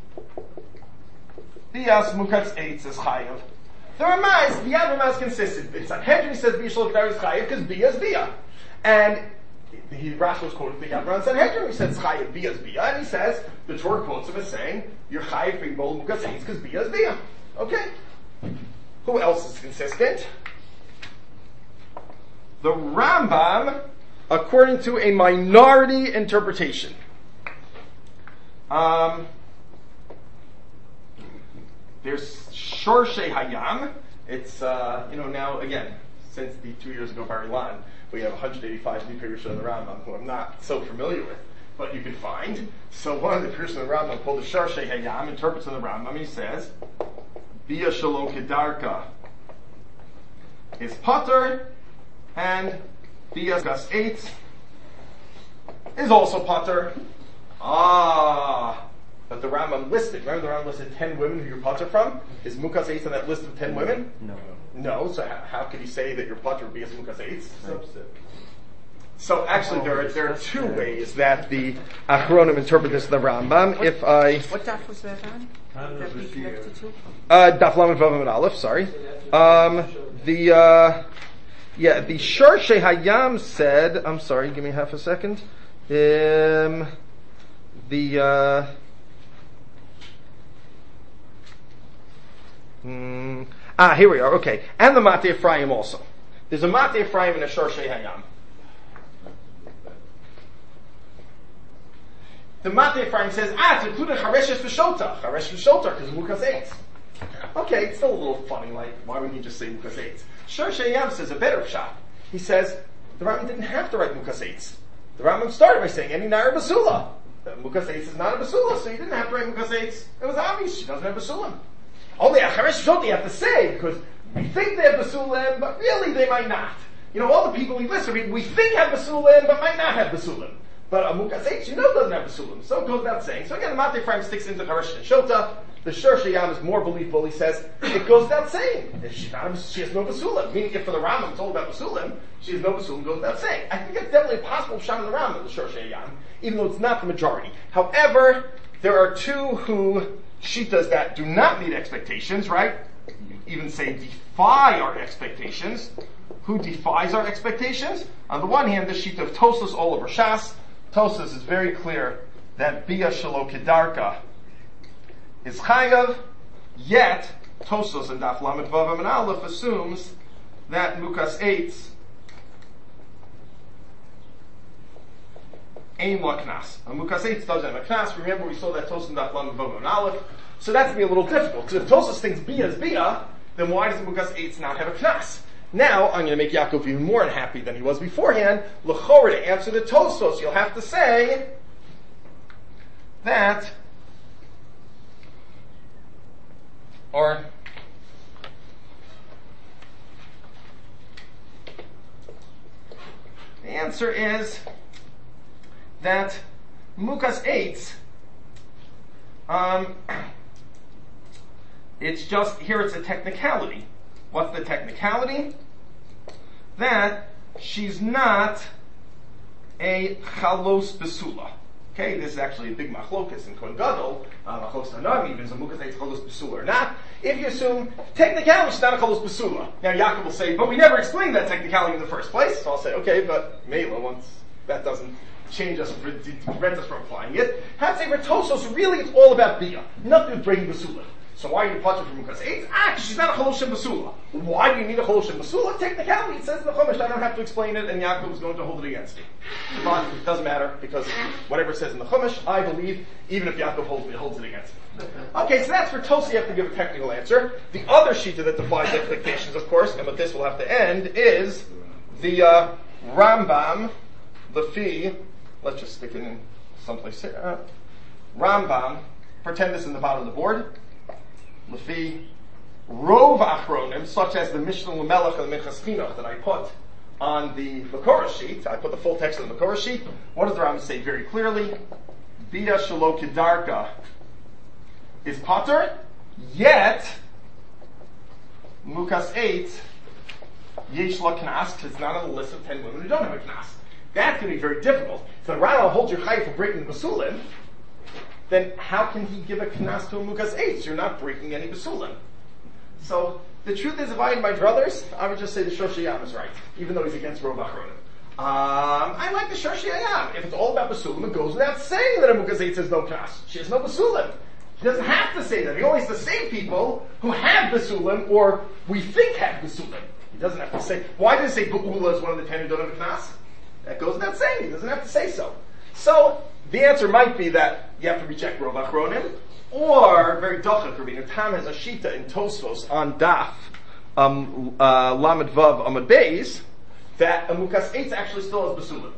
Bias Mukatz Eitz is chayav. The Ramah is consistent. In Sanhedrin he says Bia Shelo Kedarka is chayav because Bia is Bia, and Rashi was quoted the Yavra in Sanhedrin. He says chayav Bia is Bia, and he says the Torah quotes him as saying you're chayav for Bol Mukatz Eitz because Bia is Bia. Okay, who else is consistent? The Rambam, according to a minority interpretation. There's Shorshe Hayam. It's, now, again, since the 2 years ago Bar Ilan, we have 185 new Pirush in the Rambam, who I'm not so familiar with, but you can find. So one of the Pirush in the Rambam, called the Shorshe Hayam, interprets in the Rambam, he says, Bia Shelo Kedarka is Pater, and Bia Gus 8 is also Pater. But the Rambam listed, remember the Rambam listed 10 women who you're Pater from? Is Mukas 8 on that list of 10 women? No, so how could he say that you're Pater Bia Mukas 8? So actually there are two ways that the Achronim interpret this in the Rambam. What daf was that on? That be connected to? Daf Lamed Vav Amud Aleph, sorry. The Shorshe Hayam said, I'm sorry, give me half a second. Here we are, okay. And the Mate Ephraim also. There's a Mate Ephraim and a Shorshe Hayam. The Mate Ephraim says, it's included Chareshes V'Shota. Chareshes V'Shota, because of Mukas 8. Okay, it's still a little funny, like, why wouldn't he just say Mukas 8? Shorshe Hayam says a better shot. He says, the Rambam didn't have to write Mukas 8. The Rambam started by saying, any Naira Basula. Mukas 8 is not a Basula, so he didn't have to write Mukas 8. It was obvious, she doesn't have Basulim. Only Acharesh V'Shota you have to say, because we think they have Basulim, but really they might not. All the people we listen, we think have Basulim, but might not have Basulim. But a Mukas 8, doesn't have Basulim. So it goes without saying. So again, the Mate Ephraim sticks into Charesh and Shota. The Shorshe Hayam is more believable. He says, it goes without saying. She has no Basulim. Meaning, if for the Rambam it's all about Basulim, she has no Basulim, goes without saying. I think it's definitely possible to shot in the Rambam, the Shorshe Hayam, even though it's not the majority. However, there are two who, Shitas that do not meet expectations, right? You even say defy our expectations. Who defies our expectations? On the one hand, the Shita of Tosas all over Shas. Tosas is very clear that Bia Shelo Kedarka is chayav, yet Tosos and Daf Lamed Vav and Aleph assumes that Mukas Eitz Ein La Knas. Mukas Eitz doesn't have a Knas. Remember we saw that Tosos and Daf Lamed Vav and Aleph. So that's going to be a little difficult, because if Tosos thinks Bia is Bia, then why does Mukas Eitz not have a Knas? Now, I'm going to make Yaakov even more unhappy than he was beforehand. L'chorah, to answer the Tosos, you'll have to say that, or the answer is that Mukas Eitz, it's just, here it's a technicality. What's the technicality? That she's not a chalos besula. Okay, this is actually a big machlokas in Kohen Gadol. Machlokas Hanami, even Mukas Eitz chalos besula or not. If you assume technicality, she's not a chalos besula. Now Yaakov will say, but we never explained that technicality in the first place. So I'll say, okay, but Mela, once that doesn't change us, prevent us from applying it. Hatzei Tosos, really it's all about Bia. Nothing to bring besula. So why are you potter from Mukas Eitz? She's not a Cholosh Basula. Why do you need a Cholosh Basula? Technicality, it says in the Chumash, I don't have to explain it, and Yaakov is going to hold it against me. But it doesn't matter, because whatever it says in the Chumash, I believe, even if Yaakov holds it against me. Okay, so that's for Tosi, you have to give a technical answer. The other shita that defies expectations, of course, and with this we'll have to end, is the Rambam, the Fi, let's just stick it in someplace here. Rambam, pretend this in the bottom of the board. Lefi Rov Achronim, such as the Mishnah L'Melech and the Minchas Chinuch that I put on the Makorah sheet. I put the full text on the Makorah sheet. What does the Rambam say very clearly? Bia Shelo Kedarka is Pater, yet Mukas Eitz Yesh La Knas, because it's not on the list of 10 women who don't have a Knas. That's going to be very difficult. So the Rambam holds your Chai for breaking the Basulim, then how can he give a Knas to a Mukas Eitz? You're not breaking any Basulim. So, the truth is, if I had my druthers, I would just say the Shor Sheyam is right, even though he's against Rov Achronim. I like the Shor Sheyam. If it's all about Basulim, it goes without saying that a Mukas Eitz has no Knas. She has no Basulim. He doesn't have to say that. He only has to say people who have Basulim, or we think have Basulim. He doesn't have to say, why does he say Be'ula is one of the 10 who don't have a Knas? That goes without saying. He doesn't have to say so. So, the answer might be that you have to reject Rov Achronim, or very dochak, Rabbeinu Tam has a shita in Tosfos on Daf Lamed Vav Amud Beis that a Mukas Eitz actually still has Basulim.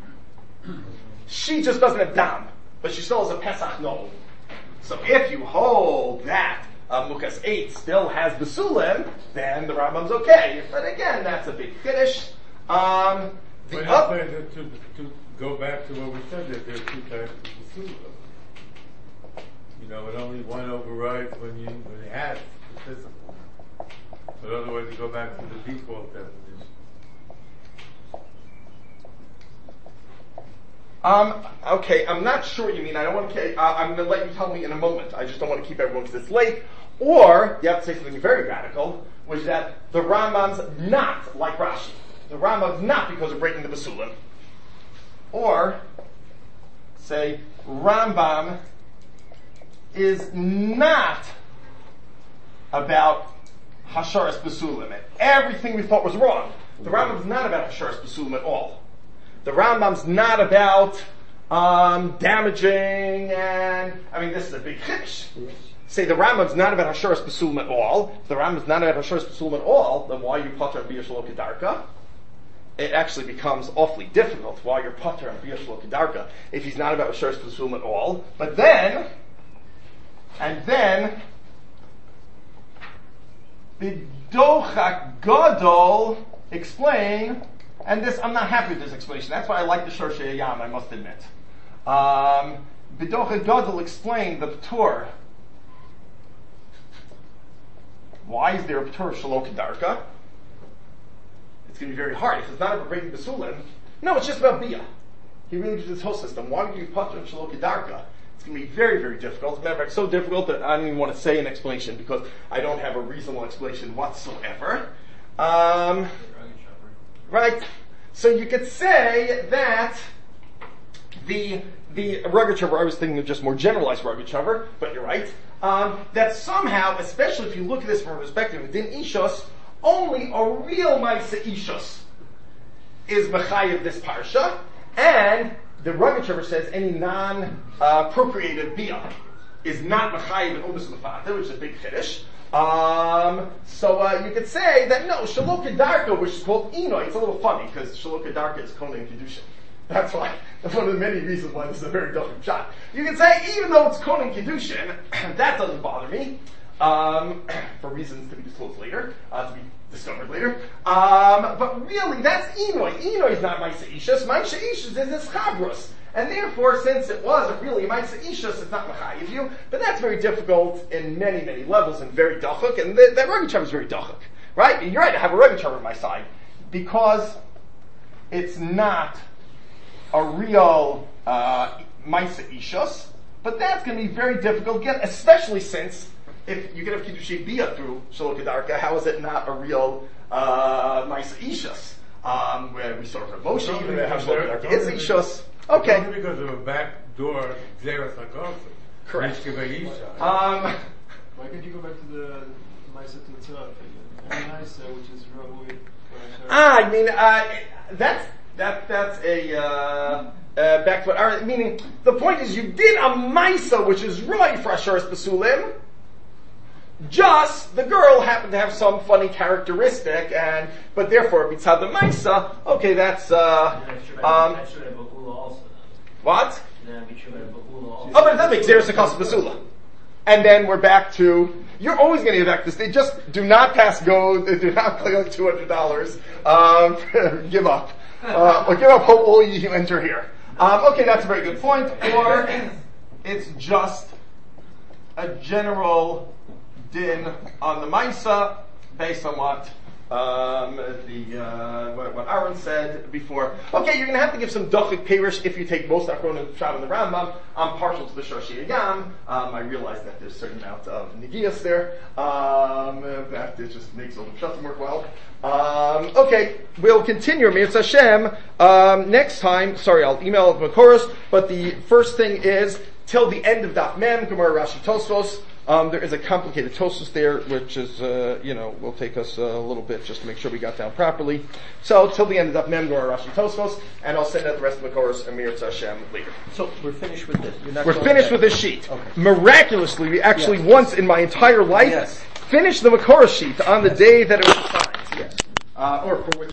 She just doesn't have Dam, but she still has a Pesach Noel. So if you hold that Mukas Eitz still has Basulim, then the Rambam's okay. But again, that's a big finish. To go back to what we said, that there are two types of Basula. You know, and only one overrides when you have the physical. But otherwise, you go back to the default definition. Okay, I'm not sure what you mean. I don't want to. I'm going to let you tell me in a moment. I just don't want to keep everyone because it's late. Or you have to say something very radical, which is that the Rambam's not like Rashi. The Rambam's not because of breaking the Basulim. Or say Rambam is not about Hasharas Basulim, and everything we thought was wrong. The Rambam's not about Hasharas Basulim at all. The Rambam's not about damaging, and this is a big chiddush. Say the Rambam's not about Hasharas Basulim at all. If the Rambam's not about Hasharas Basulim at all, then why are you potter Bia Shelo Kedarka? It actually becomes awfully difficult while you're potter and Bia Shelo Kedarka if he's not about Hasharas Basulim at all. But then, the Dochak Gadol explain, and this, I'm not happy with this explanation. That's why I like the Shor Sheyam, I must admit. The Dochak Gadol explain the P'tur. Why is there a P'tur Shelo Kedarka? It's going to be very hard. If it's not about breaking Basulim, no, it's just about Bia. He really did this whole system. Why would you P'tur and Shelo Kedarka? It's going to be very, very difficult. As a matter of fact, so difficult that I don't even want to say an explanation because I don't have a reasonable explanation whatsoever. Right? So you could say that the Rogachover, I was thinking of just more generalized Rogachover, but you're right. that somehow, especially if you look at this from a perspective of Din Ishos, only a real Maisa Ishos is Mechayiv this Parsha, and the Rogatchover says any non-procreative Bia is not Mechayiv in Umas Mefata, which is a big Kiddush. So you could say that no, Shaloka Darka, which is called Inoy, it's a little funny because Shaloka Darka is Kohen Kiddushin. That's why. That's one of the many reasons why this is a very different shot. You can say even though it's Kohen Kiddushin, that doesn't bother me for reasons to be disclosed later, to be discovered later. But really, that's Inoy. Inoy is not Maisa Ishas. Maisa Ishas is this Chabros. And therefore, since it wasn't really Maisa Ishas, it's not Machayiv you. But that's very difficult in many, many levels and very dachuk. And that Rogatchover is very dachuk. Right? You're right, I have a Rogatchover on my side. Because it's not a real Maisa Ishas. But that's going to be very difficult, again, especially since if you can have Kiddushei Bia through Shaloka Darka, how is it not a real Maisa Ishas? Where we saw Rav Moshe, even though Shaloka Darka is Ishas. Okay. Only because of a backdoor Xeris HaKosim. Correct. Why can't you go back to the Maisa Tetzah, which is Rahui? I mean, that's a back to what. Meaning, the point is, you did a Maisa, which is Roy for Asheres Basulim. Just the girl happened to have some funny characteristic, but therefore, Mitzad the Maisa. Okay, that's what? Oh, but that makes Xeris HaKosim Basula. And then we're back to, you're always going to get back to this. They just do not pass go, they do not play like $200. Give up. Or give up hope all you enter here. Okay, that's a very good point. Or it's just a general din on the Maisa based on what what Aaron said before. Okay, you're going to have to give some Dachik Perish if you take most Achron and Shav and the Rambam. I'm partial to the Shoshi Yam. I realize that there's a certain amount of Negias there. That it just makes all the Pshatim work well. Okay, we'll continue. Mirz Hashem. Next time, sorry, I'll email the Makoros, but the first thing is, till the end of Daf Mem, Gemara Rashi Tosfos. There is a complicated Tosfos there, which is, will take us a little bit just to make sure we got down properly. So, till the end of Daf Mem, Gemara Rashi Tosfos, and I'll send out the rest of the Makoros and Mirz Hashem later. So, we're finished with this. We're finished with this sheet. Okay. Miraculously, we actually once in my entire life finished the Makoros sheet on the day that it was signed. Yes. Or for which